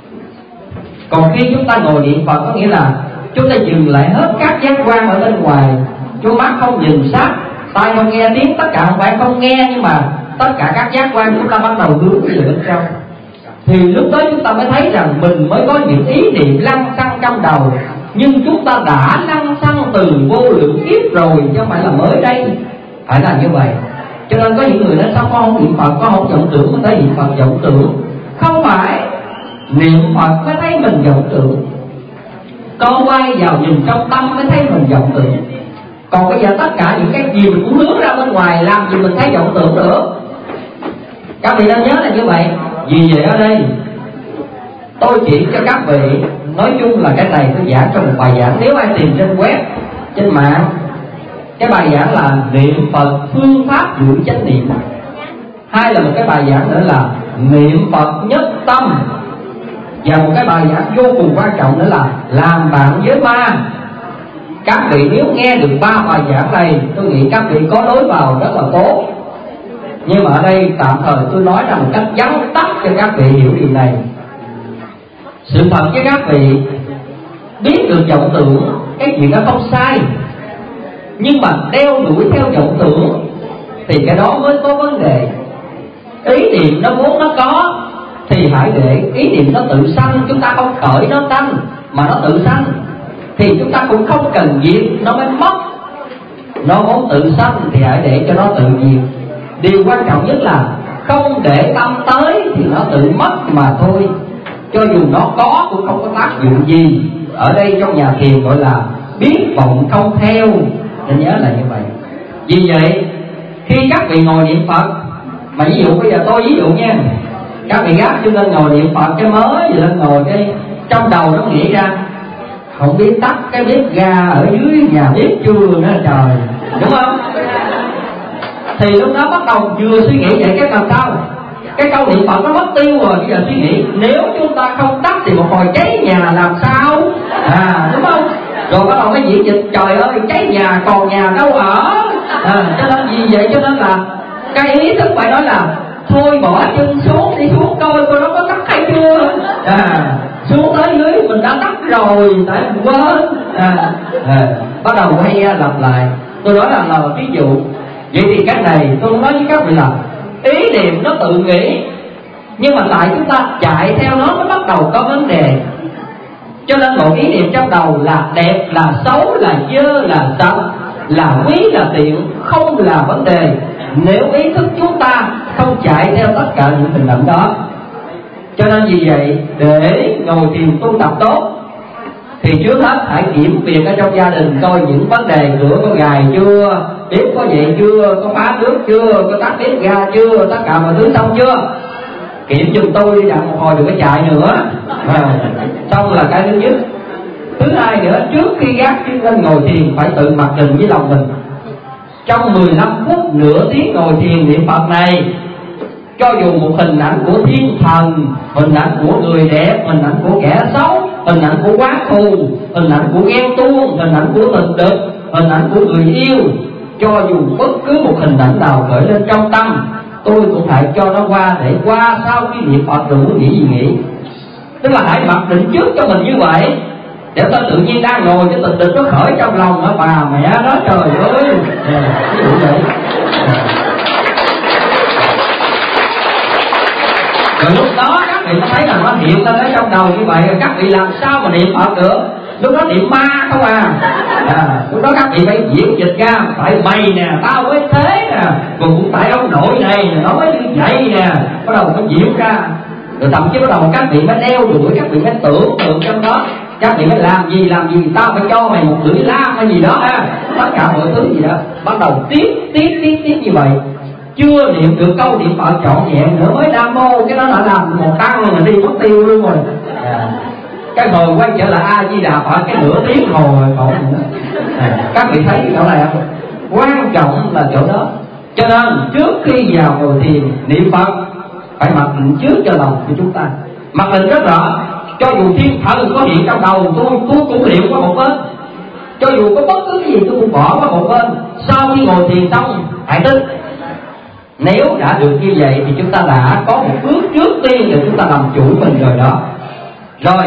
Còn khi chúng ta ngồi niệm Phật có nghĩa là chúng ta dừng lại hết các giác quan ở bên ngoài, chúng mắt không nhìn sát, tai không nghe tiếng, tất cả không phải không nghe, nhưng mà tất cả các giác quan chúng ta bắt đầu hướng về bên trong. Thì lúc đó chúng ta mới thấy rằng mình mới có những ý niệm lăng xăng trong đầu, nhưng chúng ta đã lăng xăng từ vô lượng kiếp rồi, chứ không phải là mới đây. Phải là như vậy. Cho nên có những người nói sao con không niệm Phật, con không vọng tưởng, mình thấy niệm Phật vọng tưởng. Không phải, niệm Phật mới thấy mình vọng tưởng. Con quay vào nhìn trong tâm mới thấy mình vọng tưởng. Còn bây giờ tất cả những cái gì mình cũng hướng ra bên ngoài, làm gì mình thấy vọng tưởng nữa. Các vị nên nhớ là như vậy. Vì vậy ở đây tôi chỉ cho các vị, nói chung là cái này tôi giảng trong một bài giảng. Nếu ai tìm trên web, trên mạng, cái bài giảng là niệm Phật phương pháp giữ chánh niệm. Hay là một cái bài giảng nữa là niệm Phật nhất tâm. Và một cái bài giảng vô cùng quan trọng nữa là làm bạn với ma. Các vị nếu nghe được 3 bài giảng này, tôi nghĩ các vị có lối vào rất là tốt. Nhưng mà ở đây tạm thời tôi nói ra một cách vắn tắt cho các vị hiểu điều này. Sự thật với các vị, biết được vọng tưởng, cái chuyện đó không sai. Nhưng mà đeo đuổi theo vọng tưởng thì cái đó mới có vấn đề. Ý niệm nó vốn nó có, thì hãy để ý niệm nó tự sanh. Chúng ta không khởi nó sanh, mà nó tự sanh, thì chúng ta cũng không cần diệt, nó mới mất. Nó muốn tự sanh thì hãy để cho nó tự diệt. Điều quan trọng nhất là không để tâm tới thì nó tự mất mà thôi. Cho dù nó có cũng không có tác dụng gì. Ở đây trong nhà thiền gọi là biết vọng không theo, nên nhớ là như vậy. Vì vậy khi các vị ngồi niệm Phật, mà ví dụ bây giờ tôi ví dụ nha, các vị gác cho lên ngồi niệm Phật, cái mới lên ngồi cái trong đầu nó nghĩ ra không biết tắt cái bếp ga ở dưới nhà bếp chưa nữa trời, đúng không? Thì lúc đó bắt đầu vừa suy nghĩ vậy, cái làm sao cái câu niệm Phật nó mất tiêu rồi. Bây giờ suy nghĩ nếu chúng ta không tắt thì một hồi cháy nhà làm sao, đúng không? Rồi bắt đầu cái diễn dịch trời ơi cháy nhà còn nhà đâu ở. Cho nên vì vậy cho nên là cái ý thức phải nói là thôi bỏ chân xuống, đi xuống coi nó có tắt hay chưa. Xuống tới dưới mình đã tắt rồi, tại mình quên. Bắt đầu hay lặp lại. Tôi nói là ví dụ. Vậy thì cái này tôi nói với các vị là ý niệm nó tự nghĩ, nhưng mà tại chúng ta chạy theo nó bắt đầu có vấn đề. Cho nên một ý niệm trong đầu là đẹp, là xấu, là dơ, là sạch, là quý, là tiện, không là vấn đề nếu ý thức chúng ta không chạy theo tất cả những hình ảnh đó. Cho nên vì vậy để ngồi thiền tu tập tốt thì trước hết hãy kiểm việc ở trong gia đình, coi những vấn đề cửa có gài chưa, bếp có vậy chưa, có phá nước chưa, có tắt bếp ga chưa, tất cả mọi thứ xong chưa. Kiểm giùm tôi đi đặng một hồi đừng có chạy nữa. Xong là cái thứ nhất. Thứ hai nữa, trước khi gác chân lên ngồi thiền phải tự mặc định với lòng mình. Trong 15 phút nửa tiếng ngồi thiền niệm Phật này, cho dù một hình ảnh của thiên thần, hình ảnh của người đẹp, hình ảnh của kẻ xấu, hình ảnh của quá thù, hình ảnh của ghen tuông, hình ảnh của tình địch, hình ảnh của người yêu, cho dù bất cứ một hình ảnh nào khởi lên trong tâm, tôi cũng hãy cho nó qua, để qua sau khi niệm Phật đừng có nghĩ gì nghĩ. Tức là hãy mặc định trước cho mình như vậy, để ta tự nhiên đang ngồi cái tình địch nó khởi trong lòng đó, bà mẹ đó trời ơi, ví dụ vậy. Rồi lúc đó các vị thấy là nó hiện lên ở trong đầu như vậy, các vị làm sao mà niệm Phật được? Lúc đó niệm ma không lúc đó các vị phải diễn dịch ra, tại mày nè, tao mới thế nè, còn cũng tại ông nội này nó mới như vậy nè, bắt đầu nó diễn ra. Rồi thậm chí bắt đầu các vị mới đeo đuổi, các vị mới tưởng tượng trong đó, các vị mới làm gì tao phải cho mày một lưỡi lam hay gì đó tất cả mọi thứ gì đó, bắt đầu tiếp như vậy. Chưa niệm được câu niệm Phật trọn vẹn nữa mới Nam Mô, cái đó đã làm một tăng mà đi mất tiêu luôn rồi. Cái hồi quay trở lại A Di Đà Phật cái nửa tiếng hồi khổ nữa. Các vị thấy chỗ này không? Quan trọng là chỗ đó. Cho nên trước khi vào ngồi thiền niệm Phật phải mặc định trước cho lòng của chúng ta. Mặc định rất rõ, cho dù thiên thần có hiện trong đầu tôi cũng niệm qua một bên. Cho dù có bất cứ cái gì tôi cũng bỏ qua một bên. Sau khi ngồi thiền xong hãy tin. Nếu đã được như vậy thì chúng ta đã có một bước trước tiên để chúng ta làm chủ mình rồi đó. Rồi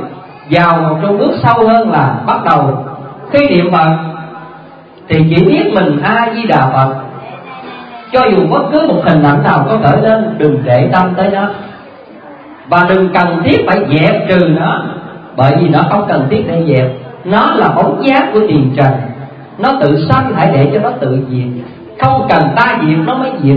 vào một trong bước sâu hơn là bắt đầu khi niệm Phật thì chỉ biết mình A Di Đà Phật. Cho dù bất cứ một hình ảnh nào có khởi lên đừng để tâm tới nó, và đừng cần thiết phải dẹp trừ nó, bởi vì nó không cần thiết để dẹp. Nó là bóng dáng của tiền trần, nó tự sanh, hãy để cho nó tự diệt. Không cần ta diệt nó mới diệt,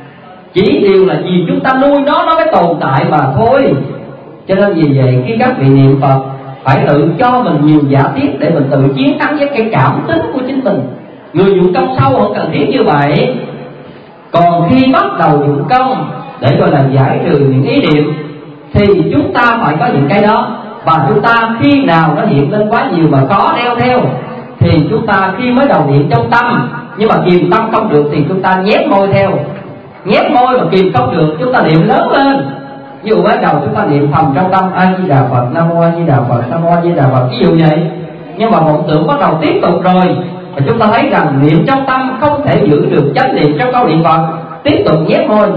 chỉ điều là vì chúng ta nuôi nó mới tồn tại mà thôi. Cho nên vì vậy khi các vị niệm Phật phải tự cho mình nhiều giả thiết để mình tự chiến thắng với cái cảm tính của chính mình. Người dụng công sâu không cần thiết như vậy. Còn khi bắt đầu dụng công để gọi là giải trừ những ý niệm thì chúng ta phải có những cái đó. Và chúng ta khi nào nó hiện lên quá nhiều mà khó đeo theo thì chúng ta khi mới đầu niệm trong tâm, nhưng mà kìm tâm không được thì chúng ta nhét môi theo. Nhét môi mà kìm không được chúng ta niệm lớn lên. Ví dụ bắt đầu chúng ta niệm thầm trong tâm A Di Đà Phật, Nam Mô A Di Đà Phật, Nam Mô A Di Đà Phật, ví dụ vậy. Nhưng mà vọng tưởng bắt đầu tiếp tục rồi, và chúng ta thấy rằng niệm trong tâm không thể giữ được chánh niệm trong câu niệm Phật, tiếp tục nhét môi.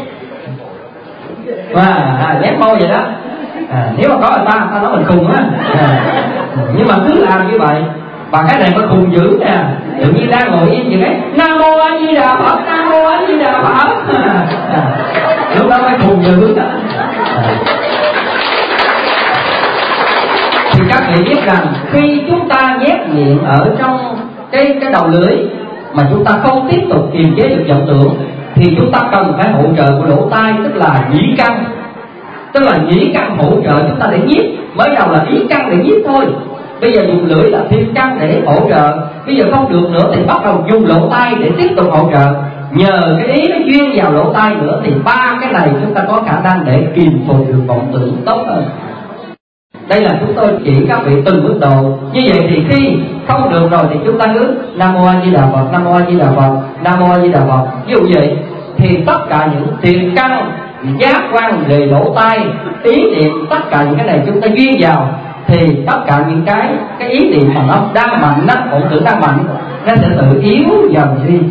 Nhét môi vậy đó. Nếu mà có người ta nói mình khùng á, nhưng mà cứ làm như vậy. Và cái này nó khùng dữ nè, tự nhiên đang ngồi yên vậy đấy, Nam Mô A Di Đà Phật, Nam Mô A Di Đà Phật. Lúc đó mới khùng dữ đó. Thì các vị biết rằng khi chúng ta nhét miệng ở trong cái đầu lưỡi mà chúng ta không tiếp tục kiềm chế được vọng tưởng thì chúng ta cần phải hỗ trợ của lỗ tai, tức là nhĩ căn. Tức là nhĩ căn hỗ trợ chúng ta để nhiếp. Mới đầu là ý căn để nhiếp thôi, bây giờ dùng lưỡi là thiên căn để hỗ trợ. Bây giờ không được nữa thì bắt đầu dùng lỗ tai để tiếp tục hỗ trợ. Nhờ cái ý nó duyên vào lỗ tai nữa thì ba cái này chúng ta có khả năng để kiềm phục được vọng tưởng tốt hơn. Đây là chúng tôi chỉ các vị từng mức độ. Như vậy thì khi không được rồi thì chúng ta cứ Nam Mô A Di Đà Phật, Nam Mô A Di Đà Phật, Nam Mô A Di Đà Phật. Ví dụ vậy thì tất cả những thiền căn, giác quan về lỗ tai, ý niệm, tất cả những cái này chúng ta duyên vào thì tất cả những cái ý niệm mà nó đang mạnh, nó vọng tưởng đang mạnh, nó sẽ tự yếu dần đi.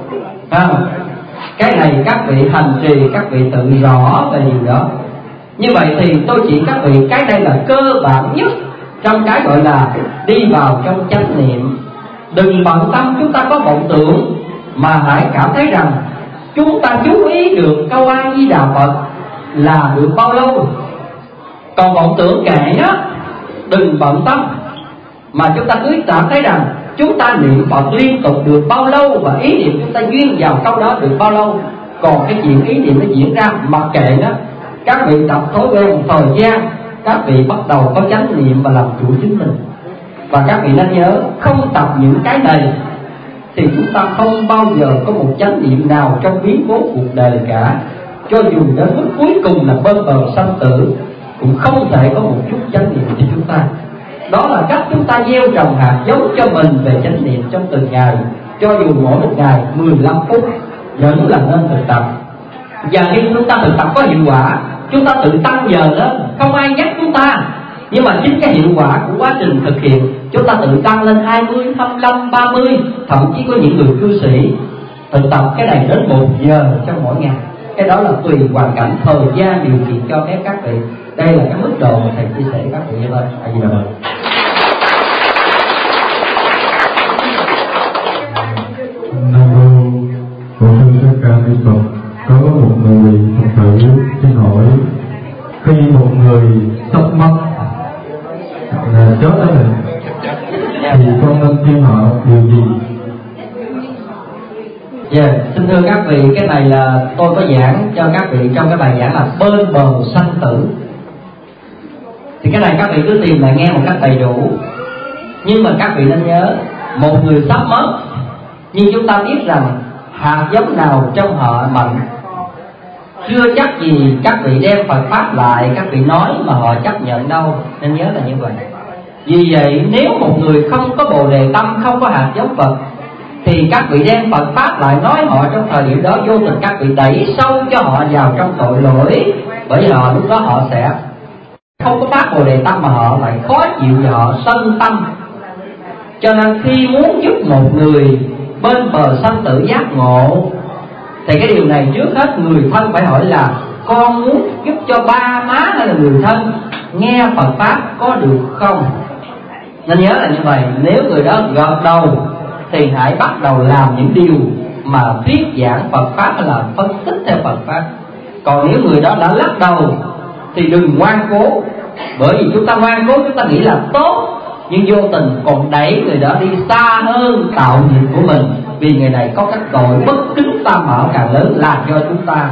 Cái này các vị hành trì, các vị tự rõ về điều đó. Như vậy thì tôi chỉ các vị cái đây là cơ bản nhất trong cái gọi là đi vào trong chánh niệm. Đừng bận tâm chúng ta có vọng tưởng, mà hãy cảm thấy rằng chúng ta chú ý được câu A Di Đà Phật là được bao lâu. Còn vọng tưởng kệ đó, đừng bận tâm, mà chúng ta cứ cảm thấy rằng chúng ta niệm Phật liên tục được bao lâu, và ý niệm chúng ta duyên vào câu đó được bao lâu. Còn cái chuyện ý niệm nó diễn ra mặc kệ đó. Các vị tập thói quen một thời gian, các vị bắt đầu có chánh niệm và làm chủ chính mình. Và các vị nên nhớ, không tập những cái này thì chúng ta không bao giờ có một chánh niệm nào trong biến cố cuộc đời cả. Cho dù đến mức cuối cùng là bên bờ sanh tử, cũng không thể có một chút chánh niệm cho chúng ta. Đó là cách chúng ta gieo trồng hạt giống cho mình về chánh niệm trong từng ngày. Cho dù mỗi một ngày 15 phút vẫn là nên thực tập. Và khi chúng ta thực tập có hiệu quả, chúng ta tự tăng giờ lên, không ai nhắc chúng ta. Nhưng mà chính cái hiệu quả của quá trình thực hiện, chúng ta tự tăng lên 20, 25, 30. Thậm chí có những người cư sĩ thực tập cái này đến 1 giờ trong mỗi ngày. Cái đó là tùy hoàn cảnh, thời gian, điều kiện cho phép các vị. Đây là cái mức độ mà thầy chia sẻ các vị như vậy. A Di Đà Phật. Nam mô Phật Thích Ca Ni Phật. Có một người Phật tử xin hỏi, khi một người sắp mất là chết đó thì con nên khuyên họ điều gì? Xin thưa các vị, cái này là tôi có giảng cho các vị trong cái bài giảng là bên bờ sanh tử. Thì cái này các vị cứ tìm lại nghe một cách đầy đủ. Nhưng mà các vị nên nhớ, một người sắp mất, nhưng chúng ta biết rằng hạt giống nào trong họ mạnh, chưa chắc gì các vị đem Phật Pháp lại, các vị nói mà họ chấp nhận đâu. Nên nhớ là như vậy. Vì vậy nếu một người không có bồ đề tâm, không có hạt giống Phật, thì các vị đem Phật Pháp lại nói họ trong thời điểm đó, vô tình các vị đẩy sâu cho họ vào trong tội lỗi. Bởi vì họ lúc đó họ sẽ không có phát bồ đề tâm, mà họ lại khó chịu và họ sân tâm. Cho nên khi muốn giúp một người bên bờ sanh tử giác ngộ, thì cái điều này trước hết người thân phải hỏi là con muốn giúp cho ba má hay là người thân nghe Phật Pháp có được không? Nên nhớ là như vậy. Nếu người đó gật đầu thì hãy bắt đầu làm những điều mà thuyết giảng Phật Pháp hay là phân tích theo Phật Pháp. Còn nếu người đó đã lắc đầu thì đừng ngoan cố. Bởi vì chúng ta ngoan cố, chúng ta nghĩ là tốt, nhưng vô tình còn đẩy người đó đi xa hơn tạo nghiệp của mình. Vì người này có các tội bất kính tam bảo càng lớn là do chúng ta.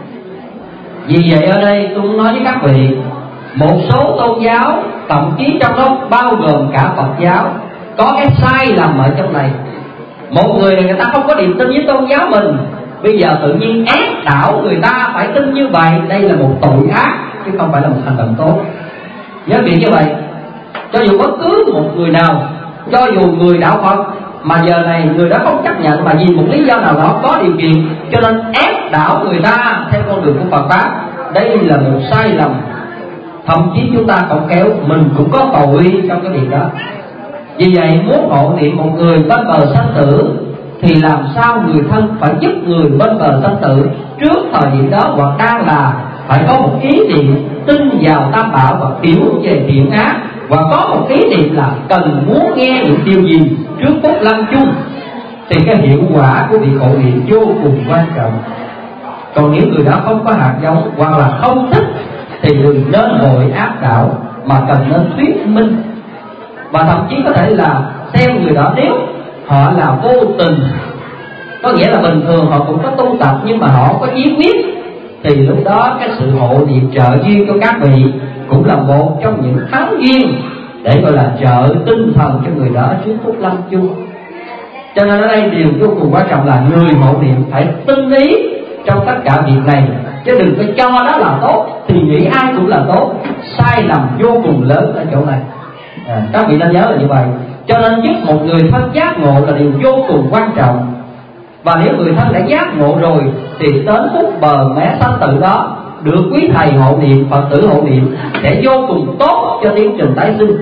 Vì vậy ở đây tôi muốn nói với các vị, một số tôn giáo, thậm chí trong đó bao gồm cả Phật giáo, có cái sai lầm ở trong này. Một người ta không có niềm tin với tôn giáo mình, bây giờ tự nhiên ép đảo người ta phải tin như vậy. Đây là một tội ác chứ không phải là một hành động tốt. Nhớ việc như vậy. Cho dù bất cứ một người nào, cho dù người đạo Phật mà giờ này người đó không chấp nhận, mà vì một lý do nào đó có điều kiện cho nên ép đảo người ta theo con đường của Phật Pháp, đây là một sai lầm. Thậm chí chúng ta còn kéo mình cũng có tội trong cái việc đó. Vì vậy muốn hộ niệm một người bên bờ sanh tử thì làm sao người thân phải giúp người bên bờ sanh tử trước thời điểm đó, hoặc đang là phải có một ý niệm tin vào Tam Bảo và hiểu về thiện ác, và có một ý niệm là cần muốn nghe những điều gì trước phút lâm chung, thì cái hiệu quả của việc hộ niệm vô cùng quan trọng. Còn nếu người đó không có hạt giống hoặc là không thích thì đừng nên hội áp đảo, mà cần nên thuyết minh. Và thậm chí có thể là xem người đó, nếu họ là vô tình, có nghĩa là bình thường họ cũng có tu tập nhưng mà họ không có chí quyết, thì lúc đó cái sự hộ niệm trợ duyên cho các vị cũng là một trong những thắng duyên để gọi là trợ tinh thần cho người đó trước phút lâm chung. Cho nên ở đây điều vô cùng quan trọng là người hộ niệm phải tinh ý trong tất cả việc này, chứ đừng có cho đó là tốt thì nghĩ ai cũng là tốt. Sai lầm vô cùng lớn ở chỗ này. Các vị nên nhớ là như vậy. Cho nên giúp một người thân giác ngộ là điều vô cùng quan trọng. Và nếu người thân đã giác ngộ rồi thì đến phút bờ mé sanh tử đó được quý thầy hộ niệm, Phật tử hộ niệm sẽ vô cùng tốt cho tiến trình tái sinh.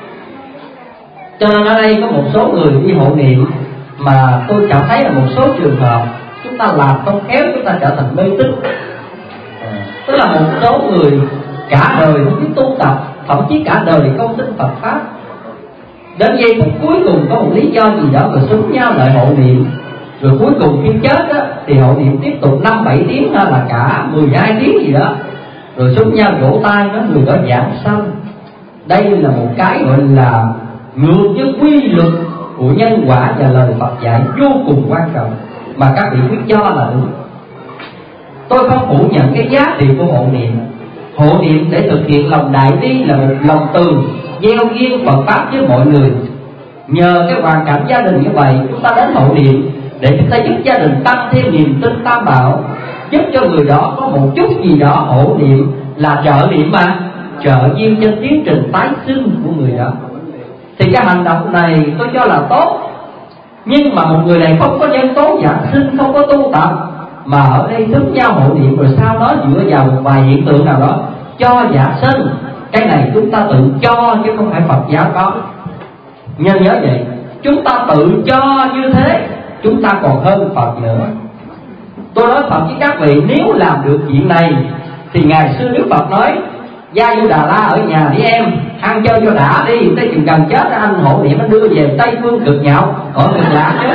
Cho nên ở đây có một số người đi hộ niệm mà tôi cảm thấy là một số trường hợp chúng ta làm không khéo, chúng ta trở thành mê tín. Tức là một số người cả đời không biết tu tập, thậm chí cả đời không tin Phật pháp, đến giây phút cuối cùng có một lý do gì đó rồi xúm nhau lại hộ niệm, rồi cuối cùng khi chết đó, thì hộ niệm tiếp tục 5-7 tiếng hay là cả 12 tiếng gì đó, rồi xúm nhau vỗ tay nói người đó giảng sanh. Đây là một cái gọi là ngược với quy luật của nhân quả và lời Phật dạy vô cùng quan trọng mà các vị quyết cho là đúng. Tôi không phủ nhận cái giá trị của hộ niệm. Hộ niệm để thực hiện lòng đại bi là một lòng từ gieo duyên Phật pháp với mọi người. Nhờ cái hoàn cảnh gia đình như vậy, chúng ta đến hộ niệm để chúng ta giúp gia đình tăng thêm niềm tin Tam Bảo, giúp cho người đó có một chút gì đó. Hộ niệm là trợ niệm mà, trợ duyên trên tiến trình tái sinh của người đó. Thì cái hành động này tôi cho là tốt. Nhưng mà một người này không có nhân tố giảng sinh, không có tu tập, mà ở đây xúm nhau hộ niệm rồi sau đó dựa vào một vài hiện tượng nào đó cho giảng sinh, cái này chúng ta tự cho chứ không phải Phật giáo có. Nên nhớ vậy, chúng ta tự cho như thế chúng ta còn hơn Phật nữa. Tôi nói thật với các vị, nếu làm được chuyện này thì ngày xưa Đức Phật nói Gia Du Đà La ở nhà đi em, ăn chơi cho đã đi, tới chừng gần chết anh hộ niệm anh đưa về Tây Phương Cực Nhạo, ở Cực Lạc chứ.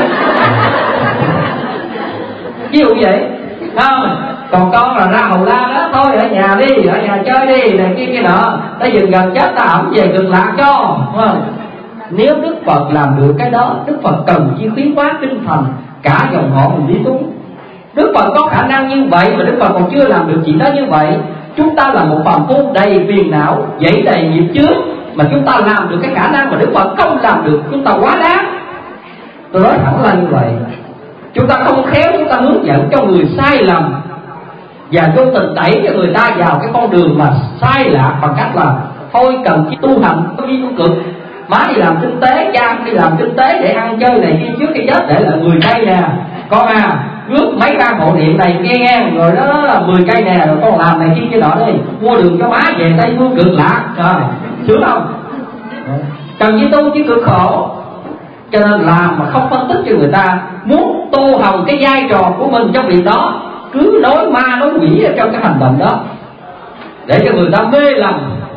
Ví dụ vậy, không? Còn con là ra Hầu La đó, thôi ở nhà đi, ở nhà chơi đi, này kia kia nọ, tới chừng gần chết ta ẩm về Cực Lạc cho, không? Nếu Đức Phật làm được cái đó, Đức Phật cần chi khuyến hóa kinh thành cả dòng họ mình đi tu. Đức Phật có khả năng như vậy mà Đức Phật còn chưa làm được chuyện đó như vậy. Chúng ta là một phàm phu đầy phiền não, dẫy đầy nghiệp chướng, mà chúng ta làm được cái khả năng mà Đức Phật không làm được, chúng ta quá đáng. Tôi nói thẳng là như vậy. Chúng ta không khéo, chúng ta hướng dẫn cho người sai lầm và vô tình đẩy cho người ta vào cái con đường mà sai lạc bằng cách là thôi cần chỉ tu hành, có đi tu cực. Má đi làm kinh tế, cha đi làm kinh tế để ăn chơi này kia, trước khi chết để lại 10 cây nè con à, rước mấy căn hộ niệm này nghe rồi đó là 10 cây nè, rồi con làm này kia kia nọ đi, mua đường cho má về Tây Phương Cực Lạc. Rồi sướng không? Cần chỉ tu chứ cực khổ. Cho nên làm mà không phân tích cho người ta, muốn tô hồng cái vai trò của mình trong việc đó, cứ nói ma nói quỷ ở trong cái hành động đó để cho người ta mê lầm,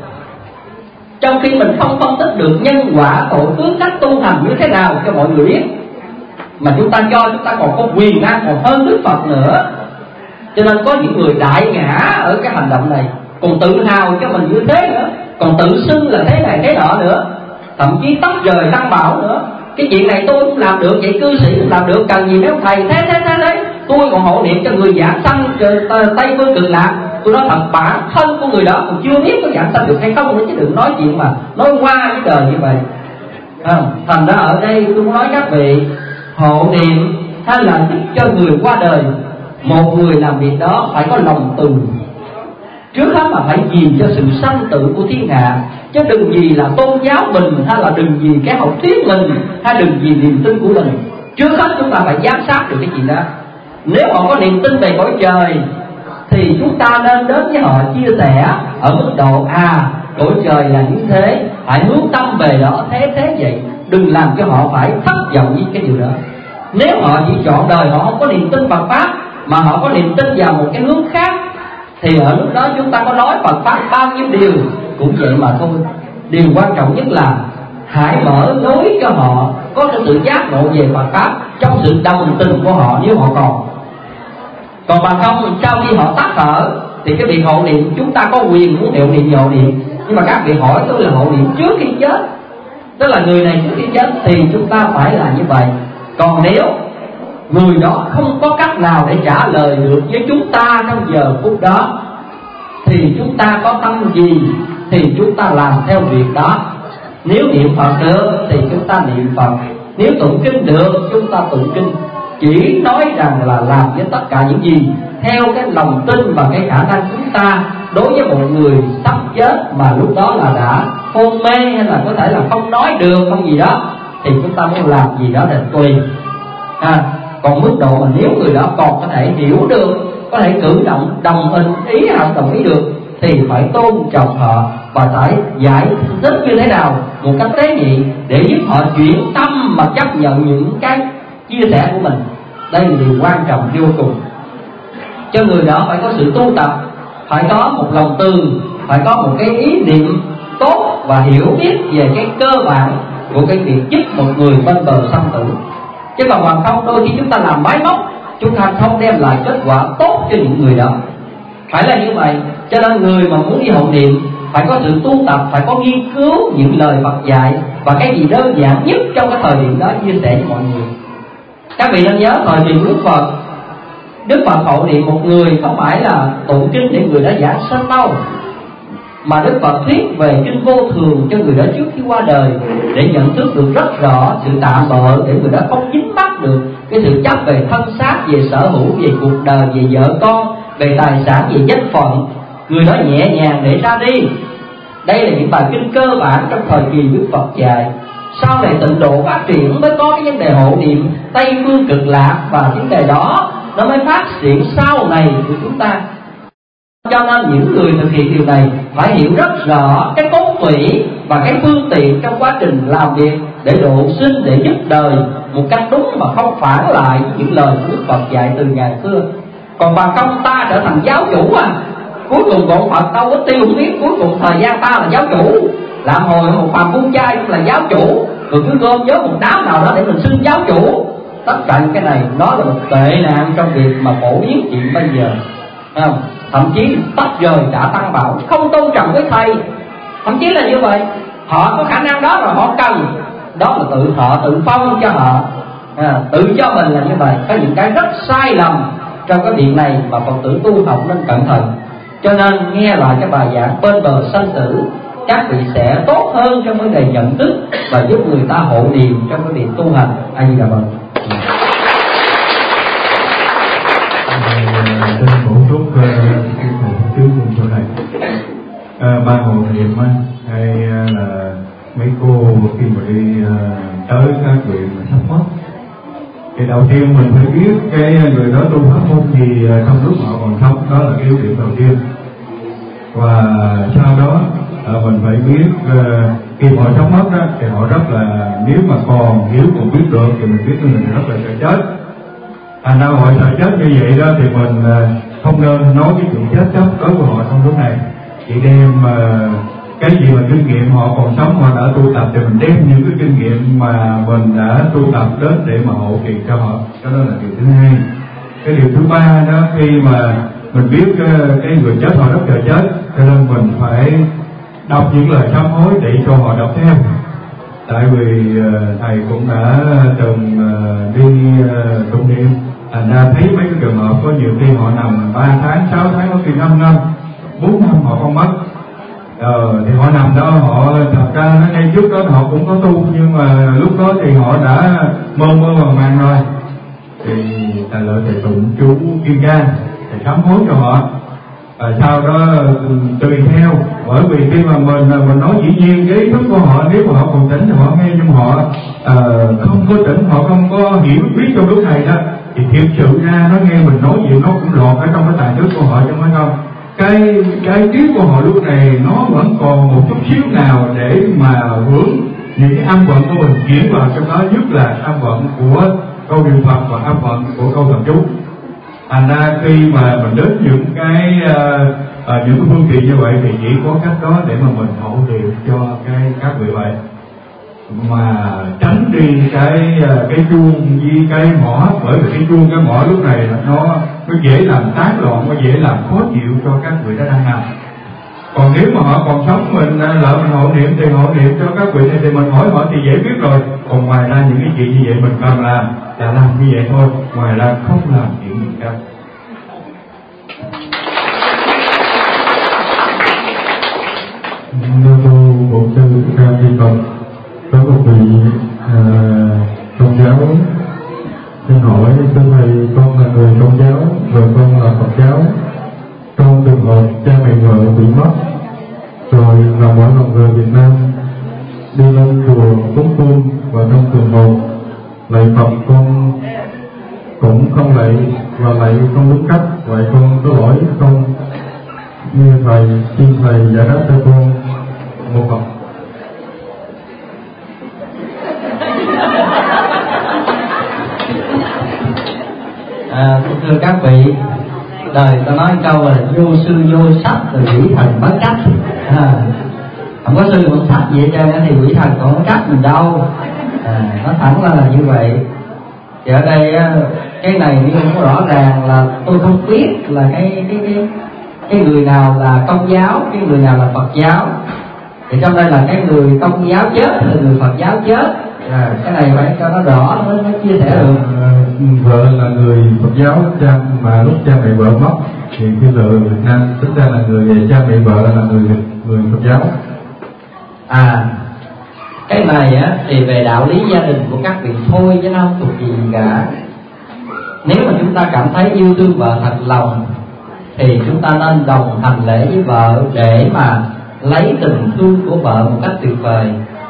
trong khi mình không phân tích được nhân quả tội phước cách tu hành như thế nào cho mọi người biết. Mà chúng ta cho chúng ta còn có quyền năng còn hơn Đức Phật nữa. Cho nên có những người đại ngã ở cái hành động này, còn tự hào cho mình như thế nữa, còn tự xưng là thế này thế nọ nữa, thậm chí tóc rời Tam Bảo nữa. Cái chuyện này tôi cũng làm được, vậy cư sĩ cũng làm được, cần gì mấy ông thầy thế. Tôi còn hộ niệm cho người giảng sanh Tây Phương Cực Lạc. Tôi nói thật, bản thân của người đó còn chưa biết có giảng sanh được hay không nữa, chứ đừng nói chuyện mà nói qua với đời như vậy. Thành ra ở đây tôi muốn nói các vị, hộ niệm hay là giúp cho người qua đời, một người làm việc đó phải có lòng từ. Trước hết là phải vì cho sự sanh tử của thiên hạ, chứ đừng vì là tôn giáo mình, hay là đừng vì cái học thuyết mình, hay đừng vì niềm tin của mình. Trước hết chúng ta phải giám sát được cái chuyện đó. Nếu họ có niềm tin về cõi trời thì chúng ta nên đến với họ chia sẻ ở mức độ cõi trời là như thế, hãy hướng tâm về đó thế vậy. Đừng làm cho họ phải thất vọng với cái điều đó. Nếu họ chỉ chọn đời họ không có niềm tin Phật pháp, mà họ có niềm tin vào một cái hướng khác, thì ở lúc đó chúng ta có nói Phật pháp bao nhiêu điều cũng vậy mà thôi. Điều quan trọng nhất là hãy mở lối cho họ có cái sự giác ngộ về Phật pháp trong sự đồng tình của họ, nếu họ còn bằng không sau khi họ tắt thở thì cái việc hộ niệm chúng ta có quyền muốn hộ niệm hộ niệm, nhưng mà các vị hỏi tôi là hộ niệm trước khi chết, tức là người này trước khi chết thì chúng ta phải là như vậy. Còn nếu người đó không có cách nào để trả lời được với chúng ta trong giờ phút đó, thì chúng ta có tâm gì thì chúng ta làm theo việc đó. Nếu niệm Phật được thì chúng ta niệm Phật, nếu tụng kinh được chúng ta tụng kinh. Chỉ nói rằng là làm với tất cả những gì theo cái lòng tin và cái khả năng chúng ta. Đối với một người sắp chết mà lúc đó là đã hôn mê hay là có thể là không nói được không gì đó, thì chúng ta muốn làm gì đó là tùy. Còn mức độ mà nếu người đó còn có thể hiểu được, có thể cử động đồng ý hoặc đồng ý được, thì phải tôn trọng họ và phải giải thích như thế nào một cách tế nhị để giúp họ chuyển tâm mà chấp nhận những cái chia sẻ của mình. Đây là điều quan trọng vô cùng. Cho người đó phải có sự tu tập, phải có một lòng từ, phải có một cái ý niệm tốt và hiểu biết về cái cơ bản của cái việc giúp một người bên bờ sanh tử. Chứ còn bằng không, đôi khi chúng ta làm máy móc, chúng ta không đem lại kết quả tốt cho những người đó. Phải là như vậy. Cho nên người mà muốn đi hộ niệm phải có sự tu tập, phải có nghiên cứu những lời Phật dạy, và cái gì đơn giản nhất trong cái thời điểm đó chia sẻ với mọi người. Các vị nên nhớ, thời điểm Đức Phật hộ niệm một người không phải là tụng kinh để người đó giảng sanh đâu, mà Đức Phật thuyết về kinh vô thường cho người đó trước khi qua đời, để nhận thức được rất rõ sự tạm bợ, để người đó không dính mắc được cái sự chấp về thân xác, về sở hữu, về cuộc đời, về vợ con, về tài sản, về danh phận. Người đó nhẹ nhàng để ra đi. Đây là những bài kinh cơ bản trong thời kỳ Đức Phật dạy. Sau này tịnh độ phát triển mới có cái vấn đề hộ niệm Tây Phương Cực Lạc, và vấn đề đó nó mới phát triển sau này của chúng ta. Cho nên những người thực hiện điều này phải hiểu rất rõ cái cốt tủy và cái phương tiện trong quá trình làm việc để độ sinh, để giúp đời một cách đúng mà không phản lại những lời của Đức Phật dạy từ ngày xưa. Còn bằng công ta trở thành giáo chủ cuối cùng bọn Phật đâu có tiêu không biết, cuối cùng thời gian ta là giáo chủ. Làm hồi một phàm phu trai cũng là giáo chủ, rồi cứ gom nhớ một đám nào đó để mình xưng giáo chủ. Tất cả những cái này nó là một tệ nạn trong việc mà phổ biến chuyện bây giờ, không? Thậm chí tách rời cả tăng bảo, không tôn trọng với thầy. Thậm chí là như vậy, họ có khả năng đó rồi họ cần, đó là họ tự phong cho họ, tự cho mình là như vậy. Có những cái rất sai lầm trong cái việc này mà Phật tử tu học nên cẩn thận. Cho nên nghe lại cái bài giảng bên bờ sanh tử, các vị sẽ tốt hơn trong vấn đề nhận thức và giúp người ta hộ niệm trong cái việc tu hành. A Di Đà Phật. Xin bổ túc trước chỗ này. Ban hộ niệm hay là mấy cô khi mà đi tới các vị mà sắp mất, thì đầu tiên mình phải biết cái người đó tu pháp môn gì trong lúc họ còn sống, đó là cái yếu điểm đầu tiên. Và sau đó mình phải biết khi họ sống mất đó, thì họ rất là, nếu mà còn hiểu còn biết được thì mình biết mình rất là sợ chết. Thành ra họ sợ chết như vậy đó thì mình không nên nói cái chuyện chết chóc tới của họ trong lúc này. Chỉ đem cái gì mà kinh nghiệm họ còn sống, họ đã tu tập, thì mình đem những cái kinh nghiệm mà mình đã tu tập đến để mà hộ trì cho họ. Đó là điều thứ hai. Cái điều thứ ba đó, khi mà mình biết cái người chết họ rất sợ chết, cho nên mình phải đọc những lời sám hối để cho họ đọc theo. Tại vì thầy cũng đã từng đi tụng niệm, thành ra thấy mấy cái trường hợp có nhiều khi họ nằm 3 tháng, 6 tháng, có khi 5 năm, 4 năm họ không mất. Thì họ nằm đó, họ thật ra nó ngay trước đó họ cũng có tu, nhưng mà lúc đó thì họ đã mơ màng màng rồi. Thì thầy lợi thầy tụng chú Kim Cang, thầy sám hối cho họ. Và sau đó tùy theo, bởi vì khi mà mình nói dĩ nhiên cái ý thức của họ, nếu mà họ còn tỉnh thì họ nghe, nhưng họ không có tỉnh, họ không có hiểu biết trong lúc này đó, thì thiệt sự ra nó nghe mình nói gì nó cũng lọt ở trong cái tài thức của họ, chứ không phải không. Cái trí của họ lúc này nó vẫn còn một chút xíu nào để mà hưởng những cái âm vận của mình chuyển vào trong đó, nhất là âm vận của câu niệm Phật và âm vận của câu thần chú. Thành ra khi mà mình đến những cái phương tiện như vậy thì chỉ có cách đó để mà mình hộ niệm cho các vị vậy, mà tránh đi cái chuông với cái mõ, bởi vì cái chuông cái mõ lúc này nó dễ làm tán loạn, nó dễ làm khó chịu cho các vị đã đang nằm. Còn nếu mà họ còn sống, mình lỡ mình hộ niệm thì hộ niệm cho các vị này thì mình hỏi họ thì dễ biết rồi. Còn ngoài ra những cái chuyện như vậy mình cần làm đã làm như vậy thôi, ngoài ra không làm chuyện gì khác. Như tu Bổn Sư Thích Ca Di Phật, có một vị tôn giáo xin hỏi thưa thầy, con là người tôn giáo và con là Phật giáo. Trong trường hợp cha mẹ vợ bị mất rồi, là mỗi lần về Việt Nam đi lên chùa cúng phương và trong trường hợp lạy Phật con cũng không lạy và lạy không đúng cách, vậy con có lỗi không? Như thầy, xin thầy giải đáp cho con một Phật. Thưa các vị, đời ta nói câu là vô sư vô sách rồi quỷ thần bất trách. Không có sư không sách gì hết trơn thì quỷ thần còn không trách mình đâu. Nó thẳng ra là như vậy. Thì ở đây cái này thì không có rõ ràng, là tôi không biết là cái người nào là Công giáo, cái người nào là Phật giáo. Thì trong đây là cái người Công giáo chết là người Phật giáo chết. Cái này phải cho nó rõ nó chia sẻ được. Vợ là người Phật giáo, mà lúc cha mẹ vợ mất thì khi vợ Việt Nam tính ra là người về, cha mẹ vợ là người Phật giáo. Cái này á thì về đạo lý gia đình của các vị thôi, chứ nó không thuộc gì cả. Nếu mà chúng ta cảm thấy yêu thương vợ thật lòng thì chúng ta nên đồng hành lễ với vợ để mà lấy tình thương của vợ một cách tuyệt vời.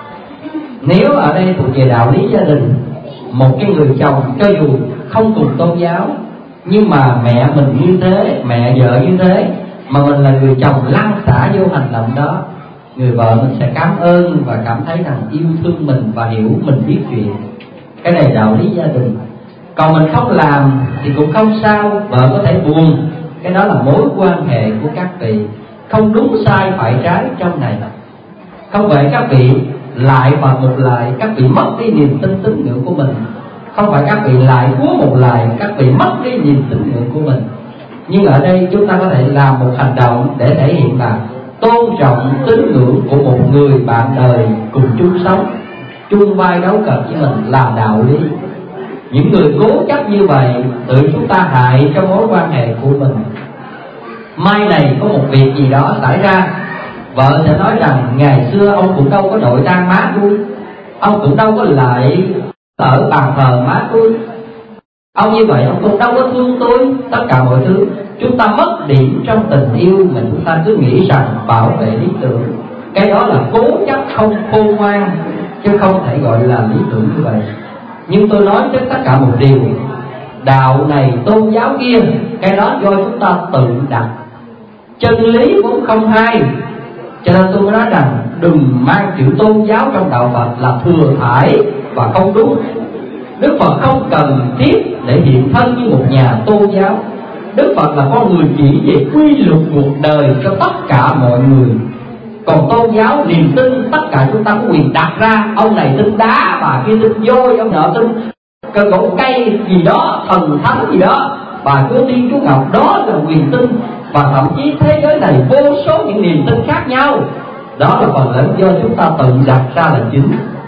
Nếu ở đây thuộc về đạo lý gia đình, một cái người chồng cho dù không cùng tôn giáo nhưng mà mẹ mình như thế, mẹ vợ như thế, mà mình là người chồng lăn xả vô hành động đó, người vợ mình sẽ cảm ơn và cảm thấy rằng yêu thương mình và hiểu mình biết chuyện. Cái này đạo lý gia đình. Còn mình không làm thì cũng không sao, vợ có thể buồn. Cái đó là mối quan hệ của các vị, không đúng sai phải trái trong này. Không phải các vị lại và một lại, các vị mất đi niềm tin tín ngưỡng của mình. Không phải các vị lại của một lại, các vị mất đi niềm tín ngưỡng của mình. Nhưng ở đây chúng ta có thể làm một hành động để thể hiện là tôn trọng tín ngưỡng của một người bạn đời cùng chung sống, chung vai đấu cật với mình là đạo lý. Những người cố chấp như vậy tự chúng ta hại cho mối quan hệ của mình. Mai này có một việc gì đó xảy ra, vợ sẽ nói rằng ngày xưa ông cũng đâu có đội tang má tôi, ông cũng đâu có lại ở bàn thờ má tôi, ông như vậy ông cũng đâu có thương tôi. Tất cả mọi thứ chúng ta mất điểm trong tình yêu mà chúng ta cứ nghĩ rằng bảo vệ lý tưởng. Cái đó là cố chấp không khôn ngoan, chứ không thể gọi là lý tưởng như vậy. Nhưng tôi nói với tất cả một điều, đạo này tôn giáo kia, cái đó do chúng ta tự đặt. Chân lý cũng không hay. Cho nên tôi mới nói rằng đừng mang chữ tôn giáo trong đạo Phật là thừa thải và không đúng. Đức Phật không cần thiết để hiện thân như một nhà tôn giáo. Đức Phật là con người chỉ về quy luật cuộc đời cho tất cả mọi người. Còn tôn giáo niềm tin tất cả chúng ta có quyền đặt ra. Ông này tin đá, bà kia tin vôi, ông nọ tin cây gỗ cây gì đó, thần thánh gì đó, bà cứ tin Chúa Ngọc, đó là quyền tin. Và thậm chí thế giới này vô số những niềm tin khác nhau, đó là phần lớn do chúng ta tự đặt ra là chính.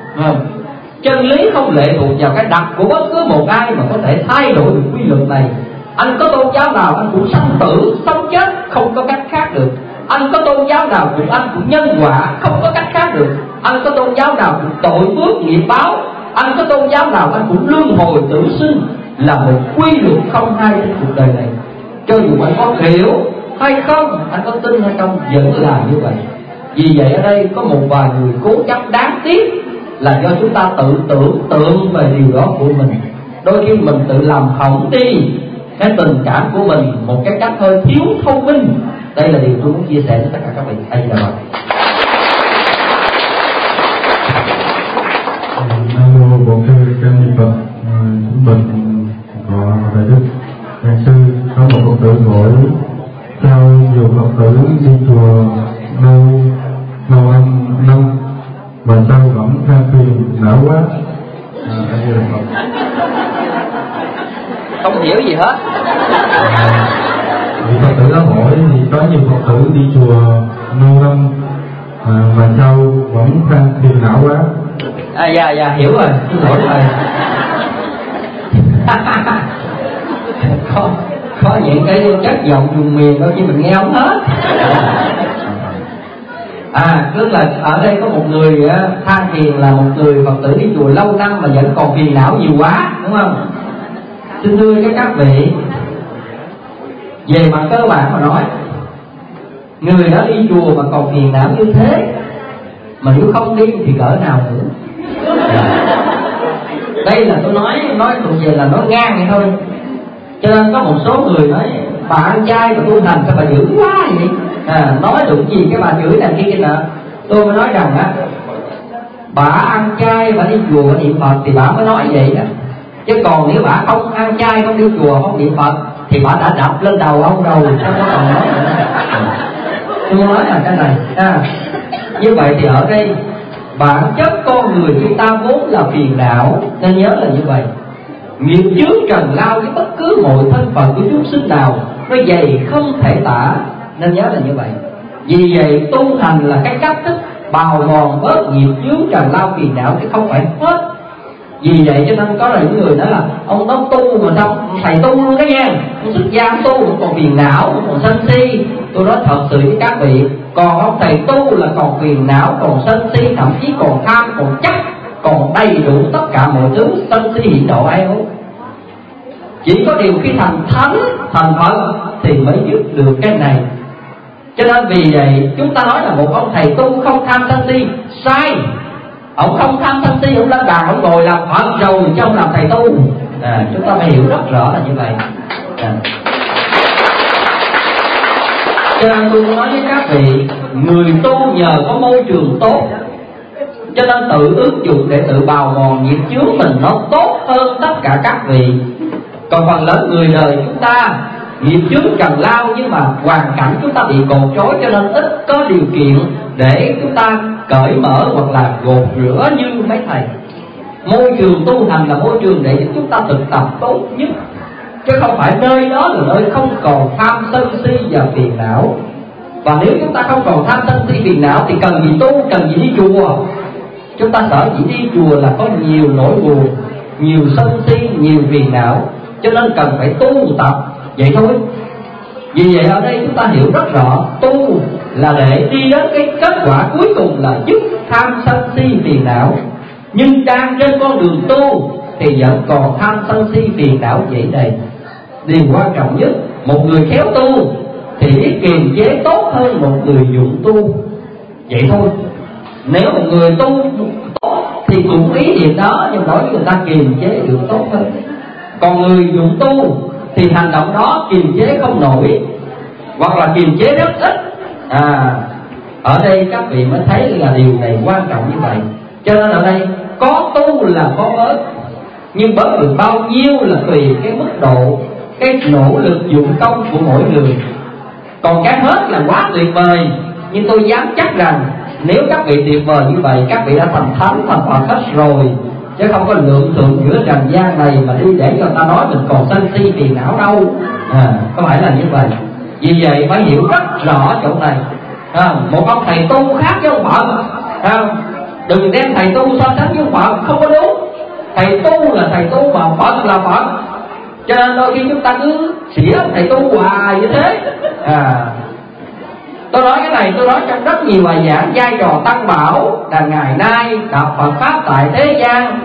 Chân lý không lệ thuộc vào cái đặt của bất cứ một ai mà có thể thay đổi được quy luật này. Anh có tôn giáo nào anh cũng sanh tử, sống chết, không có cách khác được. Anh có tôn giáo nào cũng anh cũng nhân quả, không có cách khác được. Anh có tôn giáo nào cũng tội phước nghiệp báo. Anh có tôn giáo nào anh cũng luân hồi tử sinh, là một quy luật không hai trên cuộc đời này. Cho dù anh có hiểu hay không, anh có tin hay không, vẫn là như vậy. Vì vậy ở đây có một vài người cố chấp đáng tiếc là do chúng ta tự tưởng tượng về điều đó của mình. Đôi khi mình tự làm hỏng đi cái tình cảm của mình một cái cách hơi thiếu thông minh. Đây là điều tôi muốn chia sẻ với tất cả các vị. Đây là bạn. Nam mô Bổn Sư Thích Ca Di Phật. Chúng mình họ đại đức đại sư có một Phật tử hỏi sao nhiều Phật tử đi chùa lâu năm mà sao vẫn than phiền não quá? Đây là Phật. Không hiểu gì hết. Vị Phật tử đó hỏi thì có nhiều Phật tử đi chùa lâu năm mà sao vẫn than phiền não quá? Dạ hiểu rồi, xin lỗi rồi. có những cái chất giọng vùng miền đôi khi mình nghe không hết. Tức là ở đây có một người than phiền là một người Phật tử đi chùa lâu năm mà vẫn còn phiền não nhiều quá, đúng không? Xin thưa các vị, về mặt cơ bản mà nói, người đó đi chùa mà còn phiền não như thế, mà nếu không đi thì cỡ nào nữa? Đây là tôi nói tụi về là nói ngang vậy thôi. Cho nên có một số người nói bà ăn chay mà tu hành sao bà dữ quá vậy? Nói được gì cái bà chửi này kia nọ. Tôi mới nói rằng bà ăn chay, bà đi chùa bà niệm Phật thì bà mới nói vậy đó. Chứ còn nếu bà không ăn chay, không đi chùa, không niệm Phật thì bà đã đập lên đầu ông rồi, sao có còn nói nữa. Tôi nói là cái này như vậy thì ở đây bản chất con người chúng ta vốn là phiền não, nên nhớ là như vậy. Nghiệp chướng trần lao với bất cứ mọi thân phận của chúng sinh nào nó dày không thể tả, nên nhớ là như vậy. Vì vậy tu hành là cái cách thức bào mòn bớt nghiệp chướng trần lao phiền não, chứ không phải hết. Vì vậy cho nên có những người nói là ông đó tu mà sao thầy tu luôn đó nha, ông xuất gia ông tu còn phiền não, còn sân si. Tôi nói thật sự với các vị, còn ông thầy tu là còn phiền não, còn sân si, thậm chí còn tham, còn chấp, còn đầy đủ tất cả mọi thứ sân si hiện độ ai không. Chỉ có điều khi thành thánh, thành Phật thì mới dứt được cái này. Cho nên vì vậy chúng ta nói là một ông thầy tu không tham sân si, sai. Ông không tham sân si, ông lên bàn ông ngồi làm Phật rồi chứ ông làm thầy tu. Chúng ta phải hiểu rất rõ là như vậy. Cho nên tôi nói với các vị, người tu nhờ có môi trường tốt, cho nên tự ứng dụng để tự bào mòn nghiệp chướng mình nó tốt hơn tất cả các vị. Còn phần lớn người đời chúng ta nghiệp chướng trần lao, nhưng mà hoàn cảnh chúng ta bị cột trói, cho nên ít có điều kiện để chúng ta cởi mở hoặc là gột rửa như mấy thầy. Môi trường tu hành là môi trường để giúp chúng ta thực tập tốt nhất, chứ không phải nơi đó là nơi không còn tham sân si và phiền não. Và nếu chúng ta không còn tham sân si phiền não thì cần gì tu, cần gì đi chùa. Chúng ta sợ chỉ đi chùa là có nhiều nỗi buồn, nhiều sân si, nhiều phiền não, cho nên cần phải tu tập vậy thôi. Vì vậy ở đây chúng ta hiểu rất rõ, tu là để đi đến cái kết quả cuối cùng là dứt tham sân si phiền não. Nhưng đang trên con đường tu thì vẫn còn tham sân si phiền não dậy đầy. Điều quan trọng nhất, một người khéo tu thì biết kiềm chế tốt hơn một người dụng tu. Vậy thôi. Nếu một người tu tốt thì cũng ý niệm đó, nhưng đối với người ta kiềm chế được tốt hơn. Còn người dụng tu thì hành động đó kiềm chế không nổi, hoặc là kiềm chế rất ít. Ở đây các vị mới thấy là điều này quan trọng như vậy. Cho nên ở đây có tu là có bớt, nhưng bớt được bao nhiêu là tùy cái mức độ, cái nỗ lực dụng công của mỗi người. Còn cái hết là quá tuyệt vời, nhưng tôi dám chắc rằng nếu các vị tuyệt vời như vậy, các vị đã thành thánh, thành Phật hết rồi, chứ không có lượng thượng giữa trần gian này mà đi để người ta nói mình còn sân si phiền não đâu. Có phải là như vậy. Vì vậy phải hiểu rất rõ chỗ này. Một ông thầy tu khác với ông Phật. Đừng đem thầy tu so sánh với ông Phật, không có đúng. Thầy tu là thầy tu mà Phật là Phật. Cho nên đôi khi chúng ta cứ xỉa thầy tu hoài như thế. Tôi nói cái này, tôi nói trong rất nhiều bài giảng vai trò tăng bảo là ngày nay đạo Phật pháp tại thế gian.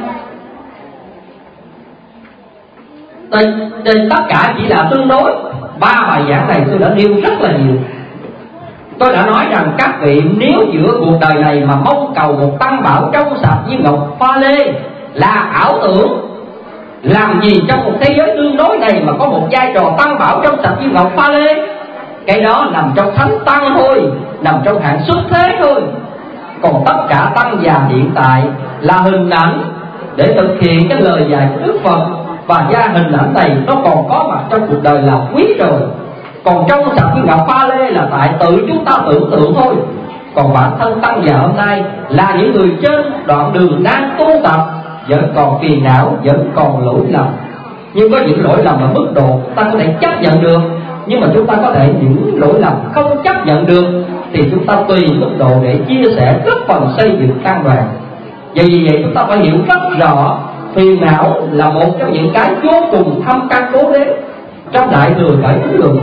Tất cả chỉ là tương đối. 3 bài giảng này tôi đã nêu rất là nhiều. Tôi đã nói rằng các vị nếu giữa cuộc đời này mà mong cầu một tăng bảo trong sạch như ngọc pha lê là ảo tưởng. Làm gì trong một thế giới tương đối này mà có một vai trò tăng bảo trong sạch như ngọc pha lê? Cái đó nằm trong thánh tăng thôi, nằm trong hạng xuất thế thôi. Còn tất cả tăng già hiện tại là hình ảnh để thực hiện cái lời dạy của Đức Phật. Và gia hình ảnh này nó còn có mặt trong cuộc đời là quý rồi. Còn trong sạch như ngọc pha lê là tại tự chúng ta tưởng tượng thôi. Còn bản thân tăng già hôm nay là những người trên đoạn đường đang tu tập, vẫn còn phiền não, vẫn còn lỗi lầm. Nhưng có những lỗi lầm ở mức độ ta có thể chấp nhận được, nhưng mà chúng ta có thể những lỗi lầm không chấp nhận được thì chúng ta tùy mức độ để chia sẻ góp phần xây dựng tăng đoàn. Vì vậy chúng ta phải hiểu rất rõ phiền não là một trong những cái vô cùng thâm căn cố đế trong Đại Thừa Khởi Tính Luận,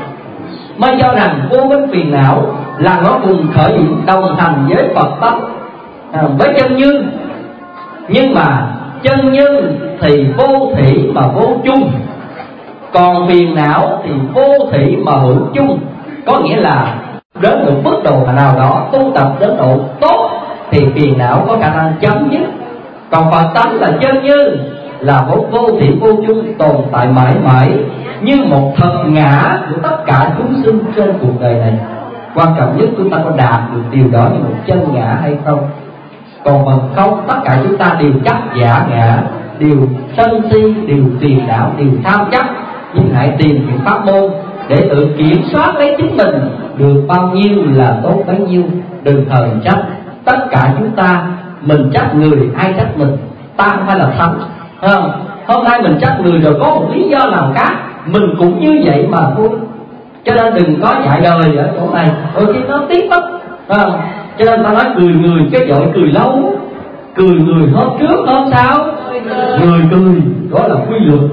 mới cho rằng vô minh phiền não là nó cùng khởi điểm đồng hành với Phật tánh, với chân như. Nhưng mà chân như thì vô thủy mà vô chung, còn phiền não thì vô thủy mà hữu chung. Có nghĩa là đến một mức độ nào đó tu tập đến độ tốt thì phiền não có khả năng chấm dứt, còn Phật tánh là chân như, là vô thủy vô chung, tồn tại mãi mãi như một thật ngã của tất cả chúng sinh trên cuộc đời này. Quan trọng nhất chúng ta có đạt được điều đó như một chân ngã hay không. Còn phần không, tất cả chúng ta đều chấp giả ngã, đều sân si, đều phiền não, đều tham chấp. Nhưng hãy tìm những pháp môn để tự kiểm soát lấy chính mình, được bao nhiêu là tốt bấy nhiêu. Đừng thần trách. Tất cả chúng ta, mình trách người, ai trách mình. Ta không phải là thánh, không? Hôm nay mình trách người rồi có một lý do nào khác, mình cũng như vậy mà thôi. Cho nên đừng có dạy đời ở chỗ này, đôi khi nó tiếc lắm, không? Cho nên ta nói cười người cái dội cười lâu, cười người hôm trước hôm sau người cười, đó là quy luật.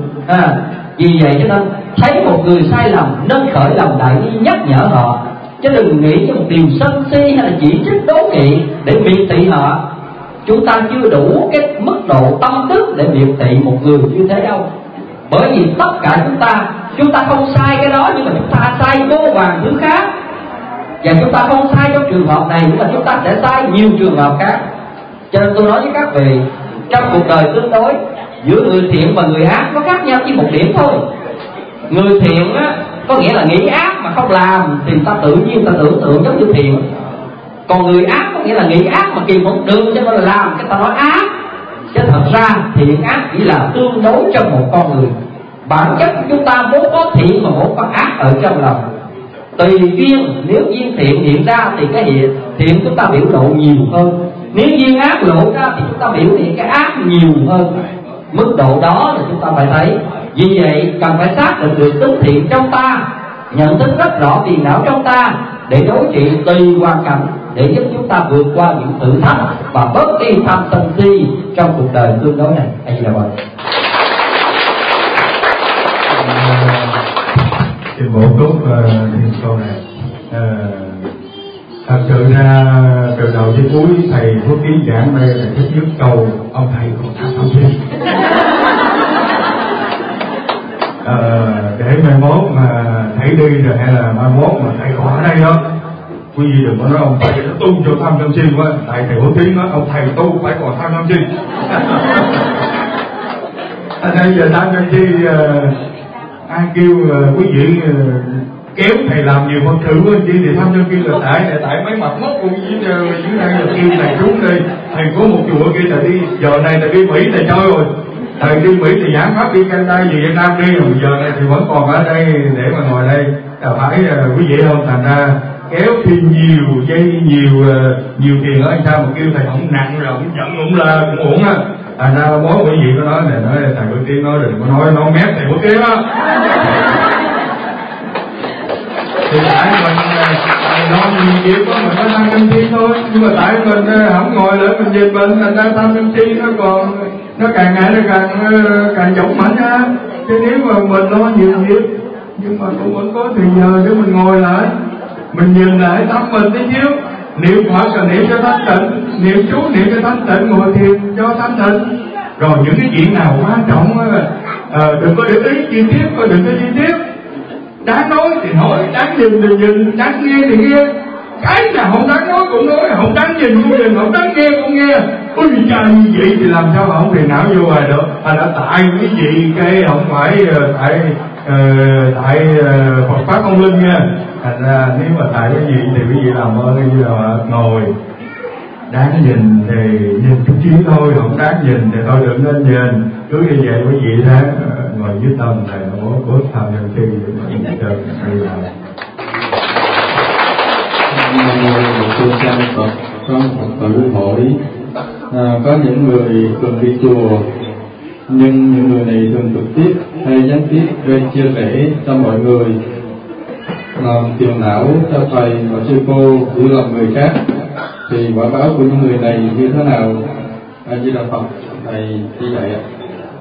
Vì vậy cho nên thấy một người sai lầm nên khởi lòng đại bi nhắc nhở họ, chứ đừng nghĩ cho một điều sân si hay là chỉ trích đố kỵ để miệt thị họ. Chúng ta chưa đủ cái mức độ tâm thức để miệt thị một người như thế đâu. Bởi vì tất cả chúng ta không sai cái đó, nhưng mà chúng ta sai vô vàn thứ khác. Và chúng ta không sai trong trường hợp này, nhưng mà chúng ta sẽ sai nhiều trường hợp khác. Cho nên tôi nói với các vị, trong cuộc đời tương đối giữa người thiện và người ác có khác nhau chỉ một điểm thôi. Người thiện á, có nghĩa là nghĩ ác mà không làm thì ta tự nhiên ta tưởng tượng giống như thiện. Còn người ác có nghĩa là nghĩ ác mà kìm không được cho nên là làm cái ta nói ác. Chứ thật ra thiện ác chỉ là tương đối trong một con người. Bản chất của chúng ta vốn có thiện mà vốn có ác ở trong lòng. Tùy duyên, nếu duyên thiện hiện ra thì cái thiện chúng ta biểu lộ nhiều hơn. Nếu duyên ác lộ ra thì chúng ta biểu hiện cái ác nhiều hơn. Mức độ đó là chúng ta phải thấy. Vì vậy cần phải xác định được tính thiện trong ta, nhận thức rất rõ phiền não trong ta để đối trị tùy hoàn cảnh, để giúp chúng ta vượt qua những thử thách và bớt đi tham sân si trong cuộc đời tương đối này. A Di Đà Phật. Thì bổ túc thêm câu này. Thật sự ra từ đầu tới cuối thầy Phước Ký giảng đây là thích nhất câu ông thầy còn tham sân si. Để mai mốt mà thầy đi rồi hay là mai mốt mà thầy còn ở đây đó, quý vị đừng có nói ông thầy nó tu cho tham sân si quá. Tại thầy Phước Ký nói ông thầy tu phải còn tham sân si. Bây giờ tham sân si ai kêu quý vị kéo thầy làm nhiều Phật sự của anh chị thì tham sân si là tại mấy mặt mất của dưới đây là kêu thầy xuống đi. Thầy có một chùa kia thầy đi, giờ này thầy đi Mỹ thầy chơi rồi. Thầy đi Mỹ thì giảng pháp đi Canada về Việt Nam đi, rồi giờ này thì vẫn còn ở đây để mà ngồi đây. Là phải quý vị không? Thành ra kéo thêm nhiều dây nhiều tiền ở anh sao mà kêu thầy không nặng rồi không giận cũng là cũng ổn á. Thành ra mối quý vị có nói này, nói thầy Phước Ký nói đừng có nói mép thầy Phước Ký đó. Thì tại mình lo nhiều việc đó mình có tham sân si thôi, nhưng mà tại mình không ngồi lại mình về bệnh, thành ra tham sân si nó càng ngày nó càng dũng mạnh ha. Chứ nếu mà mình lo nhiều việc nhưng mà cũng vẫn có thời giờ để mình ngồi lại, mình nhìn lại tâm mình tí xíu, niệm Phật là niệm cho thanh tịnh, niệm chú niệm cho thanh tịnh, ngồi thiền cho thanh tịnh. Rồi những cái chuyện nào quan trọng đừng có để ý chi tiết, đừng có chi tiết. Đáng nói thì nói, đáng nhìn thì nhìn, đáng nghe thì nghe. Cái nào không đáng nói cũng nói, không đáng nhìn cũng nhìn, không đáng nghe cũng nghe. Ôi cha như vậy thì làm sao mà không phiền não vô hoài được. Đã tại cái gì cái không phải tại Phật pháp không linh nha. Thành ra nếu mà tại cái gì thì quý vị làm ơn như là ngồi. Đáng nhìn thì nhìn chút xíu thôi, không đáng nhìn thì thôi đừng nên nhìn. Cứ như vậy quý vị đó ngồi dưới tâm này nó bớt tham sân si để mà đi chơi đi lại. Tôi cha Phật có một tự hỏi, có những người thường đi chùa nhưng những người này thường trực tiếp hay gián tiếp gây chia rẽ cho mọi người, làm phiền não cho thầy và sư cô giữ lòng người khác, thì quả báo của những người này như thế nào? A Di Đà Phật. thầy chỉ dạy ạ.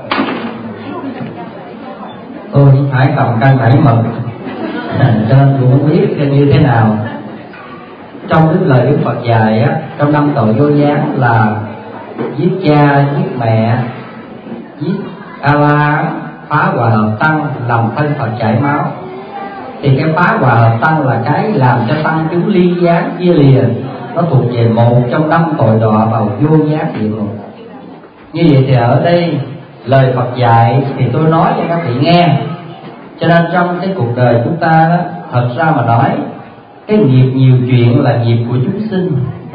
Tôi phải cầm cân nảy mực cho nên tôi không biết như thế nào. Trong cái lời Đức Phật dạy á, trong 5 tội vô gián là giết cha, giết mẹ, giết A-la, phá hòa hợp tăng, làm thân Phật chảy máu. Thì cái phá hòa hợp tăng là cái làm cho tăng chúng ly gián chia lìa, nó thuộc về một trong 5 tội đọa vào vô gián địa ngục. Như vậy thì ở đây lời Phật dạy thì tôi nói cho các vị nghe. Cho nên trong cái cuộc đời chúng ta đó, thật ra mà nói, cái nghiệp nhiều chuyện là nghiệp của chúng sinh.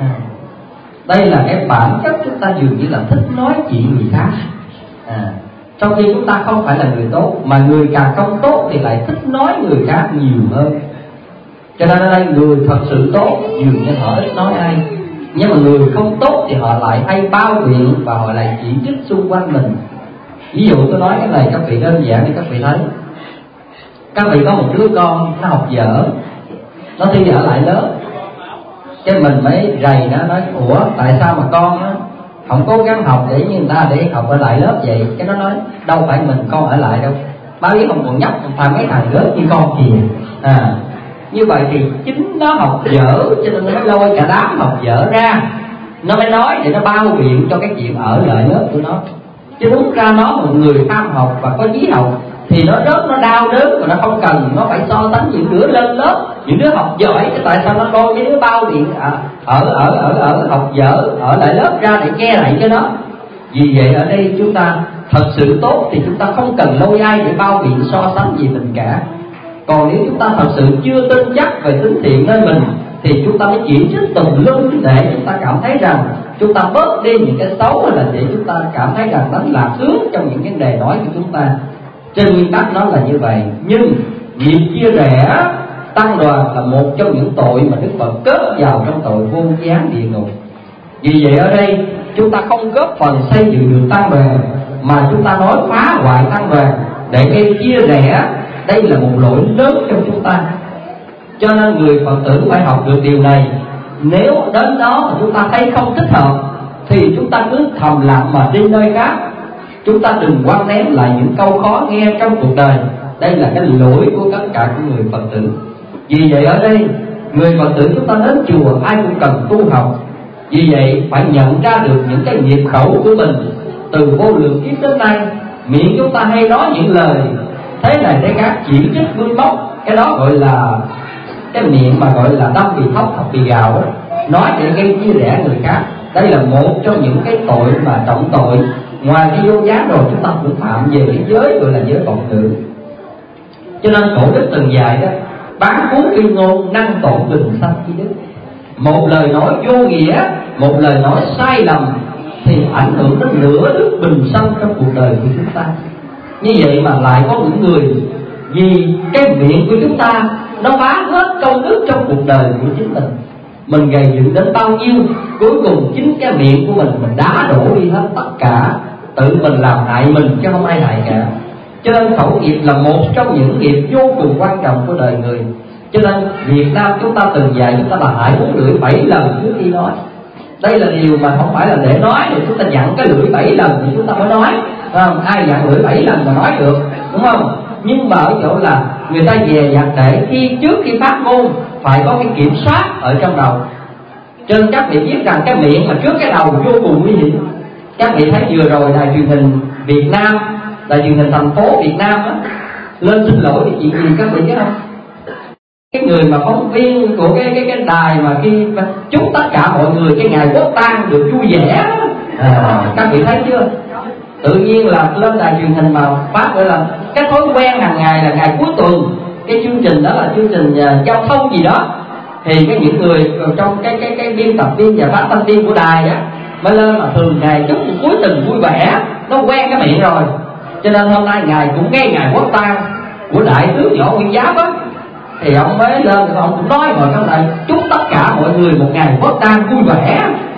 Đây là cái bản chất chúng ta dường như là thích nói chuyện người khác. Trong khi chúng ta không phải là người tốt, mà người càng không tốt thì lại thích nói người khác nhiều hơn. Cho nên ở đây người thật sự tốt dường như họ ít nói ai, nhưng mà người không tốt thì họ lại hay bao biện và họ lại chỉ trích xung quanh mình. Ví dụ tôi nói cái này các vị đơn giản để các vị thấy. Các vị có một đứa con nó học dở, nó thi ở lại lớp, cái mình mới rầy nó nói ủa tại sao mà con á không cố gắng học để như người ta để học ở lại lớp vậy? Cái nó nói đâu phải mình con ở lại đâu, bao nhiêu không còn nhóc còn mấy thằng rớt như con kìa. Như vậy thì chính nó học dở cho nên nó mới lôi cả đám học dở ra, nó mới nói để nó bao biện cho cái chuyện ở lại lớp của nó. Chứ đúng ra nó một người tham học và có chí học thì nó rớt nó đau đớn và nó không cần nó phải so sánh những đứa lên lớp, những đứa học giỏi. Cái tại sao nó lôi cái đứa bao biện ở học dở ở lại lớp ra để che lại cho nó? Vì vậy ở đây chúng ta thật sự tốt thì chúng ta không cần lôi ai để bao biện so sánh gì mình cả. Còn nếu chúng ta thật sự chưa tin chắc về tính thiện nơi mình thì chúng ta mới chỉ trích tùm lum để chúng ta cảm thấy rằng chúng ta bớt đi những cái xấu, là để chúng ta cảm thấy rằng đánh lạc hướng trong những vấn đề nói của chúng ta. Trên nguyên tắc nó là như vậy. Nhưng nghiệp chia rẽ tăng đoàn là một trong những tội mà Đức Phật kết vào trong tội vô gián địa ngục. Vì vậy ở đây chúng ta không góp phần xây dựng được tăng đoàn, mà chúng ta nói phá hoại tăng đoàn để gây chia rẽ. Đây là một lỗi lớn trong chúng ta. Cho nên người Phật tử phải học được điều này. Nếu đến đó mà chúng ta thấy không thích hợp thì chúng ta cứ thầm lặng mà đi nơi khác. Chúng ta đừng quăng ném lại những câu khó nghe trong cuộc đời. Đây là cái lỗi của tất cả những người Phật tử. Vì vậy ở đây người Phật tử chúng ta đến chùa ai cũng cần tu học. Vì vậy phải nhận ra được những cái nghiệp khẩu của mình từ vô lượng kiếp đến nay. Miệng chúng ta hay nói những lời thế này thế khác, chỉ trích vui móc, cái đó gọi là cái miệng mà gọi là đâm bị thóc học bị gào đó, nói để gây chia rẽ người khác. Đây là một trong những cái tội mà trọng tội. Ngoài khi vô gián rồi chúng ta cũng phạm về cái giới gọi là giới vọng tưởng. Cho nên cổ đức từng dạy đó, bán cuốn uy ngôn năng tổn bình sanh chi đức. Một lời nói vô nghĩa, một lời nói sai lầm thì ảnh hưởng đến nửa đức bình sanh trong cuộc đời của chúng ta. Như vậy mà lại có những người vì cái miệng của chúng ta nó phá hết công đức trong cuộc đời của chính mình. Mình gầy dựng đến bao nhiêu, cuối cùng chính cái miệng của mình đá đổ đi hết tất cả. Tự mình làm hại mình chứ không ai hại cả. Cho nên khẩu nghiệp là một trong những nghiệp vô cùng quan trọng của đời người. Cho nên Việt Nam chúng ta từng dạy chúng ta là hãy uống lưỡi 7 lần trước khi nói. Đây là điều mà không phải là để nói, để chúng ta dặn cái lưỡi 7 lần thì chúng ta mới nói. Ai dặn lưỡi 7 lần mà nói được, đúng không? Nhưng mà ở chỗ là người ta dè dặt để trước khi phát ngôn phải có cái kiểm soát ở trong đầu. Cho nên các vị biết rằng cái miệng mà trước cái đầu vô cùng nguy hiểm. Các vị thấy vừa rồi đài truyền hình Việt Nam, đài truyền hình thành phố Việt Nam á, lên xin lỗi cái chuyện gì các vị biết không? Cái người mà phóng viên của cái đài mà khi chúc tất cả mọi người cái ngày quốc tang được vui vẻ, các vị thấy chưa? Tự nhiên là lên đài truyền hình mà phát gọi là cái thói quen hàng ngày là ngày cuối tuần, cái chương trình đó là chương trình giao thông gì đó, thì cái những người trong cái biên tập viên và phát thanh viên của đài á mới lên mà thường ngày chúc cuối tuần vui vẻ, nó quen cái miệng rồi. Cho nên hôm nay ngài cũng ngay ngày quốc tang của đại tướng Võ Nguyên Giáp á, thì ông mới lên thì ông cũng nói rồi trong này chúc tất cả mọi người một ngày quốc tang vui vẻ.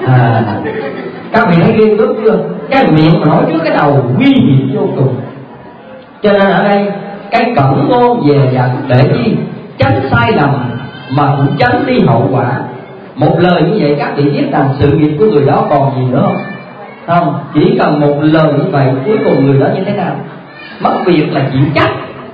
Các vị thấy ghê gớm chưa? Cái miệng mà nói trước cái đầu nguy hiểm vô cùng. Cho nên ở đây cái cẩn ngôn về dặn để chi tránh sai lầm mà cũng tránh đi hậu quả. Một lời như vậy các vị biết rằng sự nghiệp của người đó còn gì nữa không? không? Chỉ cần một lời như vậy, cuối cùng người đó như thế nào? Mất việc là chuyện chắc.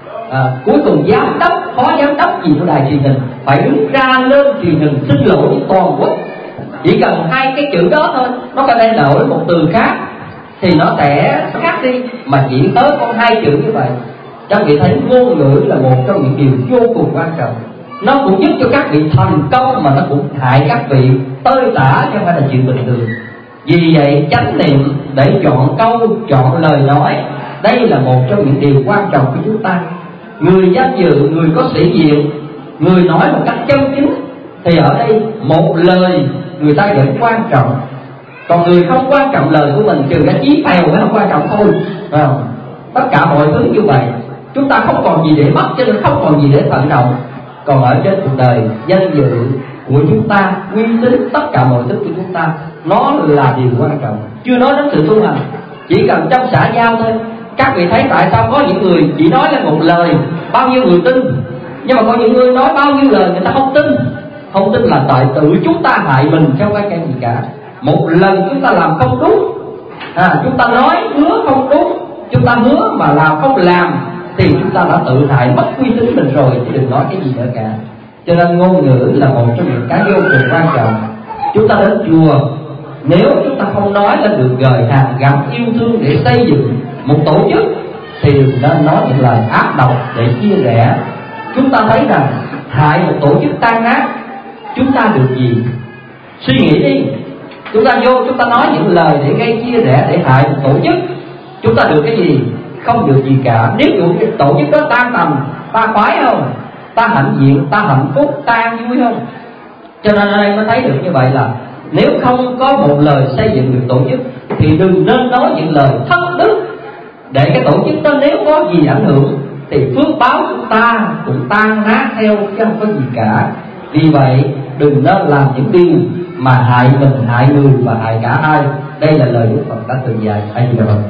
Cuối cùng giám đốc, phó giám đốc gì của đài truyền hình phải đứng ra lên truyền hình xin lỗi với toàn quốc. Chỉ cần hai cái chữ đó thôi, nó có thể đổi một từ khác thì nó sẽ khác đi, mà chỉ tới con hai chữ như vậy. Các vị thấy ngôn ngữ là một trong những điều vô cùng quan trọng. Nó cũng giúp cho các vị thành công, mà nó cũng hại các vị tơi tả, chứ không phải là chuyện bình thường. Vì vậy chánh niệm để chọn câu, chọn lời nói, đây là một trong những điều quan trọng của chúng ta. Người danh dự, người có sĩ diện, người nói một cách chân chính, thì ở đây một lời người ta vẫn quan trọng. Còn người không quan trọng lời của mình, trừ cái chí phèo mới không quan trọng thôi, phải không? Tất cả mọi thứ như vậy, chúng ta không còn gì để mất, cho nên không còn gì để thận trọng. Còn ở trên cuộc đời, danh dự của chúng ta, uy tín, tất cả mọi thứ của chúng ta, nó là điều quan trọng. Chưa nói đến sự tu hành, chỉ cần trong xã giao thôi. Các vị thấy tại sao có những người chỉ nói lên một lời, bao nhiêu người tin, nhưng mà có những người nói bao nhiêu lời người ta không tin. Không tin là tại tự chúng ta hại mình, không phải cái gì cả. Một lần chúng ta làm không đúng, chúng ta nói hứa không đúng, chúng ta hứa mà làm không làm, thì chúng ta đã tự hại mất uy tín mình rồi, chứ đừng nói cái gì nữa cả. Cho nên ngôn ngữ là một trong những cái vô cùng quan trọng. Chúng ta đến chùa, nếu chúng ta không nói lên được lời hàn gắn yêu thương để xây dựng một tổ chức, thì đừng nên nói những lời ác độc để chia rẽ. Chúng ta thấy rằng hại một tổ chức tan nát, chúng ta được gì? Suy nghĩ đi. Chúng ta vô, chúng ta nói những lời để gây chia rẽ, để hại một tổ chức, chúng ta được cái gì? Không được gì cả. Nếu như tổ chức đó tan tầm, ta khoái không? Ta hạnh diện, ta hạnh phúc, ta an vui không? Cho nên ở đây mới thấy được như vậy là nếu không có một lời xây dựng được tổ chức, thì đừng nên nói những lời thất đức, để cái tổ chức đó nếu có gì ảnh hưởng thì phước báo chúng ta cũng tan nát theo, chứ không có gì cả. Vì vậy đừng nên làm những điều mà hại mình, hại người và hại cả hai. Đây là lời Đức Phật đã từng dạy. A Di Đà Phật.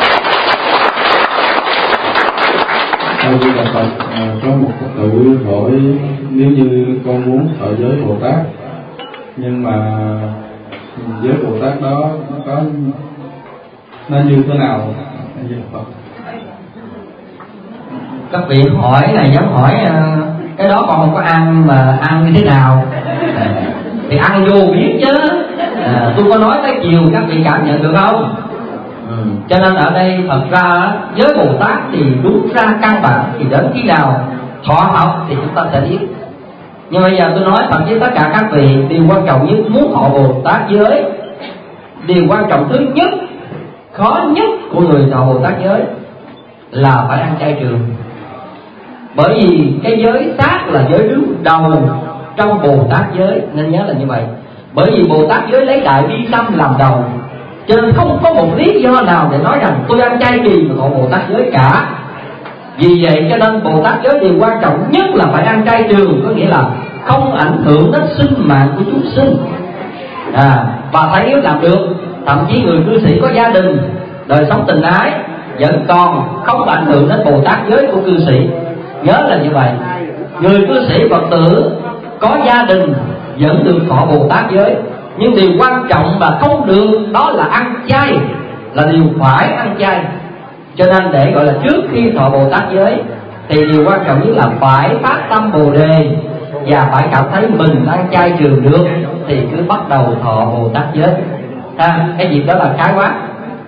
A Di Đà Phật. Có một Phật tử hỏi, nếu như con muốn thọ giới Bồ Tát, nhưng mà giới Bồ Tát đó nó như thế nào? A Di Đà Phật. Các vị hỏi này giống hỏi cái đó còn không có ăn, mà ăn như thế nào? Thì ăn vô biết chứ. Tôi có nói tới chiều các vị cảm nhận được không? Cho nên ở đây thật ra với Bồ Tát thì đúng ra căn bản thì đến khi nào thọ học thì chúng ta sẽ biết. Nhưng bây giờ tôi nói thật với tất cả các vị, điều quan trọng nhất muốn thọ Bồ Tát giới, điều quan trọng thứ nhất, khó nhất của người thọ Bồ Tát giới là phải ăn chay trường. Bởi vì cái giới sát là giới đứng đầu trong Bồ Tát giới, nên nhớ là như vậy. Bởi vì Bồ Tát giới lấy Đại Bi Tâm làm đầu, cho nên không có một lý do nào để nói rằng tôi ăn chay kỳ mà thọ Bồ Tát giới cả. Vì vậy cho nên Bồ Tát giới điều quan trọng nhất là phải ăn chay trường, có nghĩa là không ảnh hưởng đến sinh mạng của chúng sinh. Và thấy nếu làm được, thậm chí người cư sĩ có gia đình, đời sống tình ái vẫn còn không ảnh hưởng đến Bồ Tát giới của cư sĩ. Nhớ là như vậy. Người cư sĩ Phật tử có gia đình vẫn được thọ Bồ Tát giới, nhưng điều quan trọng mà không được đó là ăn chay, là điều phải ăn chay. Cho nên để gọi là trước khi thọ Bồ Tát giới thì điều quan trọng nhất là phải phát tâm Bồ Đề và phải cảm thấy mình ăn chay trường được thì cứ bắt đầu thọ Bồ Tát giới. Cái việc đó là khái quát.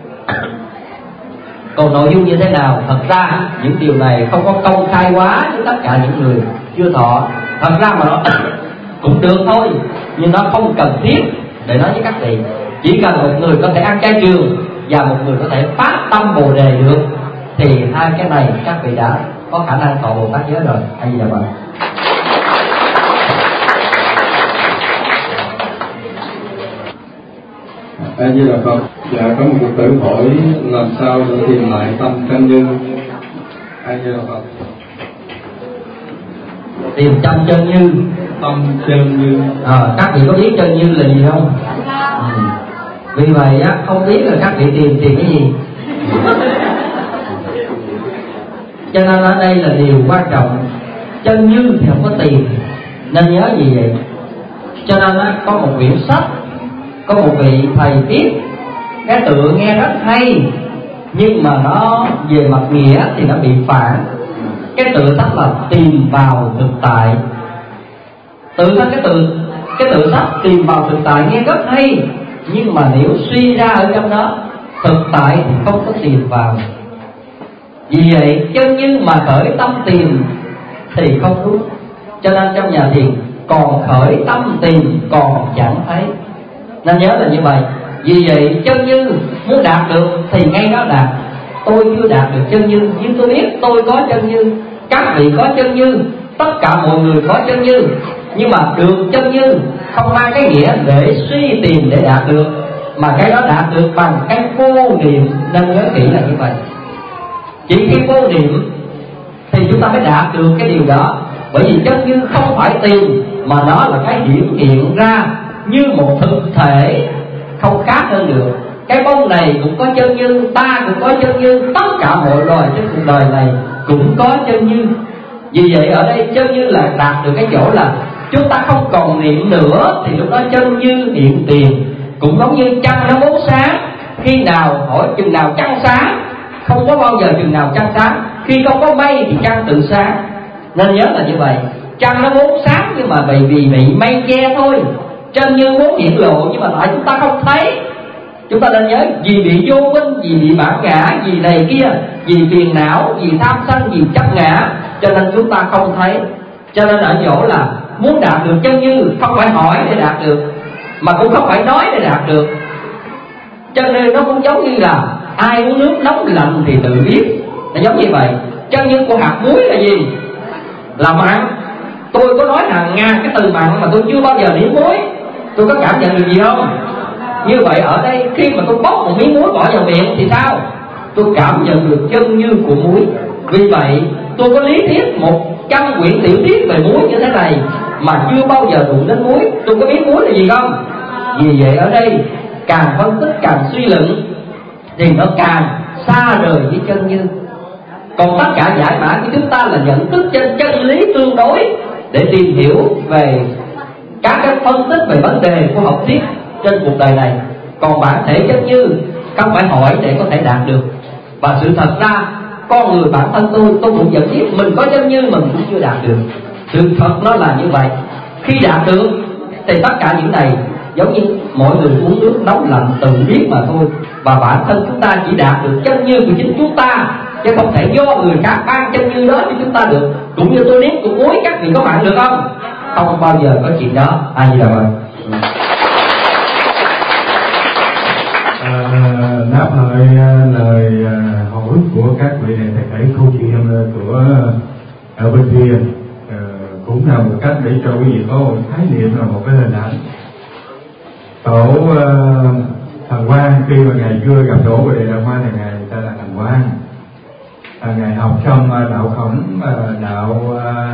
Còn nội dung như thế nào, thật ra những điều này không có công khai quá với tất cả những người chưa thọ. Thật ra mà nó cũng được thôi, nhưng nó không cần thiết để nói với các vị. Chỉ cần một người có thể ăn chay trường và một người có thể phát tâm Bồ Đề được thì hai cái này các vị đã có khả năng thọ Bồ Tát giới rồi. A Di Đà Phật. A Di Đà Phật. Dạ, có một Phật tử hỏi làm sao để tìm lại tâm chân như. A Di Đà Phật. Tìm tâm chân như. Tâm chân như. Các vị có biết chân như là gì không? Vì vậy á, không biết là các vị tìm cái gì. Cho nên ở đây là điều quan trọng. Chân như thì không có tìm, nên nhớ gì vậy? Cho nên á, có một quyển sách, có một vị thầy viết cái tựa nghe rất hay, nhưng mà nó về mặt nghĩa thì nó bị phản. Cái tựa sách là tìm vào thực tại. Tự thân cái tựa sách tìm vào thực tại nghe rất hay, nhưng mà nếu suy ra ở trong đó, thực tại thì không có tìm vào. Vì vậy chân như mà khởi tâm tìm thì không đúng. Cho nên trong nhà thiền còn khởi tâm tìm còn chẳng thấy, nên nhớ là như vậy. Vì vậy chân như muốn đạt được thì ngay đó đạt. Tôi chưa đạt được chân như, nhưng tôi biết tôi có chân như, các vị có chân như, tất cả mọi người có chân như. Nhưng mà được chân như không mang cái nghĩa để suy tìm để đạt được, mà cái đó đạt được bằng cái vô niệm. Nên nhớ kỹ là như vậy. Chỉ khi vô niệm thì chúng ta mới đạt được cái điều đó. Bởi vì chân như không phải tìm, mà nó là cái hiển hiện ra như một thực thể, không khác hơn được. Cái bông này cũng có chân như, ta cũng có chân như, tất cả mọi loài trên cuộc đời này cũng có chân như. Vì vậy ở đây chân như là đạt được cái chỗ là chúng ta không còn niệm nữa, thì lúc đó chân như hiện tiền. Cũng giống như trăng nó vốn sáng, khi nào hỏi chừng nào trăng sáng, không có bao giờ chừng nào trăng sáng. Khi không có mây thì trăng tự sáng. Nên nhớ là như vậy. Trăng nó vốn sáng nhưng mà vì bị mây che thôi. Chân như vốn hiện lộ nhưng mà tại chúng ta không thấy. Chúng ta nên nhớ, vì bị vô minh, vì bị bản ngã, vì này kia, vì phiền não, vì tham sân, vì chấp ngã, cho nên chúng ta không thấy. Cho nên ở chỗ là muốn đạt được chân như không phải hỏi để đạt được, mà cũng không phải nói để đạt được. Cho nên nó cũng giống như là ai uống nước nóng lạnh thì tự biết. Nó giống như vậy. Chân như của hạt muối là gì? Là mặn. Tôi có nói hàng ngàn cái từ mặn mà tôi chưa bao giờ nếm muối, tôi có cảm nhận được gì không? Như vậy ở đây khi mà tôi bóc một miếng muối bỏ vào miệng thì sao? Tôi cảm nhận được chân như của muối. Vì vậy tôi có lý thuyết 100 quyển tiểu thuyết về muối như thế này mà chưa bao giờ đụng đến muối. Tôi có biết muối là gì không? Vì vậy ở đây càng phân tích, càng suy luận thì nó càng xa rời với chân như. Còn tất cả giải mã của chúng ta là nhận thức trên chân lý tương đối để tìm hiểu về các cái phân tích về vấn đề của học thuyết trên cuộc đời này. Còn bản thể chân như không phải hỏi để có thể đạt được. Và sự thật ra con người bản thân tôi cũng nhận biết mình có chân như mình cũng chưa đạt được. Sự thật nó là như vậy. Khi đạt được thì tất cả những này giống như mỗi người uống nước nóng lạnh tự biết mà thôi. Và bản thân chúng ta chỉ đạt được chân như của chính chúng ta, chứ không thể do người khác ban chân như đó cho chúng ta được. Cũng như tôi nếm cục muối, các vị có mặn được không? Không bao giờ có chuyện đó. Ai gì đâu rồi. Đáp lại lời hỏi của các vị này, thầy kể câu chuyện của ở bên kia cũng là một cách để cho quý vị có một khái niệm, là một cái hình ảnh. Tổ Thần Quang, khi mà ngày xưa gặp Tổ Bồ Đề Đạt Ma thì ngài ta là Thần Quang. Ngài học xong đạo Khổng, đạo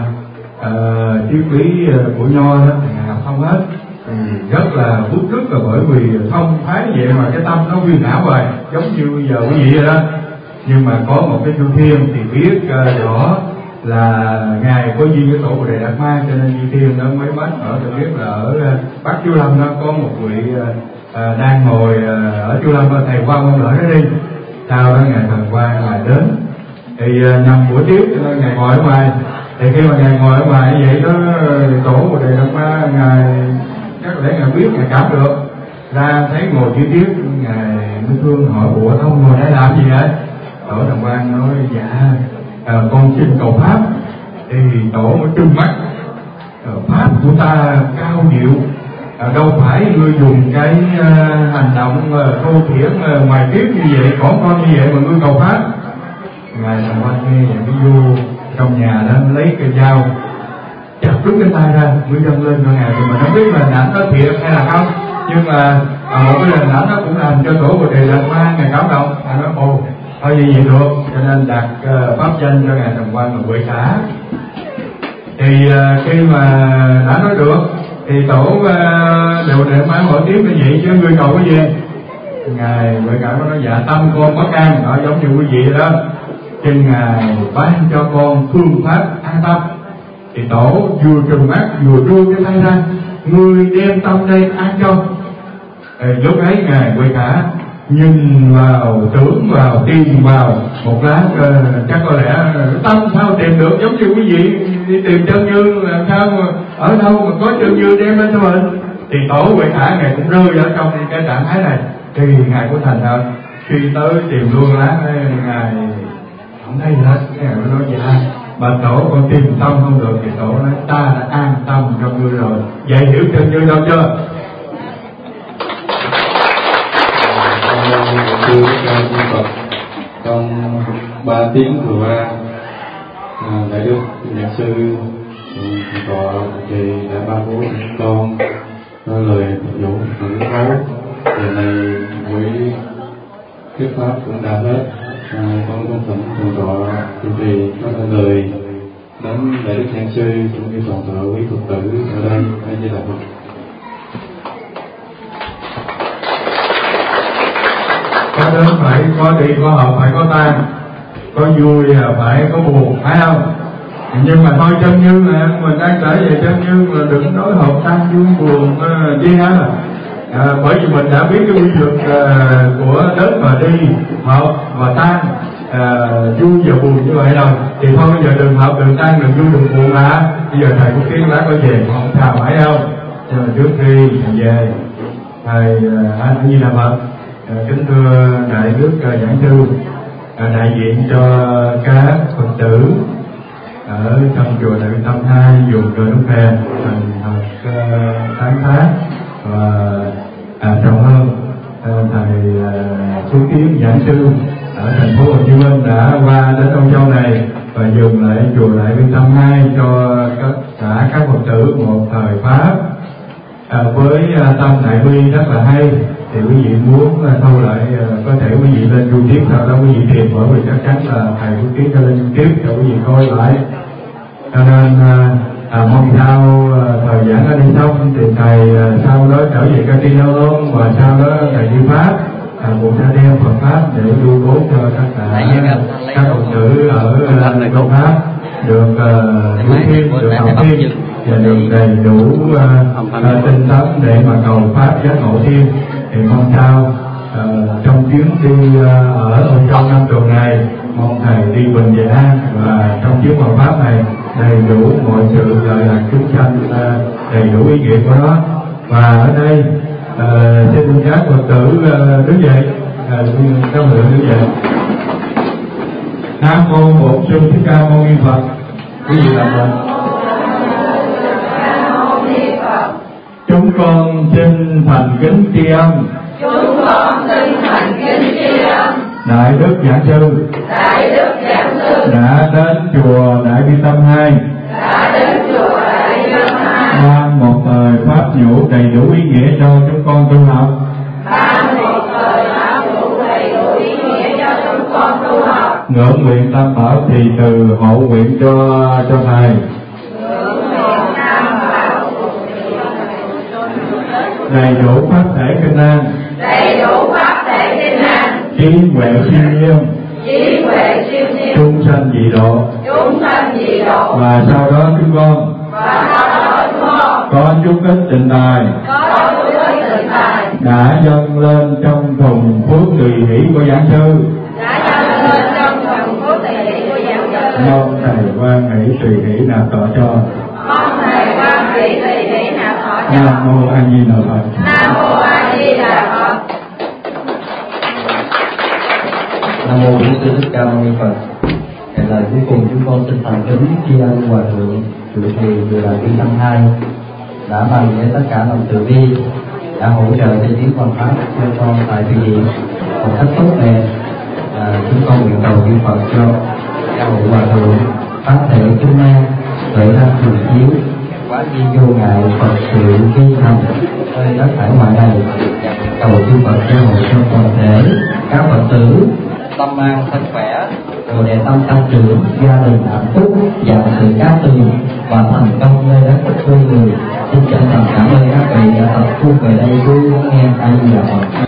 triết lý của Nho đó thì ngài học không hết. Rất là bức rứt, là bởi vì thông thái vậy mà cái tâm nó viên não rồi, giống như bây giờ quý vị vậy đó. Nhưng mà có một cái chư thiên thì biết rõ là ngài có duyên với Tổ Bồ Đề Đạt Ma, cho nên chư thiên nó mới bắt ở được biết là ở Bắc Chu Lâm nó có một vị đang ngồi ở Chu Lâm, thầy qua mong lợi đó đi. Sau đó ngài Thần Quang ngài đến thì nhằm buổi tiếp cho nên ngài ngồi ở ngoài. Thì khi mà ngài ngồi ở ngoài như vậy đó, Tổ Bồ Đề Đạt Ma ngài chắc có lẽ ngài biết, ngài cảm được ra thấy ngồi chi tiết, ngài mới thương hỏi: "Ủa ông ngồi đây làm gì vậy?" Tổ Thần Quang nói: "Dạ con xin cầu pháp." Thì Tổ mới trừng mắt: "Pháp của ta cao diệu, đâu phải ngươi dùng cái hành động thô thiển ngoài kiếp như vậy, còn con như vậy mà ngươi cầu pháp." Ngài Thần Quang nghe vậy mới vô trong nhà đó lấy cây dao chặt đứt cái tay ra, mới dâng lên cho ngài. Thì mình không biết là hình ảnh đó thiệt hay là không, nhưng mà một cái hình ảnh đó cũng làm cho Tổ Bồ Đề Đạt Ma ngài cảm động. Ngài nói: "Ồ, thôi như vậy được." Cho nên đặt pháp danh cho ngài Thần Quang là Huệ Cả. Thì khi mà đã nói được thì Tổ Bồ Đề Đạt Ma hỏi tiếp như vậy: "Chứ ngươi cầu cái gì?" Ngài Huệ Cả có nói: "Dạ tâm con bất an." Đó, giống như quý vị đó, xin ngài ban cho con phương pháp an tâm. Thì Tổ vừa trừng mắt vừa đưa cái tay ra: "Ngươi đem tâm đây an cho." Lúc ấy ngài Huệ Cả nhìn vào, tưởng vào, tin vào, một lát chắc có lẽ tâm sao tìm được, giống như quý vị đi tìm chân như làm sao mà ở đâu mà có chân như đem lên cho mình. Thì tổ Huệ Khả Ngài cũng rơi ở trong cái trạng thái này, thì Ngài có thành thật khi tới tìm luôn lát Ngài không thấy gì hết. Ngài mới nói dạ bà tổ con tìm tâm không được, thì tổ nói ta đã an tâm trong ngươi rồi, vậy hiểu chân như đâu chưa? Trong 3 tiếng vừa qua, đại đức nhạc sư tọa thì đã ban bố con nói lời dụ hữu thấu. Giờ này buổi thuyết pháp cũng đã hết, con cũng thỉnh thượng tọa chủ trì nói lời đến đại đức nhạc sư cũng như toàn thể quý Phật tử ở đây. Ở Di Đà Phật. Có đến phải có đi, có hợp phải có tan, có vui phải có buồn, phải không? Nhưng mà thôi chân như mà mình đang trở về chân như là đừng nói hợp tan vui buồn chi hết. Bởi vì mình đã biết cái quy luật của đến và đi, hợp và tan, vui và buồn như vậy rồi, thì thôi bây giờ đừng hợp, đừng tan, đừng vui, đừng buồn là bây giờ thầy Phúc Tiến đã có về không sao, phải không? Nhưng mà trước khi thầy về, thầy anh Di Đà Phật kính thưa đại đức giảng sư, đại diện cho các Phật tử ở trong chùa Đại Bi Tâm 2 vùng Cờ Đúc Kè thành thật tán thán và trọng hơn thầy Phú Tiến giảng sư ở thành phố Hồ Chí Minh đã qua đến Âu Châu này và dừng lại chùa Đại Bi Tâm 2 cho cả các Phật tử một thời pháp với tâm đại bi rất là hay. Thì quý vị muốn thâu lại có thể quý vị lên YouTube, sau đó quý vị tìm, bởi vì chắc chắn là thầy Phú Tiến cho lên YouTube cho quý vị coi lại. Cho nên mong sao thời giảng ở đây xong thì thầy sau đó trở về Casino luôn, và sau đó thầy đi Pháp cũng sẽ đem Phật pháp để lưu bố cho các Phật tử ở Phật pháp được hiếu thiên, được học thiên và được đầy đủ tinh tấn để mà cầu pháp giác ngộ thiên. Thì mong sao trong chuyến đi ở Âu Châu 5 tuần này, mong thầy đi bình về an, và trong chuyến Phật pháp này đầy đủ mọi sự lợi lạc chúng sanh, đầy đủ ý nghĩa của nó. Và ở đây xin các Phật tử đứng dậy, các Phật tử đứng dậy. Nam mô Bổn Sư Thích Ca Mâu Ni Phật. Quý vị làm ơn. Chúng con xin thành kính tri ân. Chúng con xin thành kính tri ân Đại đức giảng sư. Đại đức giảng sư đã đến chùa Đại Bi Tâm 2. đã đến chùa Đại Bi Tâm 2. Ban một thời pháp nhũ đầy đủ ý nghĩa cho chúng con tu học. Ban một thời pháp nhũ đầy đủ ý nghĩa cho chúng con tu học. Ngưỡng nguyện tam bảo thì từ hộ nguyện cho thầy. Đầy đủ pháp thể kinh an. Đầy đủ pháp thể kinh an. Trí huệ siêu nhiên. Trí huệ siêu nhiên. Chúng sanh dị độ. Chúng sanh dị độ. Và sau đó chúng con có chút ít tịnh tài. Đã dâng lên trong thùng phước tùy hỷ của giảng sư. Mong thầy quan hỷ tùy hỷ nạp thọ cho. Nam mô A Di Đà Phật. Nam mô A Di Đà Phật. Nam mô Bổn Sư Thích Ca Mâu Ni Phật. Cái lời cuối cùng chúng con xin thành kính tri ân Hòa thượng trụ trì chùa Đại Bi Tâm 2 đã bằng với tất cả lòng từ bi đã hỗ trợ cho chuyến Phật pháp cho con tại thư viện một cách tốt đẹp. Chúng con nguyện cầu chư Phật cho gia hộ Hòa thượng pháp thể kinh an, tuệ năng thường chiếu, quá di vô ngại Phật sự vi thành nơi đất hải ngoại này. Cầu chư Phật gia hộ cho toàn thể các Phật tử tâm an sức khỏe, bồ đề tâm tăng trưởng, gia đình hạnh phúc, và sự cát tường và thành công nơi đất quê người. Xin chân thành cảm ơn các vị đã tập trung về đây vui nghe A Di Đà Phật.